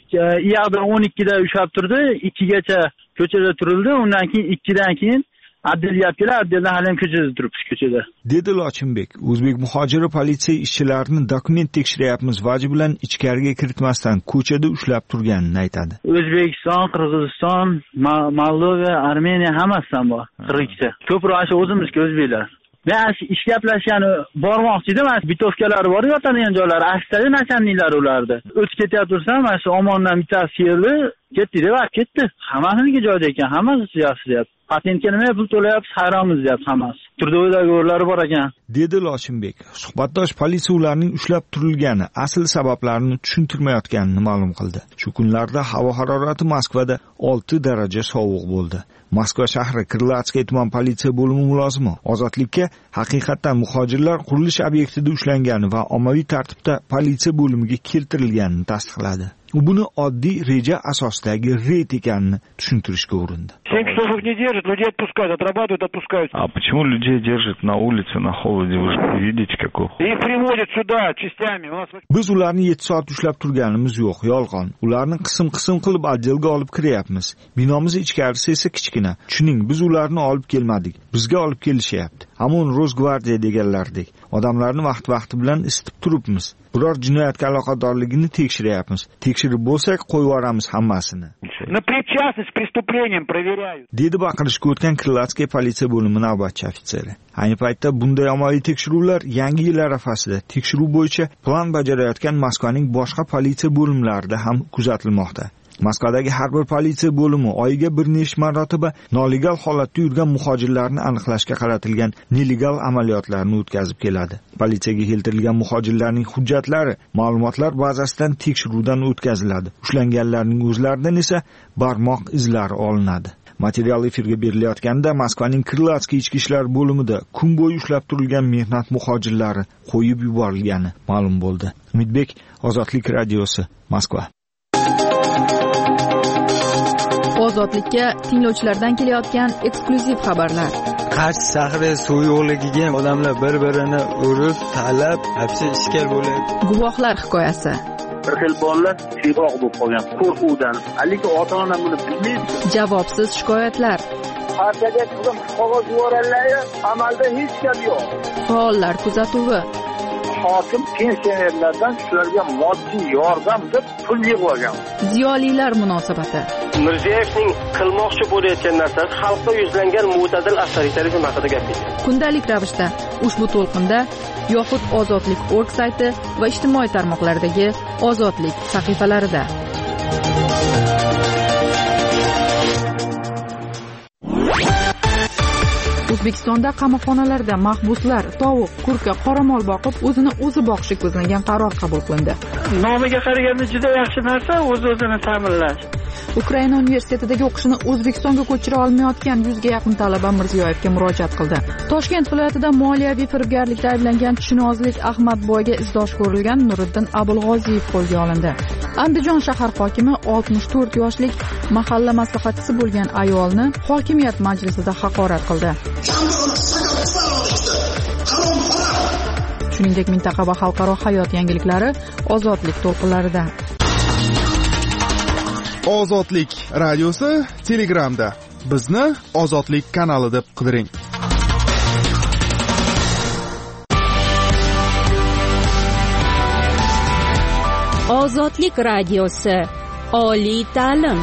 L: yoqda o'n ikkida ushlab turdi, ikkigacha ko'chada turildi. Undan keyin ikkidan keyin Adliya kelar, adliyadan hali ham ko'chada turibmiz ko'chada.
C: Dedi Lochinbek. O'zbek muhojiri politsiya ishchilarini dokument tekshiryapmiz vaji bilan ichkariga kiritmasdan ko'chada ushlab turganini aytadi.
L: O'zbekiston, Qirg'iziston, Moldova, Armeniya hammasidan bor. qirq ikkita. Ko'proq o'sha o'zimizga o'zbeklar. Men ish gaplashgani bormoqchi edim. Bitovkalari bor, yotadigan joylari, aksari nachalniklari ulardi. O'tib ketayotsa, mana shu Omondan bittasi keldi, ketdi deb olib ketdi. Hammasini joyida ekan, hammasi yaxshi deyapti. Patentga nima pul to'layapsiz, hayronmiz deyapti hammasi. Turdoydagi o'rlari bor ekan.
C: Dedi Lochinbek. Suhbatdosh politsiya ularning ushlab turilgani, asl sabablarini tushuntirmayotganini ma'lum qildi. Shu kunlarda havo harorati Moskvada olti daraja sovuq bo'ldi. Moskva shahri Krlatskiy tuman politsiya bo'limi mulozimi Ozodlikka haqiqatan muhojirlar qurilish obyektida ushlangani va ommaviy tartibda politsiya bo'limiga keltirilganini tasdiqladi. U buni oddiy reja asosidagi reyd ekanini tushuntirishga urindi.
T: семь часов не держат, людей отпускают, отрабатывают, отпускают.
U: А почему людей держат на улице, на холоде? Вы же видите, какой...
T: Их приводят сюда частями.
C: Biz ularni yetti soat ushlab turganimiz yo'q, yolg'on. Ularni qism-qism qilib oddelga olib kiryapmiz. Binomiz ichkarisi esa kichkina. Tushuning, biz ularni olib kelmadik. Bizga olib kelishyapti. Amon Rosgvardiya deganlardek. Odamlarni vaqt-vaqti bilan isitib turibmiz. Biror jinoyatga aloqadorligini tekshiryapmiz. Tekshirib bo'lsak, qo'yib yuboramiz hammasini.
T: На причастность к преступлениям проверяют.
C: Dedi baqirishga o'tgan Krlatskiy politsiya bo'limi navbatchi ofitseri. Ayni paytda bunday ommaviy tekshiruvlar yangi yil arafasida tekshiruv bo'yicha plan bajarayotgan Moskvaning boshqa politsiya bo'limlarida ham kuzatilmoqda. Moskvadagi har bir politsiya bo'limi oyiga bir necha marotaba nolegal holatda yurgan muhojirlarni aniqlashga qaratilgan nelegal amaliyotlarni o'tkazib keladi. Politsiyaga keltirilgan muhojirlarning hujjatlari ma'lumotlar bazasidan tekshiruvdan o'tkaziladi. Ushlanganlarning o'zlaridan esa barmoq izlari olinadi. Material efirga berilayotganda Moskvaning Krlatskiy ichki ishlar bo'limida kun bo'yi ushlab turilgan mehnat muhojirlari qo'yib yuborilgani ma'lum bo'ldi. Umidbek, Ozodlik radiosi, Moskva.
D: Ozodlikka tinglovchilardan kelayotgan eksklyuziv xabarlar.
F: Qarshi shahri suv yo'qligiga odamlar bir-birini urib, talab, hapsi ishkal bo'ladi.
D: Guvohlar hikoyasi.
I: Bir xil bolalar siyroq bo'lib qolgan qo'rquvdan, haligi ota-ona buni bilmaydi.
D: Javobsiz shikoyatlar.
I: Partiyaga qizim qog'oz yuborganlar, amalda hech gap yo'q.
D: Faollar kuzatuvi.
I: Hokim pensionerlardan shularga moddiy yordam deb pul yig'ib olgan.
D: Ziyolilar munosabati.
V: Mirziyoyevning qilmoqchi bo'layotgan narsasi xalqqa yuzlangan mo'tadil avtoritarizm haqida gapirdi.
D: Kundalik ravishda ushbu to'lqinda yoxud Ozodlik org sayti va ijtimoiy tarmoqlardagi Ozodlik sahifalarida. O'zbekistonda qamoqxonalarda mahbuslar tovuq, kurka, qoramol boqib, o'zini o'zi boqishi ko'zlangan qaror qabul qilindi.
B: Nomiga qaraganda juda yaxshi narsa, o'z-o'zini ta'minlash.
D: Ukraina universitetidagi o'qishini O'zbekistonga ko'chira olmayotgan yuzga yaqin talaba Mirziyoyevga murojaat qildi. Toshkent viloyatida moliyaviy firibgarlikda ayblangan Chinozlik Ahmadboyga izdosh ko'rilgan Nuriddin Abulg'oziyev qo'lga olindi. Andijon shahar hokimi oltmish to'rt yoshlik mahalla maslahatchisi bo'lgan ayolni hokimiyat majlisida haqorat qildi. Shuningdek, mintaqa va xalqaro hayot yangiliklari Ozodlik to'lqinlarida.
K: Ozodlik radiosi Telegramda. Bizni Ozodlik kanali deb qidiring.
X: Ozodlik radiosi. Oliy ta'lim.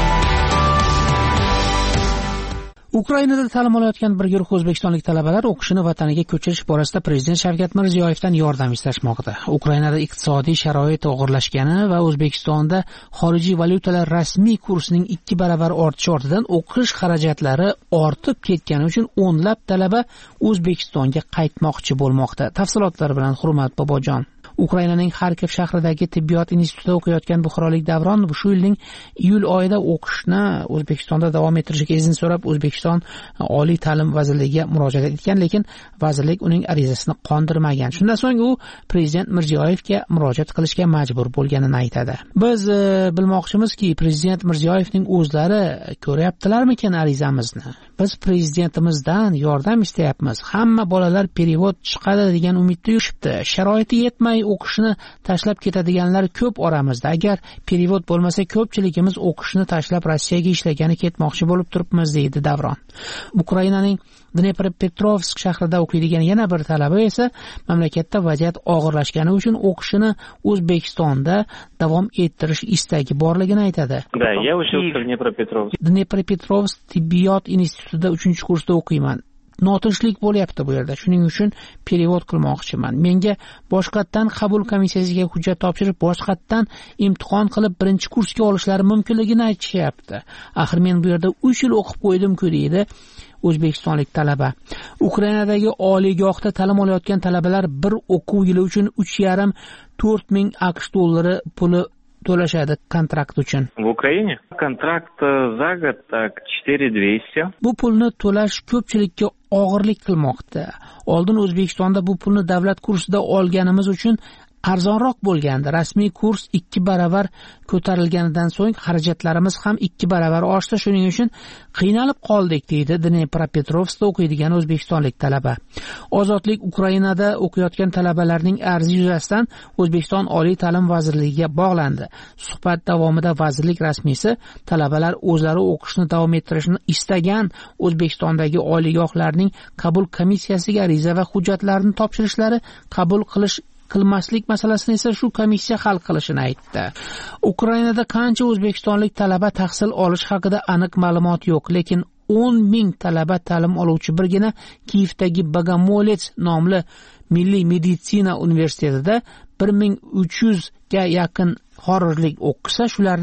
J: Ukrainada ta'lim olayotgan bir guruh o'zbekistonlik talabalar o'qishini vataniga ko'chirish borasida prezident Shavkat Mirziyoyevdan yordam istashmoqda. Ukrainada iqtisodiy sharoit og'irlashgani va O'zbekistonda xorijiy valyutalar rasmiy kursining ikki baravar ortishi ortidan o'qish xarajatlari ortib ketgani uchun o'nlab talaba O'zbekistonga qaytmoqchi bo'lmoqda. Tafsilotlar bilan Hurmat Bobojon. Ukrainaning Xarkov shahridagi tibbiyot institutida o'qiyotgan buxorolik Davron shu yilning iyul oyida o'qishni O'zbekistonda davom ettirishga izn so'rab O'zbekiston Oliy ta'lim vazirligiga murojaat etgan, lekin vazirlik uning arizasini qondirmagan. Shundan so'ng u prezident Mirziyoyevga murojaat qilishga majbur bo'lganini aytadi. Biz e, bilmoqchimizki, prezident Mirziyoyevning o'zlari ko'ryaptilarmikan arizamizni? Biz prezidentimizdan yordam istayapmiz. Hamma bolalar perevod chiqadi degan umidda yurishibdi. Sharoiti yetmay o'qishni tashlab ketadiganlar ko'p oramizda. Agar perevod bo'lmasa, ko'pchiligimiz o'qishni tashlab Rossiyaga ishlagani ketmoqchi bo'lib turibmiz, deydi Davron. Ukrainaning Dnepropetrovsk shahrida o'qiydigan yana bir talaba esa mamlakatda vaziyat og'irlashgani uchun o'qishini O'zbekistonda davom ettirish istagi borligini aytadi.
L: Да, я учился в Днепропетровске.
J: Dnepropetrovsk tibbiyot institutida uchinchi kursda o'qiyman. Notinchlik bo'lyapti bu yerda. Shuning uchun perevod qilmoqchiman. Menga boshqatdan qabul komissiyasiga hujjat topshirib, boshqatdan imtihon qilib birinchi kursga olishlari mumkinligini aytishyapti. Axir men bu yerda uch yil o'qib qo'ydim-ku, deydi o'zbekistonlik talaba. Ukrainadagi oliygohda ta'lim olayotgan talabalar bir o'quv yili uchun uch yarim to'rt ming AQSh dollari puli to'lashadi kontrakt uchun.
L: В Украине контракт за год так четыре двести.
J: Bu pulni to'lash ko'pchilikka og'irlik qilmoqda. Oldin O'zbekistonda bu pulni davlat kursida olganimiz uchun arzonroq bo'lgandi. Rasmiy kurs ikki baravar ko'tarilganidan so'ng xarajatlarimiz ham ikki baravar oshdi. Shuning uchun qiynalib qoldik, deydi Dnepropetrovskda o'qiydigan o'zbekistonlik talaba. Ozodlik Ukrainada o'qiyotgan talabalarning arzi yuzasidan O'zbekiston Oliy ta'lim vazirligiga bog'landi. Suhbat davomida vazirlik rasmiysi talabalar o'zlari o'qishni davom ettirishni istagan O'zbekistondagi oliygohlarning qabul komissiyasiga ariza va hujjatlarni topshirishlari, qabul qilish qilmaslik masalasini esa shu komissiya hal qilishini aytdi. Ukrainada qancha o'zbekistonlik talaba tahsil olish haqida aniq ma'lumot yo'q, lekin o'n ming talaba ta'lim oluvchi birgina Kiyevdagi Bogomolets nomli Milliy meditsina universitetida bir ming uch yuzga yaqin xorijlik o'qisa, shularning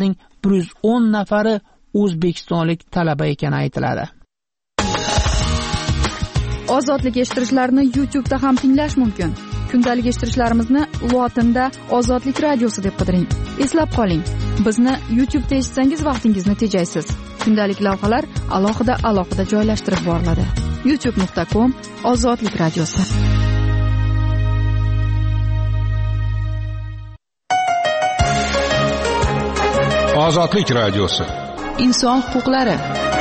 E: bir yuz o'n nafari o'zbekistonlik talaba ekani aytiladi.
D: Ozodlik eshittirishlarni YouTube'da ham tinglash mumkin. Kundalik eshittirishlarimizni lotinda Ozodlik radiosi deb qidiring. Eslab qoling, bizni YouTube'da eshitsangiz vaqtingizni tejaysiz. Kundalik lavhalar alohida alohida joylashtirib boriladi. youtube nuqta com Ozodlik radiosi.
M: Ozodlik radiosi.
D: Inson huquqlari.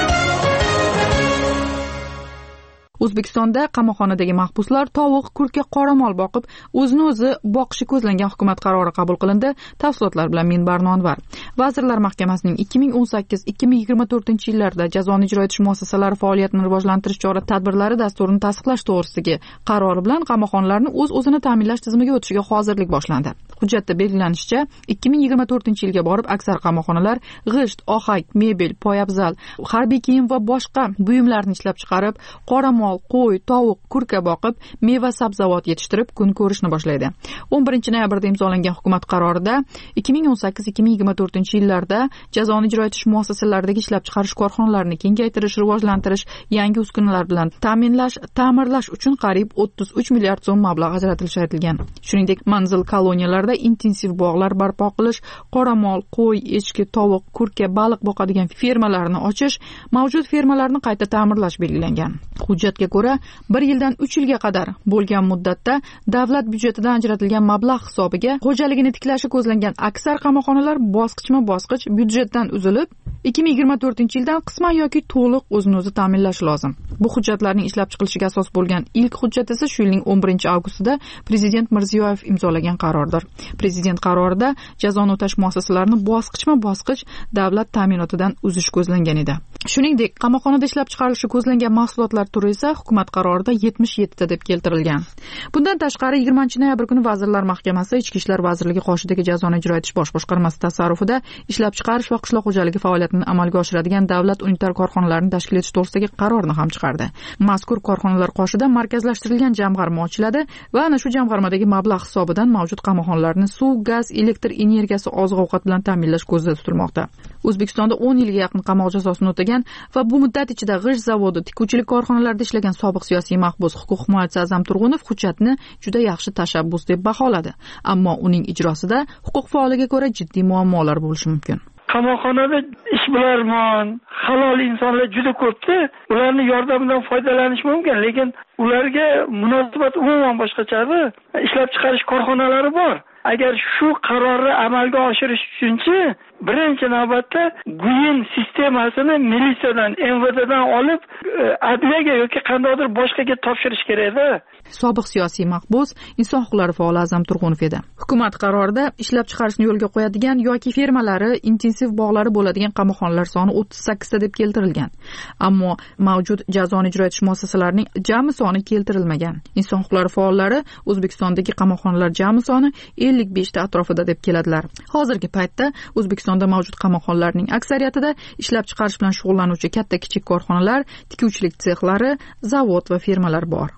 D: O'zbekistonda qamoqxonadagi mahbuslar tovuq, kurka, qoramol boqib, o'zini o'zi boqishi ko'zlangan hukumat qarori qabul qilindi. Tafsilotlar bilan men Barno Anvar. Vazirlar Mahkamasining ikki ming o'n sakkiz ikki ming yigirma to'rtinchi yillarda jazoni ijro etish muassasalari faoliyatini rivojlantirish chora-tadbirlari dasturini tasdiqlash to'g'risidagi qarori bilan qamoqxonalarni o'z-o'zini ta'minlash tizimiga o'tishiga hozirlik boshlandi. Hujjatda belgilanishicha, ikki ming yigirma to'rtinchi yilga borib aksar qamoqxonalar g'isht, ohak, mebel, poyabzal, harbiy kiyim va boshqa buyumlarni ishlab chiqarib, qoramol, qo'y, tovuq, kurka boqib, meva sabzavot yetishtirib kun ko'rishni boshlaydi. o'n birinchi noyabrda imzolangan hukumat qarorida ikki ming o'n sakkiz ikki ming yigirma to'rtinchi yillarda jazoni ijro etish muassasalaridagi ishlab chiqarish korxonalarini kengaytirish, rivojlantirish, yangi uskunalar bilan ta'minlash, ta'mirlash uchun qariyb o'ttiz uch milliard so'm mablag' ajratilishi aytilgan. Shuningdek, manzil koloniyalarida intensiv bog'lar barpo qilish, qoramol, qo'y, echki, tovuq, kurka, baliq boqadigan fermalarni ochish, mavjud fermalarni qayta ta'mirlash belgilangan. Hujjatga ko'ra, bir yildan uch yilga qadar bo'lgan muddatda davlat byudjetidan ajratilgan mablag' hisobiga xo'jaligini tiklashi ko'zlangan aksar qamoqxonalar bosqichma-bosqich byudjetdan uzilib, ikki ming yigirma to'rtinchi yildan qisman yoki to'liq o'zini o'zi ta'minlashi lozim. Bu hujjatlarning ishlab chiqilishiga asos bo'lgan ilk hujjat esa shu yilning o'n birinchi avgustida Prezident Mirziyoyev imzolagan qarordir. Prezident qarorida jazoni o'tash muassasalarini bosqichma-bosqich davlat ta'minotidan uzish ko'zlangan edi. Shuningdek, qamoqxonada ishlab chiqarilishi ko'zlangan mahsulotlar turi esa hukumat qarorida yetmish yetti ta deb keltirilgan. Bundan tashqari yigirmanchi noyabr kuni Vazirlar Mahkamasi Ichki ishlar vazirligi qoshidagi jazoni ijro etish bosh boshqarmasi tasarrufida ishlab chiqarish va qishloq xo'jaligi faoliyatini amalga oshiradigan davlat unitar korxonalarini tashkil etish to'g'risidagi qarorni ham chiqardi. Mazkur korxonalar qoshida markazlashtirilgan jamg'arma ochiladi va ana shu jamg'armadagi mablag' hisobidan mavjud qamoqxonalarni suv, gaz, elektr energiyasi, oziq-ovqat bilan ta'minlash ko'zda tutilmoqda. O'zbekistonda o'n yilga yaqin qamoq jazosini o'tagan va bu muddat ichida g'isht zavodi, tikuvchilik korxonalarida ishlagan sobiq siyosiy mahbus huquq himoyachisi A'zam Turg'unov hujjatni juda yaxshi tashabbus deb baholadi. Ammo uning ijrosida huquq faoliga ko'ra jiddiy muammolar bo'lishi mumkin.
B: Qamoqxonada ishbilarmon, halol insonlar juda ko'pda, ularni yordamidan foydalanish mumkin, lekin ularga munosabat umuman boshqacha. Ishlab chiqarish korxonalari bor. Agar shu qarorni amalga oshirish uchunchi birinchi navbatda guyin sistemasini militsiyadan, M V D'dan olib adliyaga yoki qandaydir boshqaga topshirish kerak-da.
D: Sobiq siyosiy mahbus inson huquqlari faoli A'zam Turg'unov edi. Hukumat qarorida ishlab chiqarishni yo'lga qo'yadigan yoki fermalari, intensiv bog'lari bo'ladigan qamoqxonalar soni o'ttiz sakkiz ta deb keltirilgan. Ammo mavjud jazoni ijro etish muassasalarining jami soni keltirilmagan. Inson huquqlari faollari O'zbekistondagi qamoqxonalar jami soni ellik besh ta atrofida deb keladilar. Hozirgi paytda O'zbekistonda mavjud qamoqxonalarning aksariyatida ishlab chiqarish bilan shug'ullanuvchi katta-kichik korxonalar, tikuvchilik sexlari, zavod va fermalar bor.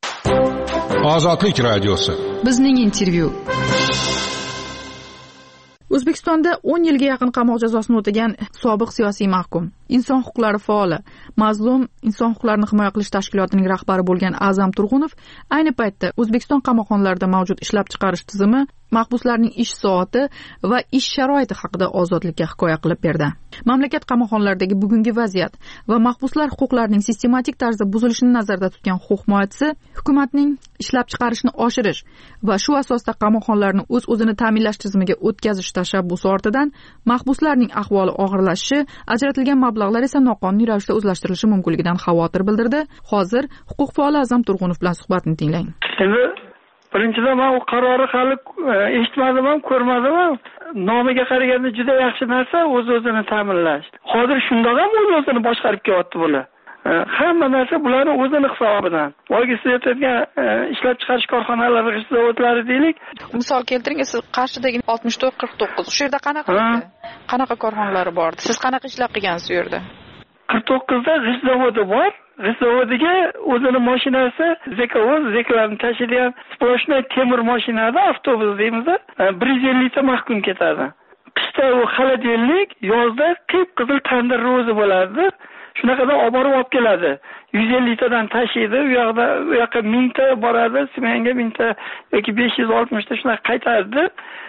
M: Ozodlik radiosi.
D: Bizning intervyu. O'zbekistonda o'n yilga yaqin qamoq jazosini o'tagan sobiq siyosiy mahkum, inson huquqlari faoli, mazlum inson huquqlarini himoya qilish tashkilotining rahbari bo'lgan A'zam Turg'unov ayni paytda O'zbekiston qamoqxonalarida mavjud ishlab chiqarish tizimi, mahbuslarning ish soati va ish sharoiti haqida Ozodlikka hikoya qilib berdi. Mamlakat qamoqxonalaridagi bugungi vaziyat va mahbuslar huquqlarining sistematik tarzda buzilishini nazarda tutgan huquq himoyachisi hukumatning ishlab chiqarishni oshirish va shu asosda qamoqxonalarni o'z-o'zini ta'minlash tizimiga o'tkazish tashabbusi ortidan mahbuslarning ahvoli og'irlashishi, ajratilgan mablag'lar esa noqonuniy ravishda o'zlashtirilishi mumkinligidan xavotir bildirdi. Hozir huquq faoli A'zam Turg'unov bilan suhbatni tinglang.
B: Birinchidan men u qarori hali eshitmadim ham, ko'rmadim ham. Nomiga qaraganda juda yaxshi narsa o'z-o'zini ta'minlash. Hozir shundoq ham o'z-o'zini boshqarib kelyapti bular. Hamma narsa bularning o'zini hisobidan. Boyagi siz aytgan ishlab chiqarish korxonalari, g'isht zavodlari deylik.
D: Misol keltiring, siz Qarshidagi oltmish to'rt qirq to'qqiz. Shu yerda qanaqa qanaqa korxonalar bor? Siz qanaqa ishlar qilgansiz u yerda?
B: qirq to'qqizda g'isht zavodi bor. G'isht zavodiga o'zini mashinasi, zekovoz, zeklarni tashiydigan sploshnoy temir mashinada, avtobus deymiz, bir yuz ellik ta mahkum ketadi. qishda u xolodilnik, yozda qip qizil tandir ro'zi bo'ladi. Shunaqadan olib borib olib keladi. yuz ellik tadan tashiydi, u yoqda u yoqqa mingta boradi, smanga mingta yoki besh yuz oltmish ta shunaqa qaytardi.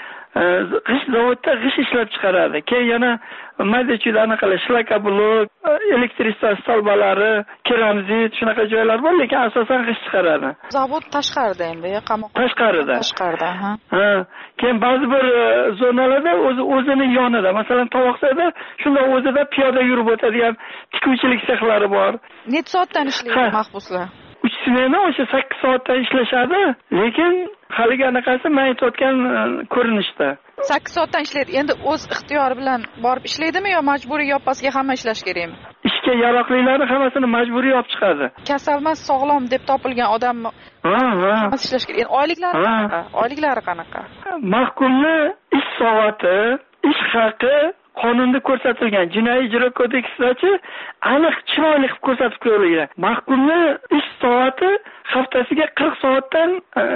B: G'isht zavodda g'isht ishlab chiqaradi. Keyin yana mayda-chuyda anaqalar shlakablok, elektristaz stolbalari, keramzit shunaqa joylar bor, lekin asosan g'isht chiqaradi.
D: Zavod tashqarida endi, qamoq.
B: Tashqarida.
D: Tashqarida, ha.
B: Ha. Keyin ba'zi bir zonalarda o'zi o'zini yonida, masalan, Tovoqsada shunda o'zida piyoda yurib o'tadigan tikuvchilik sexlari bor.
D: Necha soatdan ishlaydi mahbuslar?
B: uch smena o'sha sakkiz soatdan ishlashadi, lekin haligi anaqasi men aytayotgan ko'rinishda.
D: sakkiz soatdan ishlaydi. Endi o'z ixtiyori bilan borib ishlaydimi yo majburiy yoppasiga hamma ishlash kerakmi?
B: Ishga yaroqlilarni hammasini majburiy olib chiqadi.
D: Kasalmas, sog'lom deb topilgan odam
B: ha, ha.
D: ishlash kerak. Endi oyliklari qanaqa? Oyliklari qanaqa?
B: Mahkumni ish soati, ish haqi qonunda ko'rsatilgan. Jinoiy ijro kodeksidachi aniq chiroyli qilib ko'rsatib qo'yilgan. Mahkumni ish soati haftasiga qirq soatdan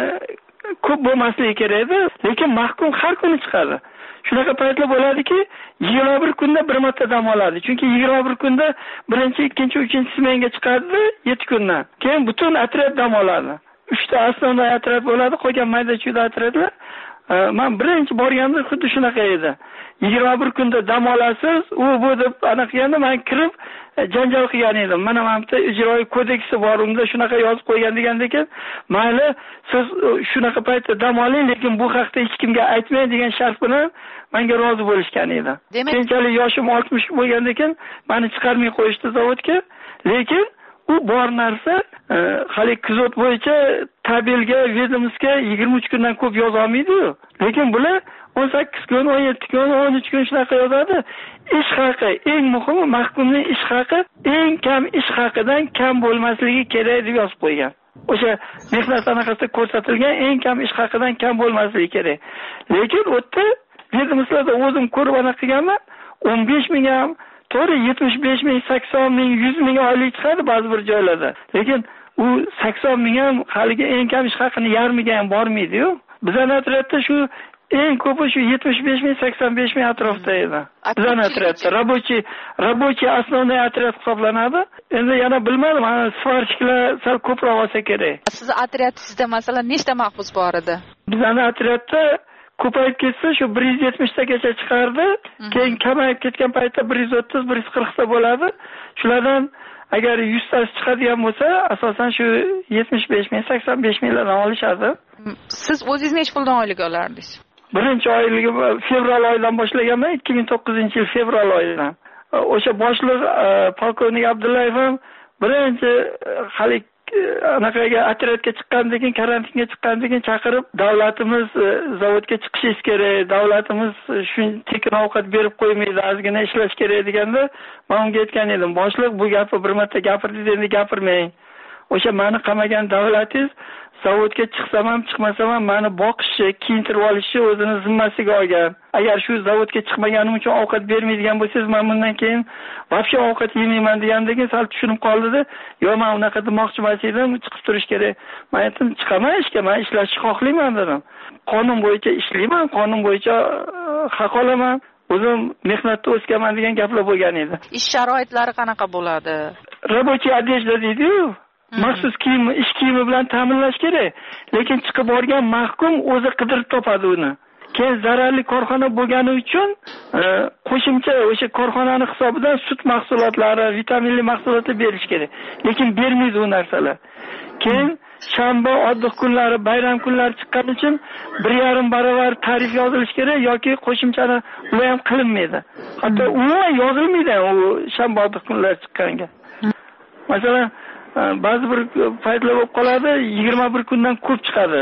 B: ko'p bo'lmasligi kerak edi, lekin mahkum har kuni chiqadi. Shunaqa paytlar bo'ladiki, yigirma bir kunda bir marta dam oladi. Chunki yigirma bir kunda birinchi, ikkinchi, uchinchi smenga chiqadi yetti kundan. Keyin butun otryad dam oladi. uchta asosiy otryad bo'ladi, qolgan mayda-chuyda otryadlar. Men birinchi borganimda xuddi shunaqa edi. yigirma bir kunda dam olasiz, u bu deb aniqganda men kirib janjal qilgan edim. Mana mana ijroiy kodeksi bor, unda shunaqa yozib qo'ygan degandan keyin, mayli siz shunaqa paytda dam oling, lekin bu haqda hech kimga aytmang degan shart bilan menga rozi bo'lishgan edi. Keyinchalik yoshim oltmish bo'lgandan keyin meni chiqarmay qo'yishdi zavodga, lekin u bor narsa hali kuzot bo'yicha tabelga, vedomskiga yigirma uch kundan ko'p yoza olmaydi-yu. Lekin bular o'n sakkiz kun, o'n yetti kun, o'n uch kun shunaqa yozadi. Ish haqi, eng muhimi mahkumning ish haqi eng kam ish haqidan kam bo'lmasligi kerak deb yozib qo'ygan. O'sha mehnat anaqasida ko'rsatilgan eng kam ish haqidan kam bo'lmasligi kerak. Lekin u yerda vedomslarda o'zim ko'rib aniq qilganman, o'n besh ming ham to'g'ri yetmish besh ming, sakson ming, yuz ming oylik chiqadi ba'zi bir joylarda. Lekin u sakson ming ham haligi eng kam ish haqini yarmiga ham bormaydi-yu. Bizning otryadda shu eng ko'pi shu yetmish besh ming, sakson besh ming atrofida edi. Bizning otryadda rabochiy, rabochiy asosiy otryad hisoblanadi. Endi yana bilmadim, mana svarchiklar sal ko'proq olsa kerak.
D: Siz otryadingizda masalan nechta mahbus bor edi?
B: Bizning otryadda ko'payib ketsa shu bir yuz yetmish tagacha chiqardi. Keyin kamayib ketgan paytda bir yuz o'ttiz, bir yuz qirq ta bo'ladi. Shulardan agar yuz ta chiqadigan bo'lsa, asosan shu yetmish besh ming, sakson besh minglardan olishadi.
D: Siz o'zingiz nech puldan oylik olardingiz?
B: Birinchi oyligi fevral oyidan boshlaganman, ikki ming to'qqizinchi yil fevral oyidan. O'sha boshliq polkovnik Abdullayev ham birinchi hali anaqaga otryadga chiqqandan keyin, karantinga chiqqandan keyin chaqirib, davlatimiz zavodga chiqishingiz kerak, davlatimiz shu tekin ovqat berib qo'ymaydi, ozgina ishlash kerak deganda, men unga aytgan edim, boshliq bu gapni bir marta gapirdingiz, endi gapirmang. O'sha meni qamagan davlatingiz zavodga chiqsam ham, chiqmasam ham meni boqishi, kiyintirib olishi o'zini zimmasiga olgan. Agar shu zavodga chiqmaganim uchun ovqat bermaydigan bo'lsangiz, men bundan keyin vobshe ovqat yemayman degandan keyin sal tushunib qoldi-da, "Yo'q, men unaqa demoqchi emas edim, chiqib turish kerak." Men aytdim, "Chiqaman ishga, men ishlashni xohlayman" dedim. Qonun bo'yicha ishlayman, qonun bo'yicha haq olaman. O'zim mehnatda o'sganman degan gaplar bo'lgan edi.
D: Ish sharoitlari qanaqa bo'ladi?
B: Rabochiy odejda deydi-yu. Maxsus kiyim, ish kiyimi bilan ta'minlash kerak. Lekin chiqib borgan mahkum o'zi qidirib topadi uni. Keyin zararli korxona bo'lgani uchun qo'shimcha o'sha korxonani hisobidan sut mahsulotlari, vitaminli mahsulotlar berish kerak. Lekin bermaydi u narsalar. Keyin shanba, oddiy kunlari, bayram kunlari chiqqan uchun bir yarim barobar tarif yozilish kerak yoki qo'shimchani ular ham qilinmaydi. Hatto umuman yozilmaydi u shanba, oddiy kunlar chiqqanga. Masalan, ba'zi bir paytlar bo'lib qoladi, yigirma bir kundan ko'p chiqadi.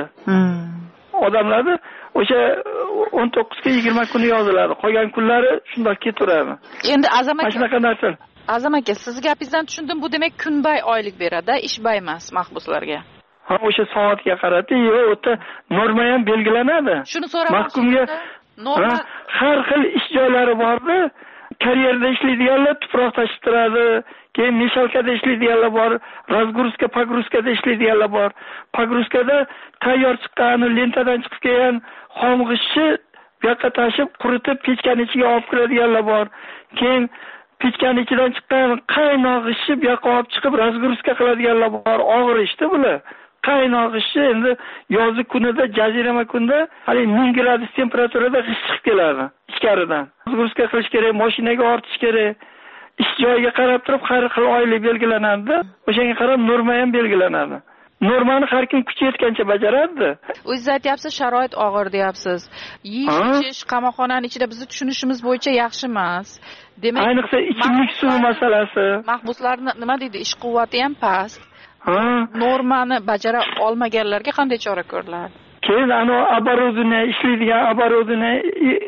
B: Odamlarda o'sha o'n to'qqiz ga yigirma kuni yoziladi. Qolgan kunlari shundoq ketaveradi.
D: Endi Azam aka,
B: shunaqa narsa.
D: Azam aka, siz gapingizdan tushundim, bu demak kunbay oylik beradi, ishbay emas mahbuslarga.
B: Ha, o'sha soatga qarab, u yerda norma ham belgilanadi.
D: Shuni so'ramoqchi.
B: Mahkumga norma har xil ish joylari bor-da. Karyerda ishlaydiganlar tuproq tashib turadi, keyin meshalkada ishlaydiganlar bor, razgruska, pogruskada ishlaydiganlar bor. Pogruskada tayyor chiqqan, lentadan chiqib kelgan xom g'ishtni bu yoqqa tashib quritib pechkani ichiga olib kiradiganlar bor. Keyin pechkani ichidan chiqqan qaynoq ishni bu yoqqa olib chiqib razgruska qiladiganlar bor. Og'ir ishda bular. Qaynoq ishni endi yozgi kunida, jazirama kunda hali ming gradus temperaturada g'ish chiqib keladi ichkaridan. Razgruska qilish kerak, mashinaga ortish kerak. Ish joyiga qarab turib har xil oylik belgilanadi. O'shanga qarab norma ham belgilanadi. Normani har kim kuchi yetgancha bajaradi.
D: O'zingiz aytyapsiz, sharoit og'ir deyapsiz. Yeyish, qamoqxonaning ichida bizni tushunishimiz bo'yicha yaxshi emas. Demak,
B: ayniqsa ichimlik suvi masalasi.
D: Mahbuslarning nima deydi, ish quvvati ham past. Normani bajara olmaganlarga qanday chora ko'riladi?
B: Keyin ana оборудование ishlaydigan оборудование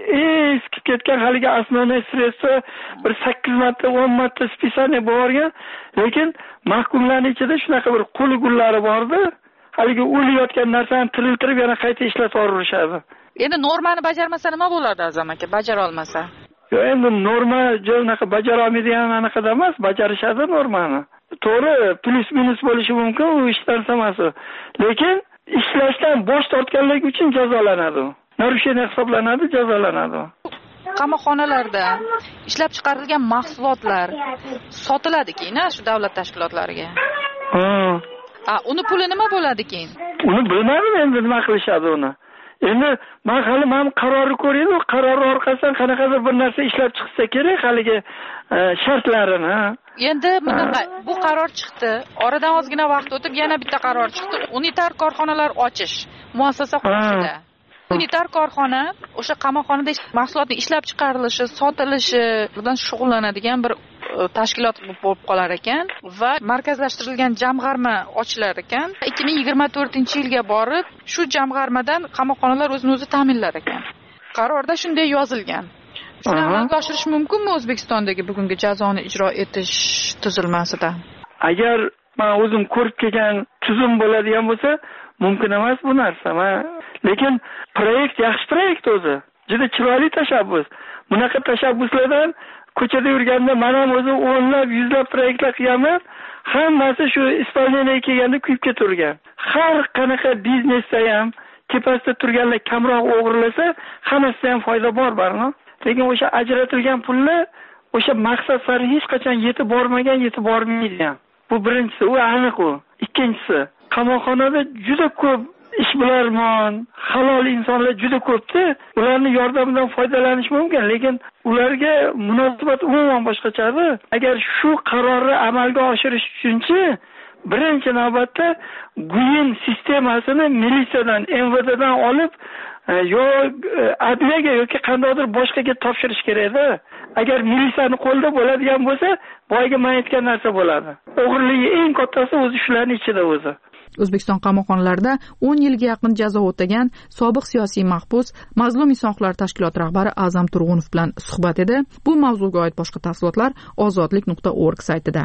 B: eskib ketgan haligi основной средство bir sakkiz marta o'n marta spisание borgan, lekin mahkumlarning ichida shunaqa bir qo'li gullari bordi. Haligi o'layotgan narsani tiriltirib yana qayta ishlatib yuborishadi.
D: Endi normani bajarmasa nima bo'ladi Azam aka, bajara olmasa?
B: Yo'q, endi norma jo'naqa bajara olmaydigan anaqada emas, bajarishadi normani. To'g'ri, plus minus bo'lishi mumkin, u ishdan samasi. Lekin ishlashdan bosh tortganlik uchun jazolanadi. Narusheniya hisoblanadi, jazolanadi.
D: Qamoqxonalarda ishlab chiqarilgan mahsulotlar sotiladi-ki-na shu davlat tashkilotlariga.
B: Ha.
D: A, uni puli nima bo'ladi keyin?
B: Uni bilmadim endi nima qilishadi uni. Endi men hali men qarorni ko'raymi, qaror orqasidan qanaqadir bir narsa ishlab chiqsa kerak haligi shartlarini.
D: Endi bunaqa bu qaror chiqdi. Oradan ozgina vaqt o'tib yana bitta qaror chiqdi. Unitar korxonalar ochish muassasa qurilishida. Unitar korxona o'sha qamoqxonada mahsulotning ishlab chiqarilishi, sotilishi bilan shug'ullanadigan bir tashkilot bo'lib qolar ekan va markazlashtirilgan jamg'arma ochilar ekan. ikki ming yigirma to'rtinchi yilga borib shu jamg'armadan qamoqxonalar o'zini o'zi ta'minlar ekan. Qarorda shunday yozilgan. Shuni amalga oshirish mumkinmi O'zbekistondagi bugungi jazoni ijro etish tuzilmasida?
B: Agar men o'zim ko'rib kelgan tuzum bo'ladigan bo'lsa, mumkin emas bu narsa. Lekin proyekt yaxshi proyekt o'zi. Juda chiroyli tashabbus. Bunaqa tashabbuslardan ko'chada yurganda men ham o'zim o'nlab, yuzlab proyektlar qilganman. Hammasi shu ispaniyadaga kelganda kuyib keturgan. Har qanaqa biznesda ham tepasida turganlar kamroq o'g'irlasa, hammasida ham foyda bor barno. Lekin o'sha ajratilgan pullar o'sha maqsad sari hech qachon yetib bormagan, yetib bormaydi ham. Bu birinchisi, u aniq u. Ikkinchisi, qamoqxonada juda ko'p ishbilarmon, halol insonlar juda ko'pda, ularning yordamidan foydalanish mumkin, lekin ularga munosabat umuman boshqachadir. Agar shu qarorni amalga oshirish uchunchi birinchi navbatda guyin sistemasini militsiyadan, M V D'dan olib yo adliyaga yoki qandaydir boshqaga topshirish kerak-da. Agar militsiyani qo'lda bo'ladigan bo'lsa, boyga men aytgan narsa bo'ladi. O'g'irligi eng kattasi o'zi shularning ichida o'zi.
D: O'zbekiston qamoqxonalarida o'n yilga yaqin jazo o'tagan sobiq siyosiy mahbus Mazlum inson huquqlari tashkiloti rahbari A'zam Turg'unov bilan suhbat edi. Bu mavzuga oid boshqa tafsilotlar ozodlik nuqta org saytida.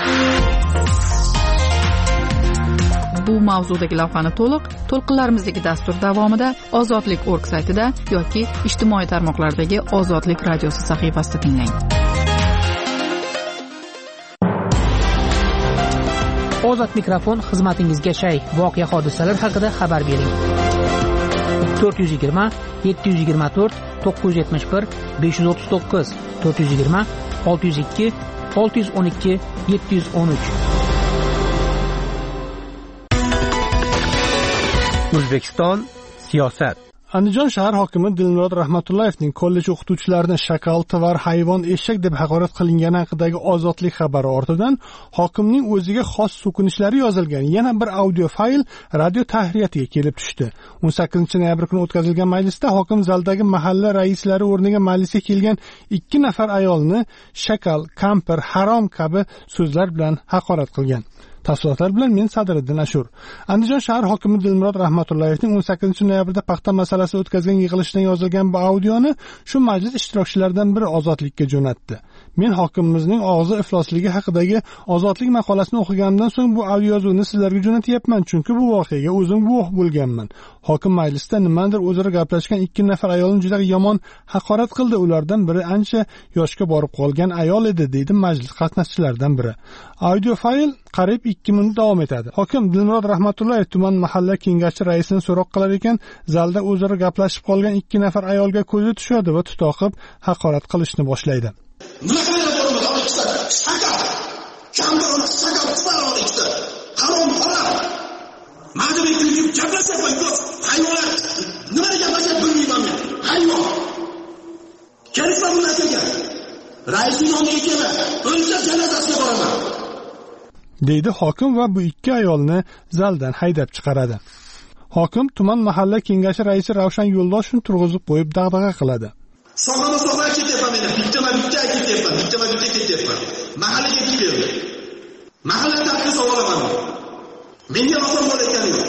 D: Bu mavzudagi lavhani to'liq to'lqinlarimizdagi dastur davomida ozodlik nuqta org saytida yoki ijtimoiy tarmoqlardagi Ozodlik radiosi sahifasida tinglang.
E: Ozod mikrofon xizmatingizga shay. Voqea hodisalar haqida xabar bering. to'rt yuz yigirma yetti yuz yigirma to'rt to'qqiz yuz yetmish bir besh yuz o'ttiz to'qqiz to'rt yuz yigirma olti yuz ikki olti yuz o'n ikki yetti yuz o'n uch.
J: O'zbekiston siyosat.
K: Andijon shahar hokimi Dilmurod Rahmatullayevning kollej o'qituvchilarini shakal, tovar, hayvon, eshak deb haqorat qilingani haqidagi ozodlik xabari ortidan hokimning o'ziga xos so'kinishlari yozilgan yana bir audio fayl radio tahriyatiga kelib tushdi. o'n sakkizinchi noyabr kuni o'tkazilgan majlisda hokim zaldagi mahalla raislari o'rniga majlisga kelgan ikki nafar ayolni shakal, kampir, harom kabi so'zlar bilan haqorat qilgan. Tafsilotlar bilan men Sadriddin Ashur. Andijon shahar hokimi Dilmurod Rahmatullayevning o'n sakkizinchi noyabrda paxta masalasi o'tkazgan yig'ilishdan yozilgan bu audioni shu majlis ishtirokchilaridan biri Ozodlikka jo'natdi.
G: Men hokimimizning og'zi iflosligi haqidagi Ozodlik maqolasini o'qiganimdan so'ng bu audioyozuvni sizlarga jo'natyapman, chunki bu voqeaga o'zim guvoh bo'lganman. Hokim majlisda nimadir o'zaro gaplashgan ikki nafar ayolni juda yomon haqorat qildi. Ulardan biri ancha yoshga borib qolgan ayol edi, deydi majlis qatnashchilaridan biri. Audio fayl qariyb ikki minut davom etadi. Hokim Dilmurod Rahmatullayev tuman mahalla kengashi raisini so'roq qilar ekan, zalda o'zaro gaplashib qolgan ikki nafar ayolga ko'zi tushadi va tutoqib haqorat qilishni boshlaydi.
H: Nima qiladi bo'lmadi, ona ikkita shaka. Kamda ona shaka qisar ona ikkita. Harom harom. Madam ikki gaplashyapman, yo'q. Hayvonlar nima gaplashib bilmayman men. Hayvon. Kelsa bunday kelgan. Raisning nomiga kelma. O'lsa janozasiga boraman. deydi hokim va bu ikki ayolni zaldan haydab chiqaradi. Hokim tuman mahalla kengashi raisi Ravshan Yo'ldoshevni turg'izib qo'yib dag'dag'a qiladi. Sog'lama sog'lama ketyapman men. Bittama bitta ketyapman, bittama bitta ketyapman. Mahallaga ketyapman. Mahalla tartibini sog'laman. Menga oson bo'layotgani yo'q.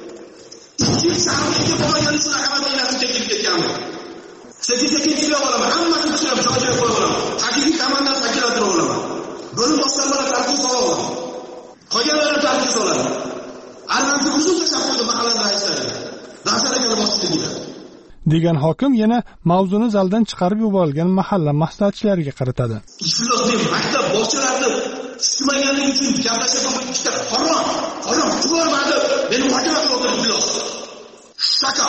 H: Ikki shaharga borganim uchun hamma narsa chekib ketganman. Sekin-sekin kelib olaman, hammasini tushirib joyiga qo'yib olaman. Haqiqiy komandan shakllantirib olaman. Bo'lim boshqarmalari tartib sog'laman. Qolganlarni tartib solaman. Allanchi uzun tashab qo'ydi mahalla raislari. Nasaraga boshligida. degan hokim yana mavzuni zaldan chiqarib yuborilgan mahalla maslahatchilariga qaratadi. Iflosning maktab bog'chalarida tushmaganligi uchun gaplashayotgan ikkita harom, harom tuvarmadi. Meni mahkamaga o'tirib iflos. Shaka.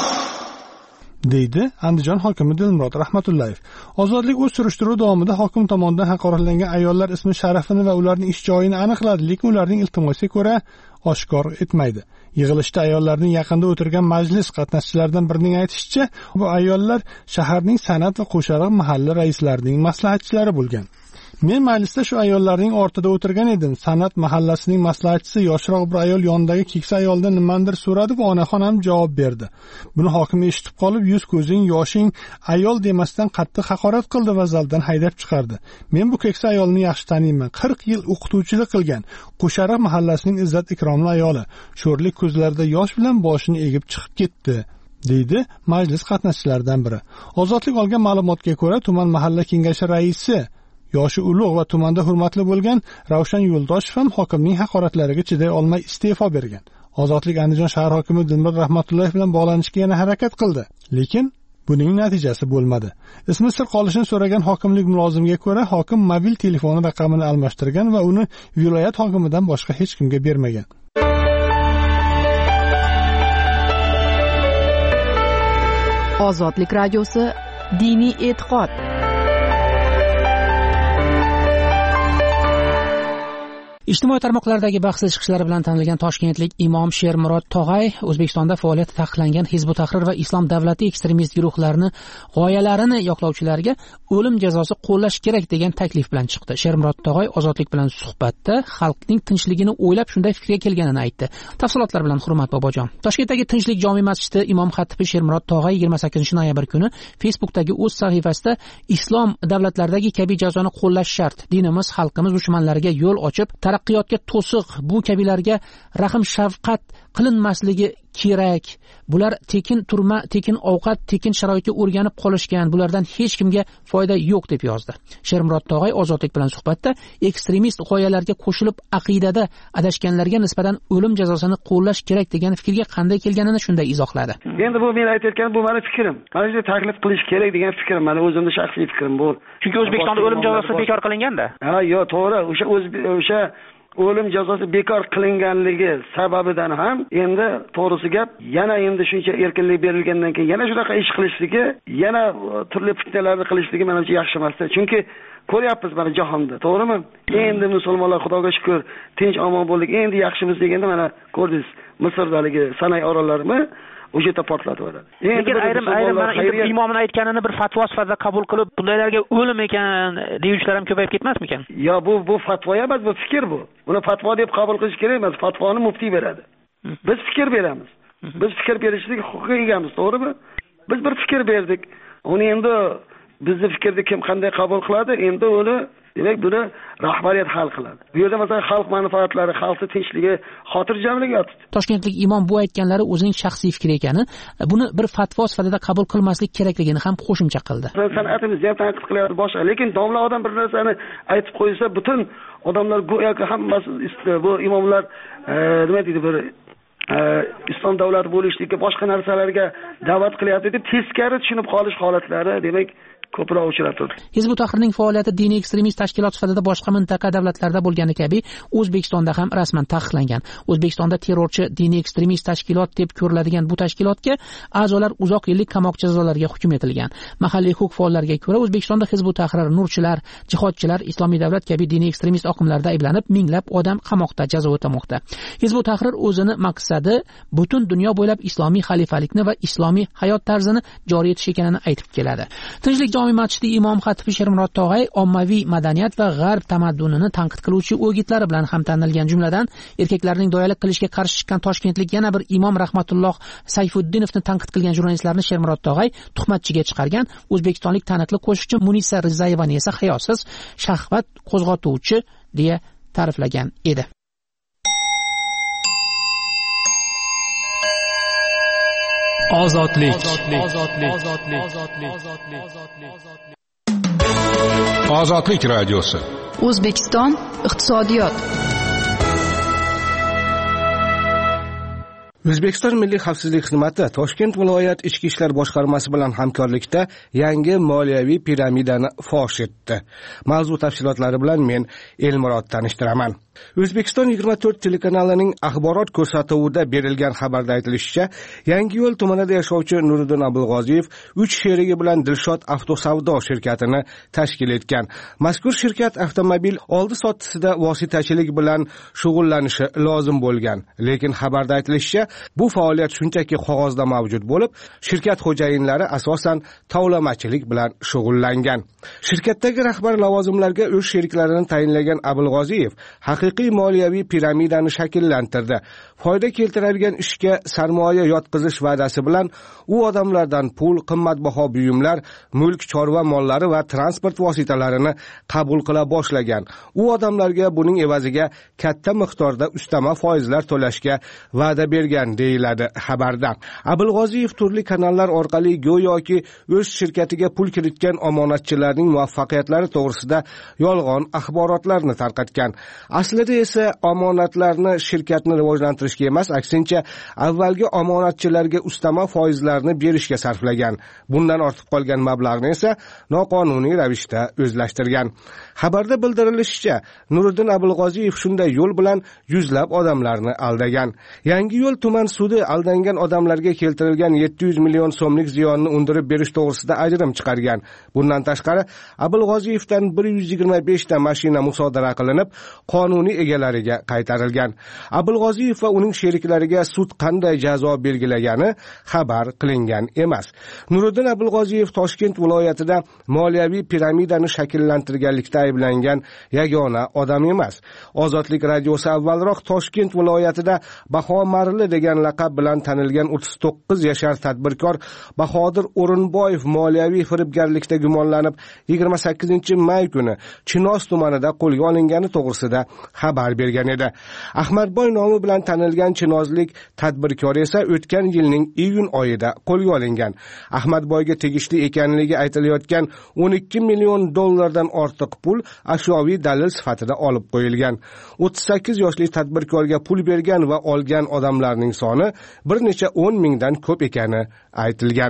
H: deydi Andijon hokimi Dilmurod Rahmatullayev. Ozodlik o'z surishtiruv davomida hokim tomonidan haqoratlangan ayollar ismi sharafini va ularning ish joyini aniqladi, lekin ularning iltimosiga ko'ra oshkor etmaydi. Yig'ilishda ayollarning yaqinda o'tirgan majlis qatnashchilaridan birining aytishicha, bu ayollar shaharning san'at va qo'shaloq mahalla raislarining maslahatchilari bo'lgan. Men majlisda shu ayollarning ortida o'tirgan edim. San'at mahallasining maslahatchisi yoshroq bir ayol yonidagi keksa ayoldan nimadir so'radi va onaxon ham javob berdi. Buni hokim eshitib qolib, yuz ko'zing, yoshing ayol demasdan qattiq haqorat qildi va zaldan haydab chiqardi. Men bu keksa ayolni yaxshi taniyman. qirq yil o'qituvchilik qilgan. Qo'shariq mahallasining izzat ikromli ayoli. Sho'rlik ko'zlarida yosh bilan boshini egib chiqib ketdi, deydi majlis qatnashchilaridan biri. Ozodlik olgan ma'lumotga ko'ra, tuman mahalla kengashi raisi yoshi ulug' va tumanda hurmatli bo'lgan Ravshan Yo'ldoshev ham hokimning haqoratlariga chiday olmay iste'fo bergan. Ozodlik Andijon shahar hokimi Dilmurod Rahmatullayev bilan bog'lanishga yana harakat qildi, lekin buning natijasi bo'lmadi. Ismi sir qolishini so'ragan hokimlik mulozimiga ko'ra, hokim mobil telefoni raqamini almashtirgan va uni viloyat hokimidan boshqa hech kimga bermagan.
D: Ozodlik radiosi diniy e'tiqod.
E: Ijtimoiy tarmoqlardagi bahsli chiqishlari bilan tanilgan toshkentlik imom Shermurod Tog'ay O'zbekistonda faoliyati taqiqlangan Hizb ut-Tahrir va Islom davlati ekstremist guruhlarini g'oyalarini yoqlovchilarga o'lim jazosi qo'llash kerak degan taklif bilan chiqdi. Shermurod Tog'ay Ozodlik bilan suhbatda xalqning tinchligini o'ylab shunday fikrga kelganini aytdi. Tafsilotlar bilan Hurmat bobojon. Toshkentdagi Tinchlik jome masjidi imom xatibi Shermurod Tog'ay yigirma sakkizinchi noyabr kuni Facebookdagi o'z sahifasida islom davlatlaridagi kabi jazoni qo'llash shart. Dinimiz xalqimiz dushmanlariga yo'l ochib taraqqiyotga to'siq, bu kabilarga rahm shafqat qilinmasligi kerak. Bular tekin turma, tekin ovqat, tekin sharoitga o'rganib qolishgan. Bulardan hech kimga foyda yo'q deb yozdi. Shermurod Tog'ay Ozodlik bilan suhbatda ekstremist g'oyalarga qo'shilib aqidada adashganlarga nisbatan o'lim jazosini qo'llash kerak degan fikrga qanday kelganini shunday izohladi.
T: Endi bu men aytayotganim bu meni fikrim. Mana shunday taklif qilish kerak degan fikrim, meni o'zimning shaxsiy fikrim bu.
E: Chunki O'zbekistonda o'lim jazosi bekor qilinganda.
T: Ha, yo'q, to'g'ri. O'sha o'sha o'lim jazosi bekor qilinganligi sababidan ham endi to'g'risi gap, yana endi shuncha erkinlik berilgandan keyin yana shunaqa ish qilishligi, yana turli fitnalarni qilishligi menimcha yaxshi emas. Chunki ko'ryapmiz mana jahonda, to'g'rimi? Endi musulmonlar Xudoga shukr, tinch omon bo'ldik. Endi yaxshimiz deganda mana ko'rdingiz, Misrdagi Sanay orollarimi o'sha yerda portlatib yuboradi.
E: Lekin ayrim ayrim mana imomning aytganini bir fatvo sifatida qabul qilib, bundalarga o'lim ekan deyuvchilar ham ko'payib ketmasmikan?
T: Yo, bu bu fatvo emas, bu fikr bu. Buni fatvo deb qabul qilish kerak emas, fatvoni muftiy beradi. Biz fikr beramiz. Biz fikr berishlik huquqiga egamiz, to'g'rimi? Biz bir fikr berdik. Uni endi bizni fikrni kim qanday qabul qiladi? Endi uni demak buni rahbariyat hal qiladi. Bu yerda masalan xalq manfaatlari, xalqning tinchligi, xotirjamligi yotibdi.
E: Toshkentlik imom bu aytganlari o'zining shaxsiy fikri ekani, buni bir fatvo sifatida qabul qilmaslik kerakligini ham qo'shimcha qildi.
T: San'atimizni ham tanqid qilyapti boshqa, lekin domla odam bir narsani aytib qo'ysa, butun odamlar go'yoki hammasi bu imomlar nima deydi, bir islom davlati bo'lishlikka boshqa narsalarga da'vat qilyapti deb teskari tushunib qolish holatlari demak ko'proq uchrab turdi.
E: Hizb ut-Tahrirning faoliyati diniy ekstremist tashkilot sifatida boshqa mintaqa davlatlarda bo'lgani kabi O'zbekistonda ham rasman taqiqlangan. O'zbekistonda terrorchi diniy ekstremist tashkilot deb ko'riladigan bu tashkilotga a'zolar uzoq yillik qamoq jazolariga hukm etilgan. Mahalliy huquq faollariga ko'ra O'zbekistonda Hizb ut-Tahrir nurchilar, jihodchilar, islomiy davlat kabi diniy ekstremist oqimlarda ayblanib minglab odam qamoqda jazo o'tamoqda. Hizb ut-Tahrir o'zini maqsadi butun dunyo bo'ylab islomiy xalifalikni va islomiy hayot tarzini joriy etish ekanini aytib keladi. Tinchlik jome masjidi imom xatibi Shermurod Tog'ay ommaviy madaniyat va g'arb tamaddunini tanqid qiluvchi o'gitlari bilan ham tanilgan, jumladan erkaklarning doyalik qilishga qarshi chiqqan toshkentlik yana bir imom Rahmatulloh Sayfuddinovni tanqid qilgan jurnalistlarni Shermurod Tog'ay tuhmatchiga chiqargan. O'zbekistonlik taniqli qo'shiqchi Munisa Rizayevani esa hayosiz, shahvat qo'zg'atuvchi deya ta'riflagan edi.
N: Ozodlik. Ozodlik radiosi.
D: O'zbekiston iqtisodiyot.
A: O'zbekiston Milliy xavfsizlik xizmati Toshkent viloyat ichki ishlar boshqarmasi bilan hamkorlikda yangi moliyaviy piramidani fosh etdi. Mavzu tafsilotlari bilan men Elmurod tanishtiraman. O'zbekiston yigirma to'rt telekanalining axborot ko'rsatuvida berilgan xabarda aytilishicha, Yangiyo'l tumanida yashovchi Nuriddin Abulg'oziyev uch sherigi bilan Dilshod avtosavdo shirkatini tashkil etgan. Mazkur shirkat avtomobil oldi-sottisida vositachilik bilan shug'ullanishi lozim bo'lgan. Lekin xabarda aytilishicha, bu faoliyat shunchaki qog'ozda mavjud bo'lib, shirkat xo'jayinlari asosan tovlamachilik bilan shug'ullangan. Shirkatdagi rahbar lavozimlarga o'z sheriklarini tayinlagan Abulg'oziyev haqiqiy moliyaviy piramidani shakllantirdi. Foyda keltiradigan ishga sarmoya yotqizish va'dasi bilan u odamlardan pul, qimmatbaho buyumlar, mulk, chorva mollari va transport vositalarini qabul qila boshlagan. U odamlarga buning evaziga katta miqdorda ustama foizlar to'lashga va'da bergan deyiladi xabarda. Abulg'oziyev turli kanallar orqali go'yoki o'z shirkatiga pul kiritgan omonatchilarning muvaffaqiyatlari to'g'risida yolg'on axborotlarni tarqatgan. Aslida esa omonatlarni shirkatni rivojlantirishga emas, aksincha avvalgi omonatchilarga ustama foizlarni berishga sarflagan. Bundan ortib qolgan mablag'ni esa noqonuniy ravishda o'zlashtirgan. Xabarda bildirilishicha, Nuriddin Abulg'oziyev shunday yo'l bilan yuzlab odamlarni aldagan. Yangiyo'l tuman sudi aldangan odamlarga keltirilgan yetti yuz million so'mlik ziyonni undirib berish to'g'risida ajrim chiqargan. Bundan tashqari, Abulg'oziyevdan bir yuz yigirma besh ta mashina musodara qilinib, qonuniy egalariga qaytarilgan. Abulg'oziyev va uning sheriklariga sud qanday jazo belgilagani xabar qilingan emas. Nuriddin Abulg'oziyev Toshkent viloyatida moliyaviy piramidani shakllantirganlikda ayblangan yagona odam emas. Ozodlik radiosi avvalroq Toshkent viloyatida Baho Marli degan laqab bilan tanilgan o'ttiz to'qqiz yashar tadbirkor Bahodir O'rinboyev moliyaviy firibgarlikda gumonlanib yigirma sakkizinchi may kuni Chinoz tumanida qo'lga olingani to'g'risida xabar bergan edi. Ahmadboy nomi bilan tanilgan chinozlik tadbirkor esa o'tgan yilning iyun oyida qo'lga olingan. Ahmadboyga tegishli ekanligi aytilayotgan o'n ikki million dollardan ortiq pul ashyoviy dalil sifatida olib qo'yilgan. o'ttiz sakkiz yoshli tadbirkorga pul bergan va olgan odamlarning soni bir necha o'n mingdan ko'p ekani aytilgan.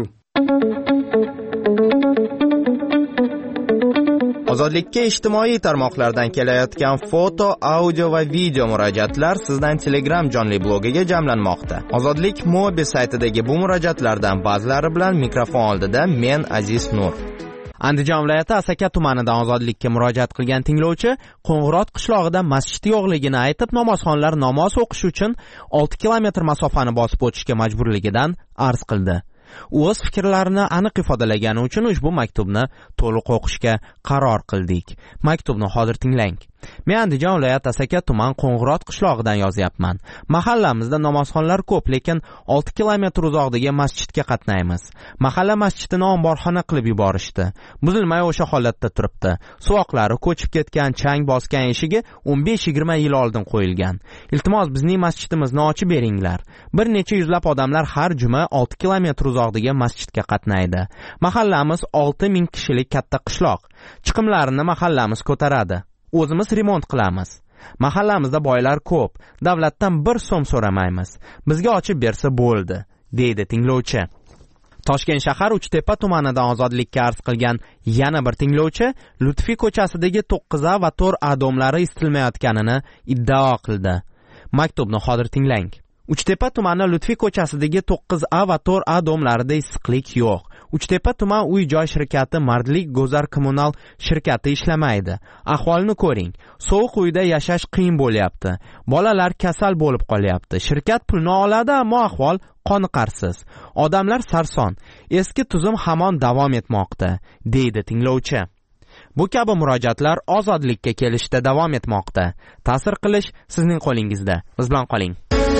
O: Ozodlikka ijtimoiy tarmoqlardan kelayotgan foto, audio va video murojaatlar sizdan Telegram jonli blogiga jamlanmoqda. Ozodlik Mobi saytidagi bu murojaatlardan ba'zilari bilan mikrofon oldida men Aziz Nur. Andijon viloyati Asaka tumanidan ozodlikka murojaat qilgan tinglovchi Qo'ng'irot qishlog'ida masjid yo'qligini aytib, namozxonlar namoz o'qish uchun olti kilometr masofani bosib o'tishga majburligidan arz qildi. U o'z fikrlarini aniq ifodalagani uchun ushbu maktubni to'liq o'qishga qaror qildik. Maktubni hozir tinglang. Men Andijon viloyati Asaka tuman Qo'ng'irot qishlog'idan yozyapman. Mahallamizda namozxonlar ko'p, lekin olti kilometr uzoqdagi masjidga qatnaymiz. Mahalla masjidini omborxona qilib yuborishdi. Buzilmay o'sha holatda turibdi. Suvoqlari ko'chib ketgan, chang bosgan eshigi o'n besh yigirma yil oldin qo'yilgan. Iltimos bizning masjidimizni ochib beringlar. Bir necha yuzlab odamlar har juma olti kilometr uzoqdagi masjidga qatnaydi. Mahallamiz olti ming kishilik katta qishloq. Chiqimlarini mahallamiz ko'taradi. O'zimiz remont qilamiz. Mahallamizda boylar ko'p. Davlatdan bir so'm so'ramaymiz. Bizga ochib bersa bo'ldi, deydi tinglovchi. Toshkent shahar Uchtepa tumanidan Ozodlikka arz qilgan yana bir tinglovchi Lutfiy ko'chasidagi to'qqiz A va to'rt A domlari isitilmayotganini iddao qildi. Maktubni hozir tinglang. Uchtepa tumani Lutfiy ko'chasidagi to'qqiz A va to'rt A domlarida issiqlik yo'q. Uchtepa tuman uy joy shirkati Mardlik Gozar kommunal shirkati ishlamaydi. Ahvolni ko'ring. Sovuq uyda yashash qiyin bo'lyapti. Bolalar kasal bo'lib qolyapti. Shirkat pulni oladi, ammo ahvol qoniqarsiz. Odamlar sarson. Eski tuzum hamon davom etmoqda, deydi tinglovchi. Bu kabi murojaatlar ozodlikka kelishda davom etmoqda. Ta'sir qilish sizning qo'lingizda. Biz bilan qoling.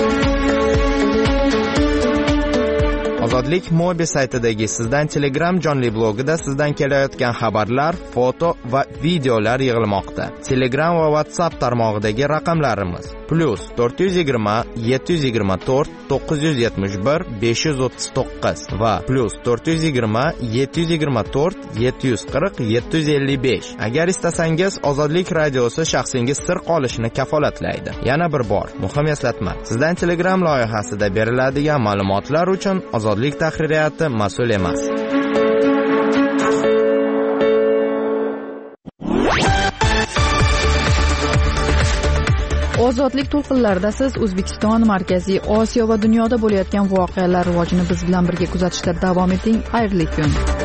O: Ozodlik Mobi saytidagi sizdan Telegram jonli blogida sizdan kelayotgan xabarlar, foto va videolar yig'ilmoqda. Telegram va WhatsApp tarmog'idagi raqamlarimiz plus to'rt yuz yigirma yetti yuz yigirma to'rt to'qqiz yuz yetmish bir besh yuz o'ttiz to'qqiz va plus to'rt yuz yigirma yetti yuz yigirma to'rt yetti yuz qirq yetti yuz ellik besh. Agar istasangiz Ozodlik radiosi shaxsingiz sir qolishini kafolatlaydi. Yana bir bor muhim eslatma. Sizdan Telegram loyihasida beriladigan ma'lumotlar uchun Ozodlik tahririyati mas'ul emas.
D: Ozodlik to'lqinlarida siz O'zbekiston, Markaziy Osiyo va dunyoda bo'layotgan voqealar rivojini biz bilan birga kuzatishda davom eting. Xayrli kun.